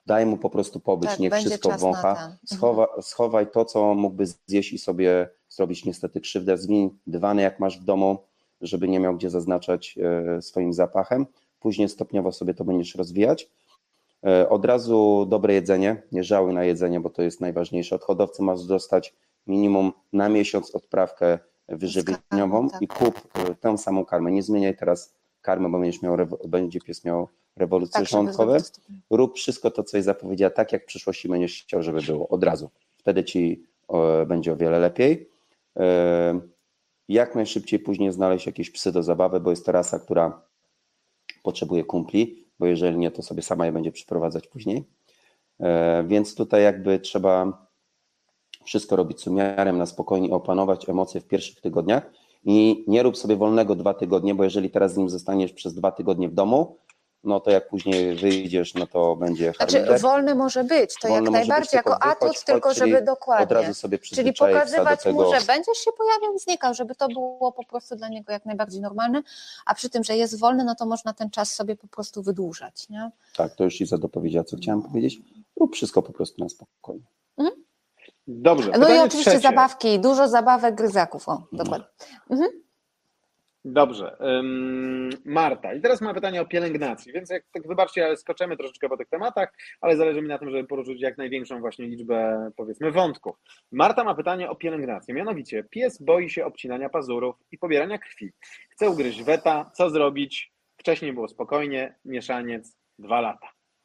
daj mu po prostu pobyć, Tak, niech będzie wszystko czas wącha, na ten. schowaj to, co mógłby zjeść i sobie zrobić niestety krzywdę, zmień dywany, jak masz w domu, żeby nie miał gdzie zaznaczać swoim zapachem, później stopniowo sobie to będziesz rozwijać. Od razu dobre jedzenie, nie żałuj na jedzenie, bo to jest najważniejsze. Od hodowcy masz dostać minimum na miesiąc odprawkę wyżywieniową tak. i kup tę samą karmę. Nie zmieniaj teraz karmy, bo będzie pies miał rewolucje żołądkowe. Rób wszystko to, co jest zapowiedziała, tak jak w przyszłości będziesz chciał, żeby było. Od razu. Wtedy ci będzie o wiele lepiej. Jak najszybciej później znaleźć jakieś psy do zabawy, bo jest to rasa, która potrzebuje kumpli, bo jeżeli nie, to sobie sama je będzie przyprowadzać później. Więc tutaj jakby trzeba wszystko robić z umiarem, na spokojnie opanować emocje w pierwszych tygodniach i nie rób sobie wolnego 2 tygodnie, bo jeżeli teraz z nim zostaniesz przez 2 tygodnie w domu, no to jak później wyjdziesz, no to będzie harmider. Znaczy wolny może być, to wolny jak najbardziej jako atut, tylko żeby dokładnie. Od razu sobie czyli pokazywać mu, że będziesz się pojawiał i znikał, żeby to było po prostu dla niego jak najbardziej normalne, a przy tym, że jest wolny, no to można ten czas sobie po prostu wydłużać. Nie? Tak, to już Iza dopowiedziała, co chciałam powiedzieć. Rób wszystko po prostu na spokojnie. Dobrze. No i oczywiście zabawki, dużo zabawek, gryzaków. O, dokładnie. Dobrze. Marta. I teraz mam pytanie o pielęgnacji, więc jak tak wybaczcie, ale skoczymy troszeczkę po tych tematach, ale zależy mi na tym, żeby poruszyć jak największą właśnie liczbę, powiedzmy, wątków. Marta ma pytanie o pielęgnację, mianowicie pies boi się obcinania pazurów i pobierania krwi. Chce ugryźć weta, co zrobić? Wcześniej było spokojnie, mieszaniec 2 lata.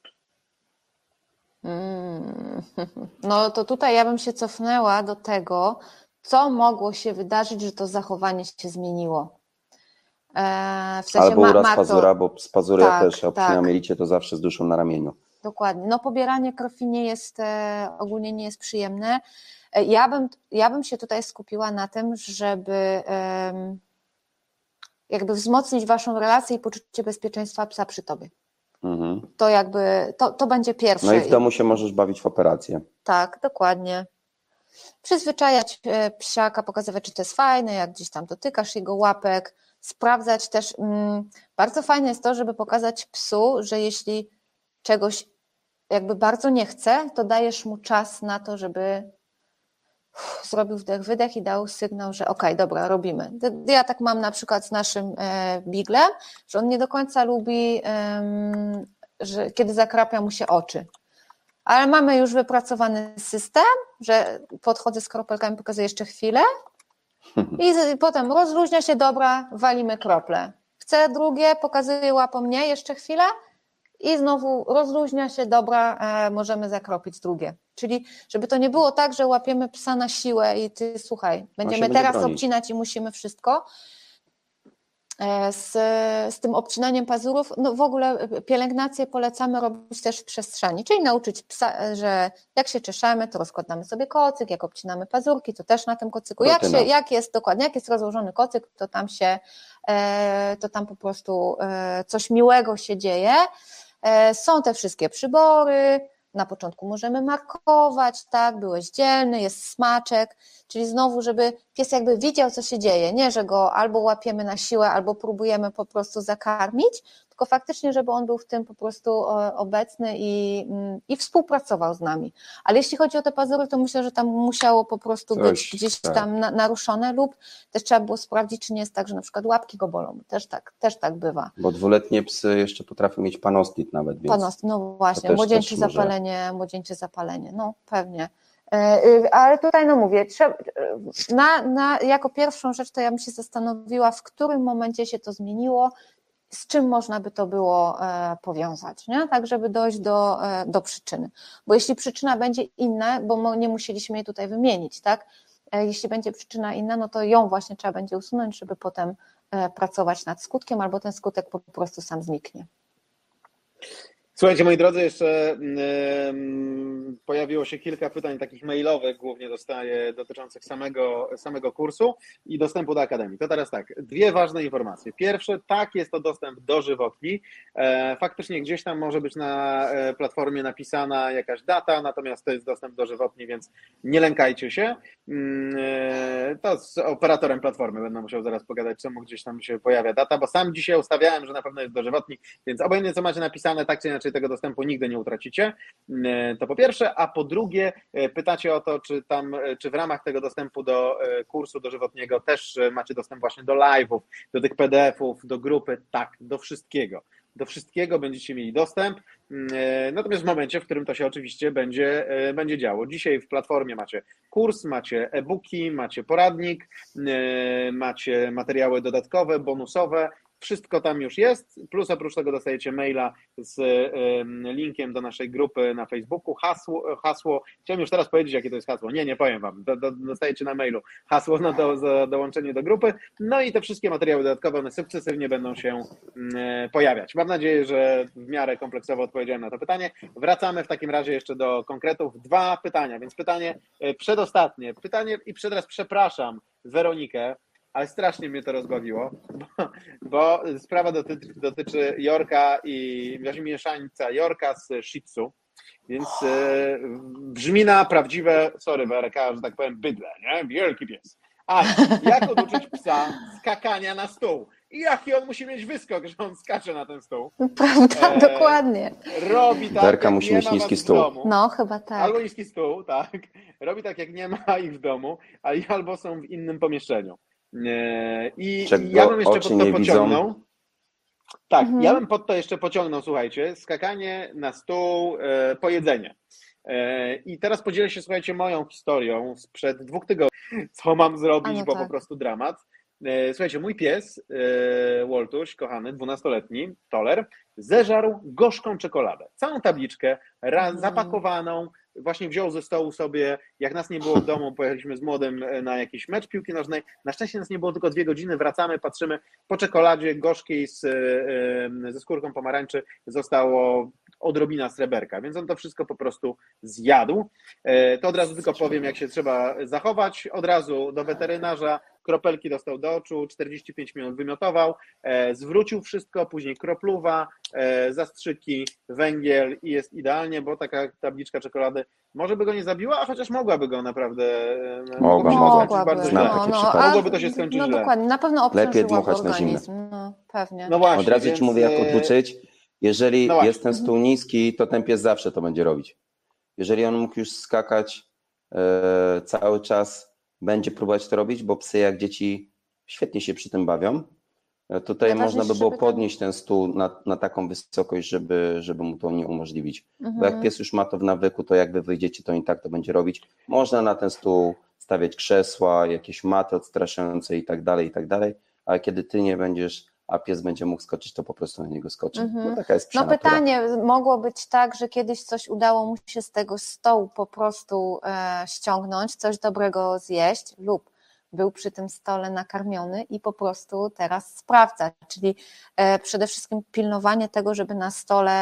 No to tutaj ja bym się cofnęła do tego, co mogło się wydarzyć, że to zachowanie się zmieniło. W sensie albo uraz pazura, bo z pazury ja też obcinam jelicie, to zawsze z duszą na ramieniu. Dokładnie. No pobieranie krwi nie jest, ogólnie nie jest przyjemne. Ja bym się tutaj skupiła na tym, żeby jakby wzmocnić waszą relację i poczucie bezpieczeństwa psa przy tobie. To jakby, to będzie pierwsze. No i w domu się możesz bawić w operację. Tak, dokładnie. Przyzwyczajać psiaka, pokazywać, czy to jest fajne, jak gdzieś tam dotykasz jego łapek, sprawdzać też, bardzo fajne jest to, żeby pokazać psu, że jeśli czegoś jakby bardzo nie chce, to dajesz mu czas na to, żeby zrobił wdech, wydech i dał sygnał, że okej, dobra, robimy. Ja tak mam na przykład z naszym Beaglem, że on nie do końca lubi, że kiedy zakrapia mu się oczy. Ale mamy już wypracowany system, że podchodzę z kropelkami, pokazuję jeszcze chwilę i potem rozluźnia się, dobra, walimy krople. Chcę drugie, pokazuję łapą mnie, jeszcze chwilę i znowu rozluźnia się, dobra, możemy zakropić drugie. Czyli żeby to nie było tak, że łapiemy psa na siłę i ty słuchaj, będziemy teraz obcinać i musimy wszystko. Z tym obcinaniem pazurów, no w ogóle pielęgnację polecamy robić też w przestrzeni, czyli nauczyć psa, że jak się czeszemy, to rozkładamy sobie kocyk, jak obcinamy pazurki, to też na tym kocyku, jak jest dokładnie, jak jest rozłożony kocyk, to tam po prostu coś miłego się dzieje. Są te wszystkie przybory, na początku możemy markować, tak, byłeś dzielny, jest smaczek, czyli znowu, żeby pies jakby widział, co się dzieje, nie, że go albo łapiemy na siłę, albo próbujemy po prostu zakarmić, tylko faktycznie, żeby on był w tym po prostu obecny i współpracował z nami. Ale jeśli chodzi o te pazury, to myślę, że tam musiało po prostu być gdzieś tam naruszone lub też trzeba było sprawdzić, czy nie jest tak, że na przykład łapki go bolą. Też tak bywa. Bo 2-letnie psy jeszcze potrafią mieć panostit nawet. Więc no właśnie, młodzieńcze zapalenie, no pewnie. Ale tutaj no mówię, jako pierwszą rzecz to ja bym się zastanowiła, w którym momencie się to zmieniło, z czym można by to było powiązać, nie? Tak żeby dojść do przyczyny. Bo jeśli przyczyna będzie inna, bo nie musieliśmy jej tutaj wymienić, tak? Jeśli będzie przyczyna inna, no to ją właśnie trzeba będzie usunąć, żeby potem pracować nad skutkiem, albo ten skutek po prostu sam zniknie. Słuchajcie, moi drodzy, jeszcze pojawiło się kilka pytań takich mailowych, głównie dostaję, dotyczących samego kursu i dostępu do Akademii. To teraz tak, 2 ważne informacje. Pierwsze, tak, jest to dostęp do żywotni. Faktycznie gdzieś tam może być na platformie napisana jakaś data, natomiast to jest dostęp do żywotni, więc nie lękajcie się. To z operatorem platformy będę musiał zaraz pogadać, czemu gdzieś tam się pojawia data, bo sam dzisiaj ustawiałem, że na pewno jest do żywotni, więc obojętnie co macie napisane, tak czy inaczej inaczej tego dostępu nigdy nie utracicie. To po pierwsze, a po drugie pytacie o to, czy w ramach tego dostępu do kursu dożywotniego też macie dostęp właśnie do live'ów, do tych PDF-ów, do grupy, tak, do wszystkiego. Do wszystkiego będziecie mieli dostęp, natomiast w momencie, w którym to się oczywiście będzie działo. Dzisiaj w platformie macie kurs, macie e-booki, macie poradnik, macie materiały dodatkowe, bonusowe, wszystko tam już jest, plus oprócz tego dostajecie maila z linkiem do naszej grupy na Facebooku, hasło, chciałem już teraz powiedzieć, jakie to jest hasło, nie powiem wam, dostajecie na mailu hasło na dołączenie do grupy, no i te wszystkie materiały dodatkowe, one sukcesywnie będą się pojawiać. Mam nadzieję, że w miarę kompleksowo odpowiedziałem na to pytanie. Wracamy w takim razie jeszcze do konkretów. 2 pytania, więc pytanie przedostatnie, i przedraz przepraszam Weronikę, ale strasznie mnie to rozbawiło, bo sprawa dotyczy Yorka i mieszańca Yorka z Shih Tzu, więc brzmi na prawdziwe, sorry Werka, że tak powiem, bydlę, nie? Wielki pies. Ale jak oduczyć psa skakania na stół? I jaki on musi mieć wyskok, że on skacze na ten stół? Prawda, dokładnie. Robi tak, Werka jak musi nie mieć ma niski was w stół. domu. No, chyba tak. Albo niski stół, tak. Robi tak, jak nie ma ich w domu, albo są w innym pomieszczeniu. I ja bym jeszcze pod to pociągnął. Tak, ja bym pod to jeszcze pociągnął, słuchajcie, skakanie na stół, pojedzenie. I teraz podzielę się, słuchajcie, moją historią sprzed 2 tygodni, co mam zrobić, bo po prostu dramat. Słuchajcie, mój pies, Woltuś, kochany, 12-letni, Toler, zeżarł gorzką czekoladę. Całą tabliczkę, zapakowaną, właśnie wziął ze stołu sobie, jak nas nie było w domu, pojechaliśmy z młodym na jakiś mecz piłki nożnej, na szczęście nas nie było tylko 2 godziny, wracamy, patrzymy, po czekoladzie gorzkiej ze skórką pomarańczy zostało odrobina sreberka, więc on to wszystko po prostu zjadł. To od razu tylko powiem, jak się trzeba zachować, od razu do weterynarza, kropelki dostał do oczu, 45 minut wymiotował, zwrócił wszystko, później kropluwa, zastrzyki, węgiel i jest idealnie, bo taka tabliczka czekolady może by go nie zabiła, a chociaż mogłaby go naprawdę mogłaby. bardzo Znam źle. takie przypadki. Mogłoby to się skończyć źle. No dokładnie, na pewno Lepiej obciążyłaby dmuchać na zimne. organizm. No, pewnie. No właśnie, Od razu więc, ci mówię, jak oduczyć. Jeżeli no jest ten stół niski, to ten pies zawsze to będzie robić. Jeżeli on mógł już skakać cały czas, będzie próbować to robić, bo psy jak dzieci świetnie się przy tym bawią. Tutaj można by było podnieść ten stół na taką wysokość, żeby mu to nie umożliwić. Bo jak pies już ma to w nawyku, to jak wy wyjdziecie, to i tak to będzie robić. Można na ten stół stawiać krzesła, jakieś maty odstraszające i tak dalej, ale kiedy ty nie będziesz, a pies będzie mógł skoczyć, to po prostu na niego skoczy. No taka jest psia natura. Pytanie, mogło być tak, że kiedyś coś udało mu się z tego stołu po prostu ściągnąć, coś dobrego zjeść lub był przy tym stole nakarmiony i po prostu teraz sprawdza, czyli przede wszystkim pilnowanie tego, żeby na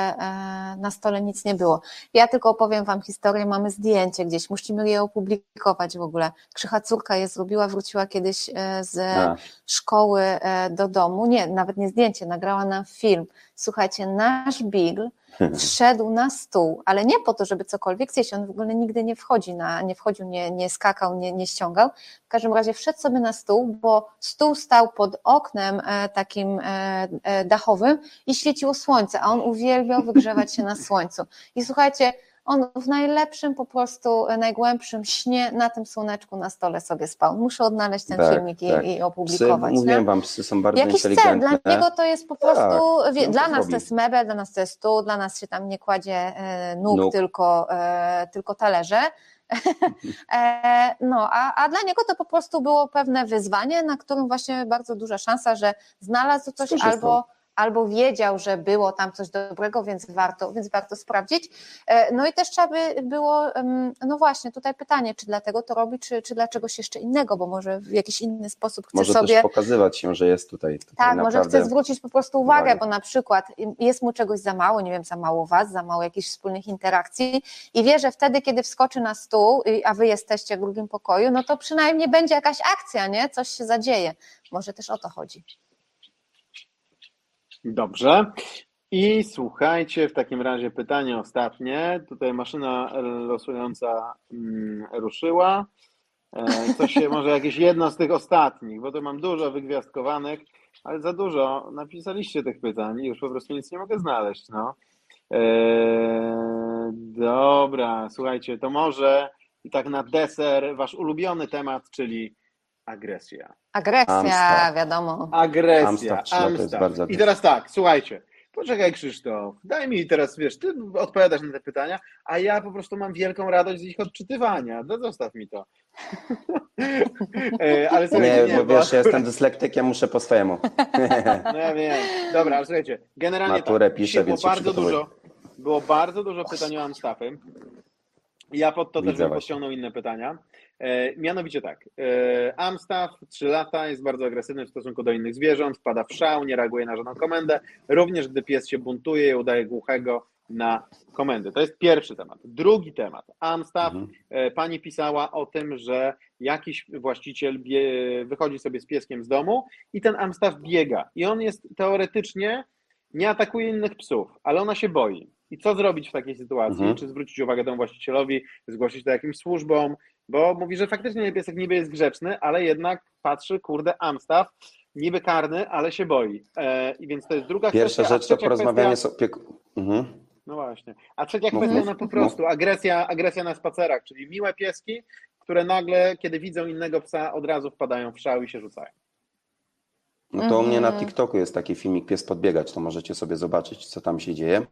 stole nic nie było. Ja tylko opowiem wam historię, mamy zdjęcie gdzieś, musimy je opublikować w ogóle. Krzycha córka je zrobiła, wróciła kiedyś z szkoły do domu, nie, nawet nie zdjęcie, nagrała nam film. Słuchajcie, nasz Beagle wszedł na stół, ale nie po to, żeby cokolwiek zjeść, on w ogóle nigdy nie wchodził, nie skakał, nie ściągał. W każdym razie wszedł sobie na stół, bo stół stał pod oknem takim dachowym i świeciło słońce, a on uwielbiał wygrzewać się na słońcu. I słuchajcie, on w najlepszym, po prostu najgłębszym śnie na tym słoneczku na stole sobie spał. Muszę odnaleźć ten filmik i opublikować. Mówiłem wam, psy są bardzo jakiś inteligentne. Cel, dla niego to jest po prostu, dla nas robi. to jest mebel, dla nas to jest stół, dla nas się tam nie kładzie nóg. Tylko talerze. No, a dla niego to po prostu było pewne wyzwanie, na którym właśnie bardzo duża szansa, że znalazł coś albo wiedział, że było tam coś dobrego, więc warto sprawdzić. No i też trzeba by było, no właśnie, tutaj pytanie, czy dlatego to robi, czy dla czegoś jeszcze innego, bo może w jakiś inny sposób chce może sobie... Może też pokazywać się, że jest tutaj tak, może chce zwrócić po prostu uwagę, bo na przykład jest mu czegoś za mało, nie wiem, za mało was, za mało jakichś wspólnych interakcji i wie, że wtedy, kiedy wskoczy na stół, a wy jesteście w drugim pokoju, no to przynajmniej będzie jakaś akcja, nie? Coś się zadzieje. Może też o to chodzi. Dobrze. I słuchajcie, w takim razie pytanie ostatnie. Tutaj maszyna losująca ruszyła. Może jakieś jedno z tych ostatnich, bo to mam dużo wygwiazdkowanych, ale za dużo napisaliście tych pytań i już po prostu nic nie mogę znaleźć. No. Dobra, słuchajcie, to może i tak na deser wasz ulubiony temat, czyli agresja. Agresja, Amstaff. wiadomo. Agresja, Amstaff 3 lata jest bardzo I agresywny. teraz tak, słuchajcie, poczekaj Krzysztof, daj mi teraz, wiesz, ty odpowiadasz na te pytania, a ja po prostu mam wielką radość z ich odczytywania. No zostaw mi to. Ale słuchajcie, Nie, bo wiesz, ja jestem dyslektykiem, muszę po swojemu. No ja wiem. Dobra, ale słuchajcie, generalnie Maturę tak, piszę, więc się było bardzo dużo pytań o Amstaffy. Ja pod to też Widzę bym właśnie. podciągnął inne pytania. Mianowicie tak, Amstaff 3 lata, jest bardzo agresywny w stosunku do innych zwierząt, wpada w szał, nie reaguje na żadną komendę, również gdy pies się buntuje i udaje głuchego na komendy. To jest pierwszy temat. Drugi temat, Amstaff, pani pisała o tym, że jakiś właściciel wychodzi sobie z pieskiem z domu i ten Amstaff biega i on jest teoretycznie, nie atakuje innych psów, ale ona się boi. I co zrobić w takiej sytuacji? Czy zwrócić uwagę temu właścicielowi, zgłosić to jakimś służbom, bo mówi, że faktycznie piesek niby jest grzeczny, ale jednak patrzy, kurde, Amstaff, niby karny, ale się boi. I więc to jest druga Pierwsza kwestia. rzecz to porozmawianie z No właśnie. A trzecia kwestia, no po prostu agresja na spacerach, czyli miłe pieski, które nagle, kiedy widzą innego psa, od razu wpadają w szał i się rzucają. No to u mnie na TikToku jest taki filmik Pies podbiegać, to możecie sobie zobaczyć, co tam się dzieje.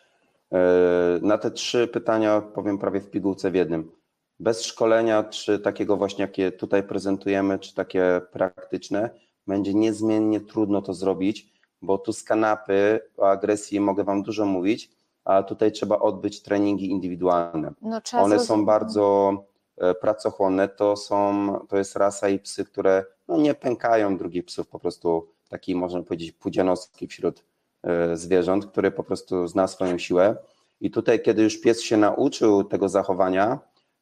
Na te 3 pytania powiem prawie w pigułce w jednym. Bez szkolenia, czy takiego właśnie, jakie tutaj prezentujemy, czy takie praktyczne, będzie niezmiennie trudno to zrobić, bo tu z kanapy o agresji mogę wam dużo mówić, a tutaj trzeba odbyć treningi indywidualne. No, one są bardzo pracochłonne, to jest rasa i psy, które nie pękają drugich psów, po prostu taki, można powiedzieć, pudzianowski wśród zwierząt, który po prostu zna swoją siłę. I tutaj, kiedy już pies się nauczył tego zachowania,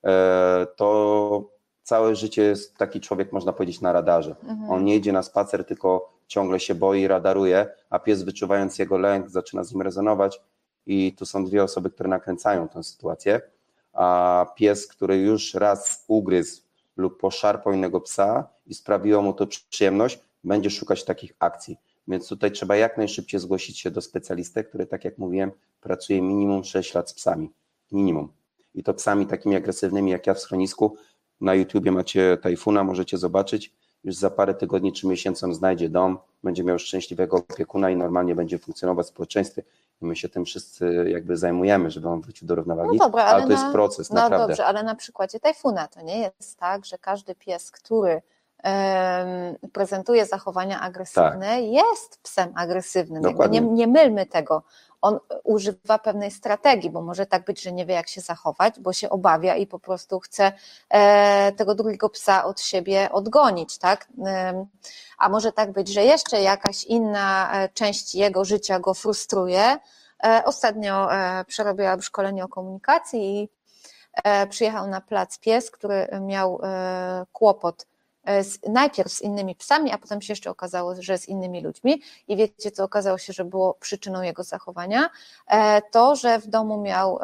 to całe życie jest taki człowiek, można powiedzieć, na radarze. On nie idzie na spacer, tylko ciągle się boi, radaruje, a pies, wyczuwając jego lęk, zaczyna z nim rezonować i tu są 2 osoby, które nakręcają tę sytuację, a pies, który już raz ugryzł lub poszarpał innego psa i sprawiło mu to przyjemność, będzie szukać takich akcji. Więc tutaj trzeba jak najszybciej zgłosić się do specjalisty, który, tak jak mówiłem, pracuje minimum 6 lat z psami. Minimum. I to psami takimi agresywnymi jak ja w schronisku. Na YouTubie macie Tajfuna, możecie zobaczyć. Już za parę tygodni czy miesięcy on znajdzie dom, będzie miał szczęśliwego opiekuna i normalnie będzie funkcjonować w społeczeństwie. I my się tym wszyscy jakby zajmujemy, żeby on wrócił do równowagi. No dobra, ale to jest proces, naprawdę. No dobrze, ale na przykładzie Tajfuna to nie jest tak, że każdy pies, który prezentuje zachowania agresywne, jest psem agresywnym. Nie mylmy tego. On używa pewnej strategii, bo może tak być, że nie wie, jak się zachować, bo się obawia i po prostu chce tego drugiego psa od siebie odgonić, tak? A może tak być, że jeszcze jakaś inna część jego życia go frustruje. Ostatnio przerobiłam szkolenie o komunikacji i przyjechał na plac pies, który miał kłopot najpierw z innymi psami, a potem się jeszcze okazało, że z innymi ludźmi. I wiecie, co okazało się, że było przyczyną jego zachowania? To, że w domu miał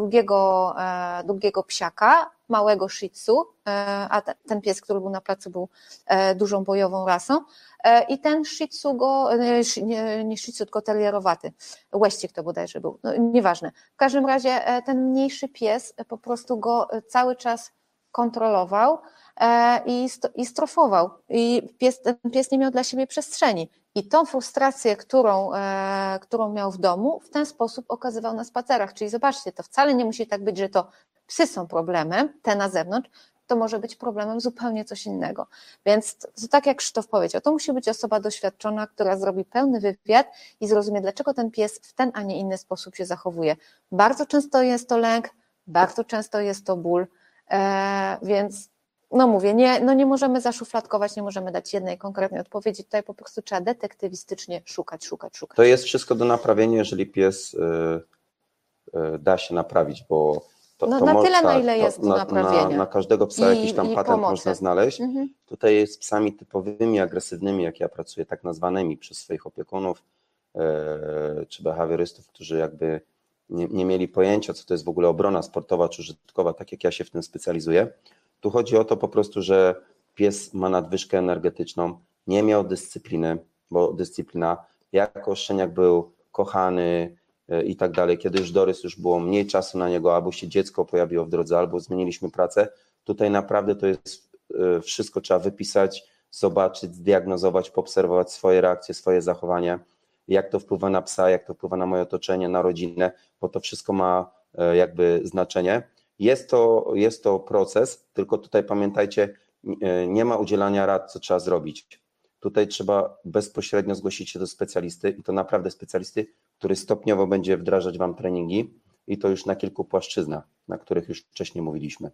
drugiego psiaka, małego shih tzu, a ten pies, który był na placu, był dużą bojową rasą. I ten shih tzu nie shih tzu, tylko terrierowaty, łeścik to bodajże był, no, nieważne. W każdym razie ten mniejszy pies po prostu go cały czas kontrolował i strofował. I ten pies nie miał dla siebie przestrzeni. I tą frustrację, którą miał w domu, w ten sposób okazywał na spacerach. Czyli zobaczcie, to wcale nie musi tak być, że to psy są problemem, te na zewnątrz, to może być problemem zupełnie coś innego. Więc to tak jak Krzysztof powiedział, to musi być osoba doświadczona, która zrobi pełny wywiad i zrozumie, dlaczego ten pies w ten, a nie inny sposób się zachowuje. Bardzo często jest to lęk, bardzo często jest to ból, więc no mówię, nie możemy zaszufladkować, nie możemy dać jednej konkretnej odpowiedzi, tutaj po prostu trzeba detektywistycznie szukać. To jest wszystko do naprawienia, jeżeli pies da się naprawić, bo na ile jest do naprawienia. Na każdego psa jakiś tam patent pomocy można znaleźć. Tutaj jest z psami typowymi, agresywnymi, jak ja pracuję, tak nazwanymi przez swoich opiekunów czy behawiorystów, którzy jakby nie mieli pojęcia, co to jest w ogóle obrona sportowa czy użytkowa, tak jak ja się w tym specjalizuję. Tu chodzi o to po prostu, że pies ma nadwyżkę energetyczną, nie miał dyscypliny, bo dyscyplina jako szczeniak był kochany, i tak dalej, kiedy już dorys, już było mniej czasu na niego, albo się dziecko pojawiło w drodze, albo zmieniliśmy pracę. Tutaj naprawdę to jest wszystko, trzeba wypisać, zobaczyć, zdiagnozować, poobserwować swoje reakcje, swoje zachowanie, jak to wpływa na psa, jak to wpływa na moje otoczenie, na rodzinę, bo to wszystko ma jakby znaczenie. Jest to proces, tylko tutaj pamiętajcie, nie ma udzielania rad, co trzeba zrobić. Tutaj trzeba bezpośrednio zgłosić się do specjalisty i to naprawdę specjalisty, który stopniowo będzie wdrażać Wam treningi i to już na kilku płaszczyznach, na których już wcześniej mówiliśmy.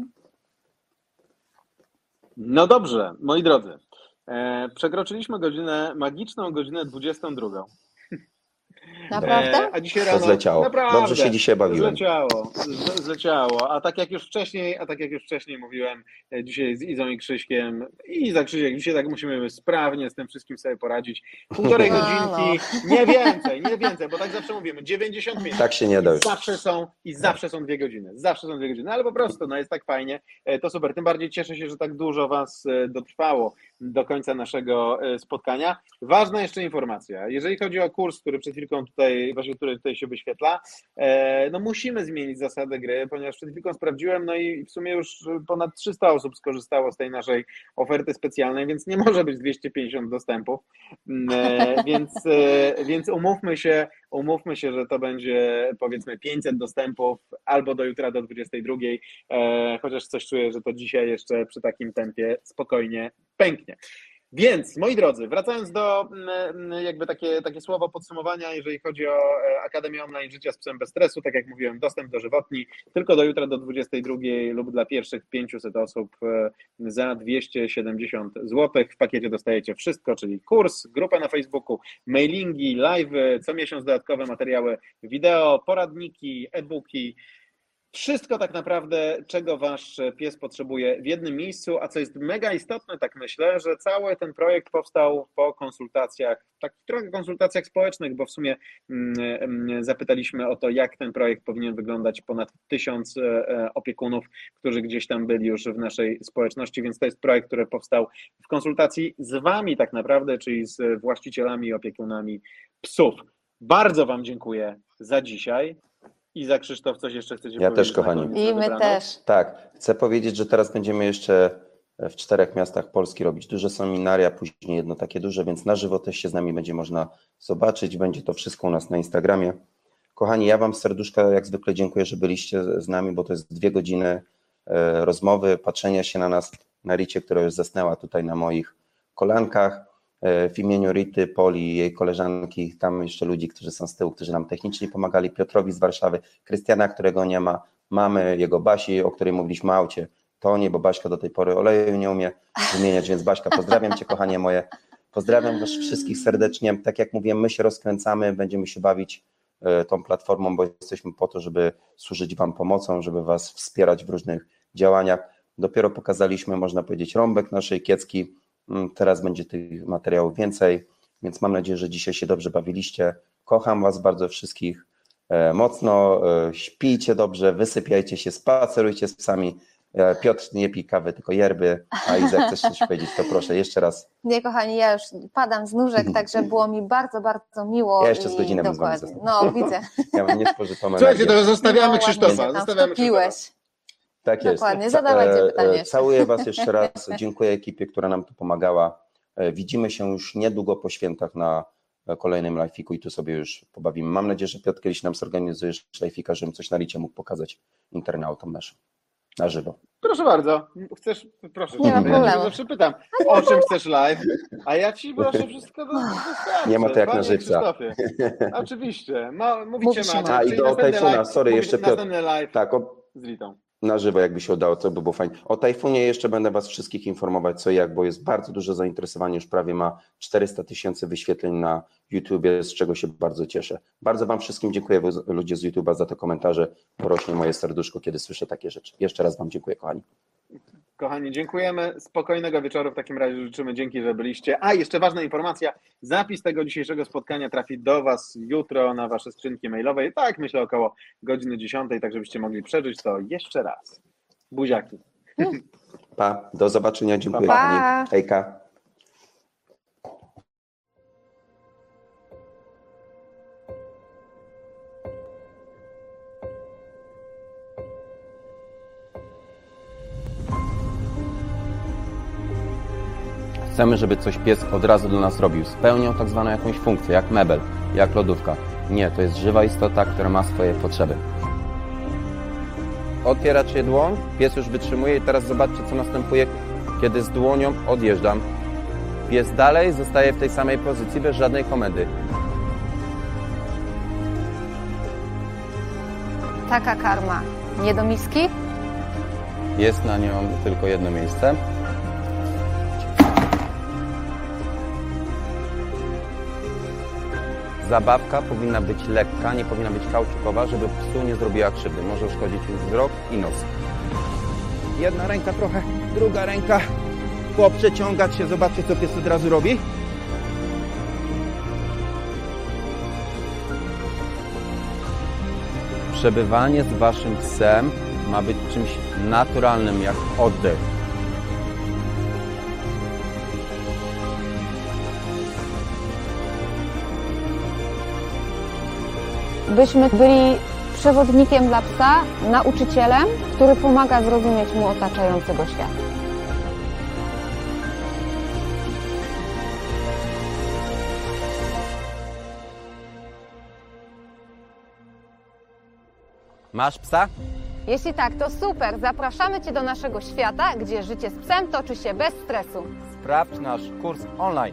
No dobrze, moi drodzy, przekroczyliśmy magiczną godzinę 22. Naprawdę? A dzisiaj rano, To zleciało. naprawdę, Dobrze się dzisiaj bawiłem. Zleciało. A tak jak już wcześniej mówiłem, dzisiaj z Izą i Krzyśkiem, Krzysiek, dzisiaj tak musimy sprawnie z tym wszystkim sobie poradzić. Półtorej godzinki, nie więcej, bo tak zawsze mówimy, 90 minut. Tak się nie da już. Zawsze są 2 godziny. Ale po prostu, jest tak fajnie, to super. Tym bardziej cieszę się, że tak dużo Was dotrwało do końca naszego spotkania. Ważna jeszcze informacja, jeżeli chodzi o kurs, który przed chwilką który tutaj się wyświetla, musimy zmienić zasady gry, ponieważ przed chwilką sprawdziłem, i w sumie już ponad 300 osób skorzystało z tej naszej oferty specjalnej, więc nie może być 250 dostępów, więc umówmy się, że to będzie powiedzmy 500 dostępów albo do jutra do 22, chociaż coś czuję, że to dzisiaj jeszcze przy takim tempie spokojnie pęknie. Więc, moi drodzy, wracając do jakby takie słowo podsumowania, jeżeli chodzi o Akademię Online Życia z Psem Bez Stresu, tak jak mówiłem, dostęp dożywotni tylko do jutra do 22 lub dla pierwszych 500 osób za 270 zł. W pakiecie dostajecie wszystko, czyli kurs, grupę na Facebooku, mailingi, live'y, co miesiąc dodatkowe materiały wideo, poradniki, e-booki. Wszystko tak naprawdę, czego Wasz pies potrzebuje w jednym miejscu, a co jest mega istotne, tak myślę, że cały ten projekt powstał po konsultacjach, takich trochę konsultacjach społecznych, bo w sumie zapytaliśmy o to, jak ten projekt powinien wyglądać, ponad 1000 opiekunów, którzy gdzieś tam byli już w naszej społeczności, więc to jest projekt, który powstał w konsultacji z Wami tak naprawdę, czyli z właścicielami i opiekunami psów. Bardzo Wam dziękuję za dzisiaj. Iza, Krzysztof, coś jeszcze chcecie powiedzieć? Ja też, kochani. I my też. Tak, chcę powiedzieć, że teraz będziemy jeszcze w 4 miastach Polski robić duże seminaria, później jedno takie duże, więc na żywo też się z nami będzie można zobaczyć. Będzie to wszystko u nas na Instagramie. Kochani, ja Wam serduszka jak zwykle dziękuję, że byliście z nami, bo to jest 2 godziny rozmowy, patrzenia się na nas, na Ricie, która już zasnęła tutaj na moich kolankach. W imieniu Rity, Poli, jej koleżanki, tam jeszcze ludzi, którzy są z tyłu, którzy nam technicznie pomagali, Piotrowi z Warszawy, Krystiana, którego nie ma, mamy jego Basi, o której mówiliśmy, aucie, to nie, bo Baśka do tej pory oleju nie umie wymieniać, więc Baśka, pozdrawiam Cię, kochanie moje, pozdrawiam Was wszystkich serdecznie, tak jak mówiłem, my się rozkręcamy, będziemy się bawić tą platformą, bo jesteśmy po to, żeby służyć Wam pomocą, żeby Was wspierać w różnych działaniach. Dopiero pokazaliśmy, można powiedzieć, rąbek naszej kiecki. Teraz będzie tych materiałów więcej, więc mam nadzieję, że dzisiaj się dobrze bawiliście. Kocham Was bardzo wszystkich mocno, śpijcie dobrze, wysypiajcie się, spacerujcie z psami. Piotr nie pij kawy, tylko yerby, a Iza, chcesz coś powiedzieć, to proszę, jeszcze raz. Nie, kochani, ja już padam z nóżek, także było mi bardzo, bardzo miło. Ja jeszcze z godzinę bym z wami dokładnie. No, widzę. Ja mam niespożytą Słuchajcie, energię. to zostawiamy Krzysztofa. Piłeś. Tak jest. Dokładnie, zadawajcie pytanie. Całuję Was jeszcze raz, dziękuję ekipie, która nam tu pomagała. Widzimy się już niedługo po świętach na kolejnym live'iku i tu sobie już pobawimy. Mam nadzieję, że Piotr kiedyś nam zorganizujesz live'ika, żebym coś na Ricie mógł pokazać internautom naszym na żywo. Proszę bardzo, chcesz, proszę. Nie ma problemu. Ja zawsze pytam, o czym chcesz live, a ja Ci proszę wszystko dostarczę. Nie ma to jak Panie na żywca. Krzysztofie. Oczywiście, mówicie Mówi się Maciek, A i czyli do następny Tajfuna, live, sorry, jeszcze Piotr. następny live Tak, z Ritą. na żywo, jakby się udało, to by było fajnie. O Tajfunie jeszcze będę Was wszystkich informować, co i jak, bo jest bardzo duże zainteresowanie, już prawie ma 400 000 wyświetleń na YouTubie, z czego się bardzo cieszę. Bardzo Wam wszystkim dziękuję, ludzie z YouTube'a, za te komentarze. Porośnie moje serduszko, kiedy słyszę takie rzeczy. Jeszcze raz Wam dziękuję, kochani. Kochani, dziękujemy. Spokojnego wieczoru w takim razie życzymy. Dzięki, że byliście. A, jeszcze ważna informacja. Zapis tego dzisiejszego spotkania trafi do Was jutro na Wasze skrzynki mailowe. Tak, myślę około godziny 10, tak żebyście mogli przeżyć to jeszcze raz. Buziaki. Pa, do zobaczenia, dziękuję, Pa. kochani. Hejka. Chcemy, żeby coś pies od razu dla nas robił. Spełniał tak zwaną jakąś funkcję, jak mebel, jak lodówka. Nie, to jest żywa istota, która ma swoje potrzeby. Otwieracie dłoń, pies już wytrzymuje i teraz zobaczcie, co następuje, kiedy z dłonią odjeżdżam. Pies dalej zostaje w tej samej pozycji, bez żadnej komendy. Taka karma nie do miski? Jest na nią tylko jedno miejsce. Zabawka powinna być lekka, nie powinna być kauczukowa, żeby psu nie zrobiła krzywdy. Może uszkodzić im wzrok i nos. Jedna ręka trochę, druga ręka. Poprzeciągać się, zobaczcie, co pies od razu robi. Przebywanie z waszym psem ma być czymś naturalnym, jak oddech. Byśmy byli przewodnikiem dla psa, nauczycielem, który pomaga zrozumieć mu otaczającego świata. Masz psa? Jeśli tak, to super! Zapraszamy Cię do naszego świata, gdzie życie z psem toczy się bez stresu. Sprawdź nasz kurs online.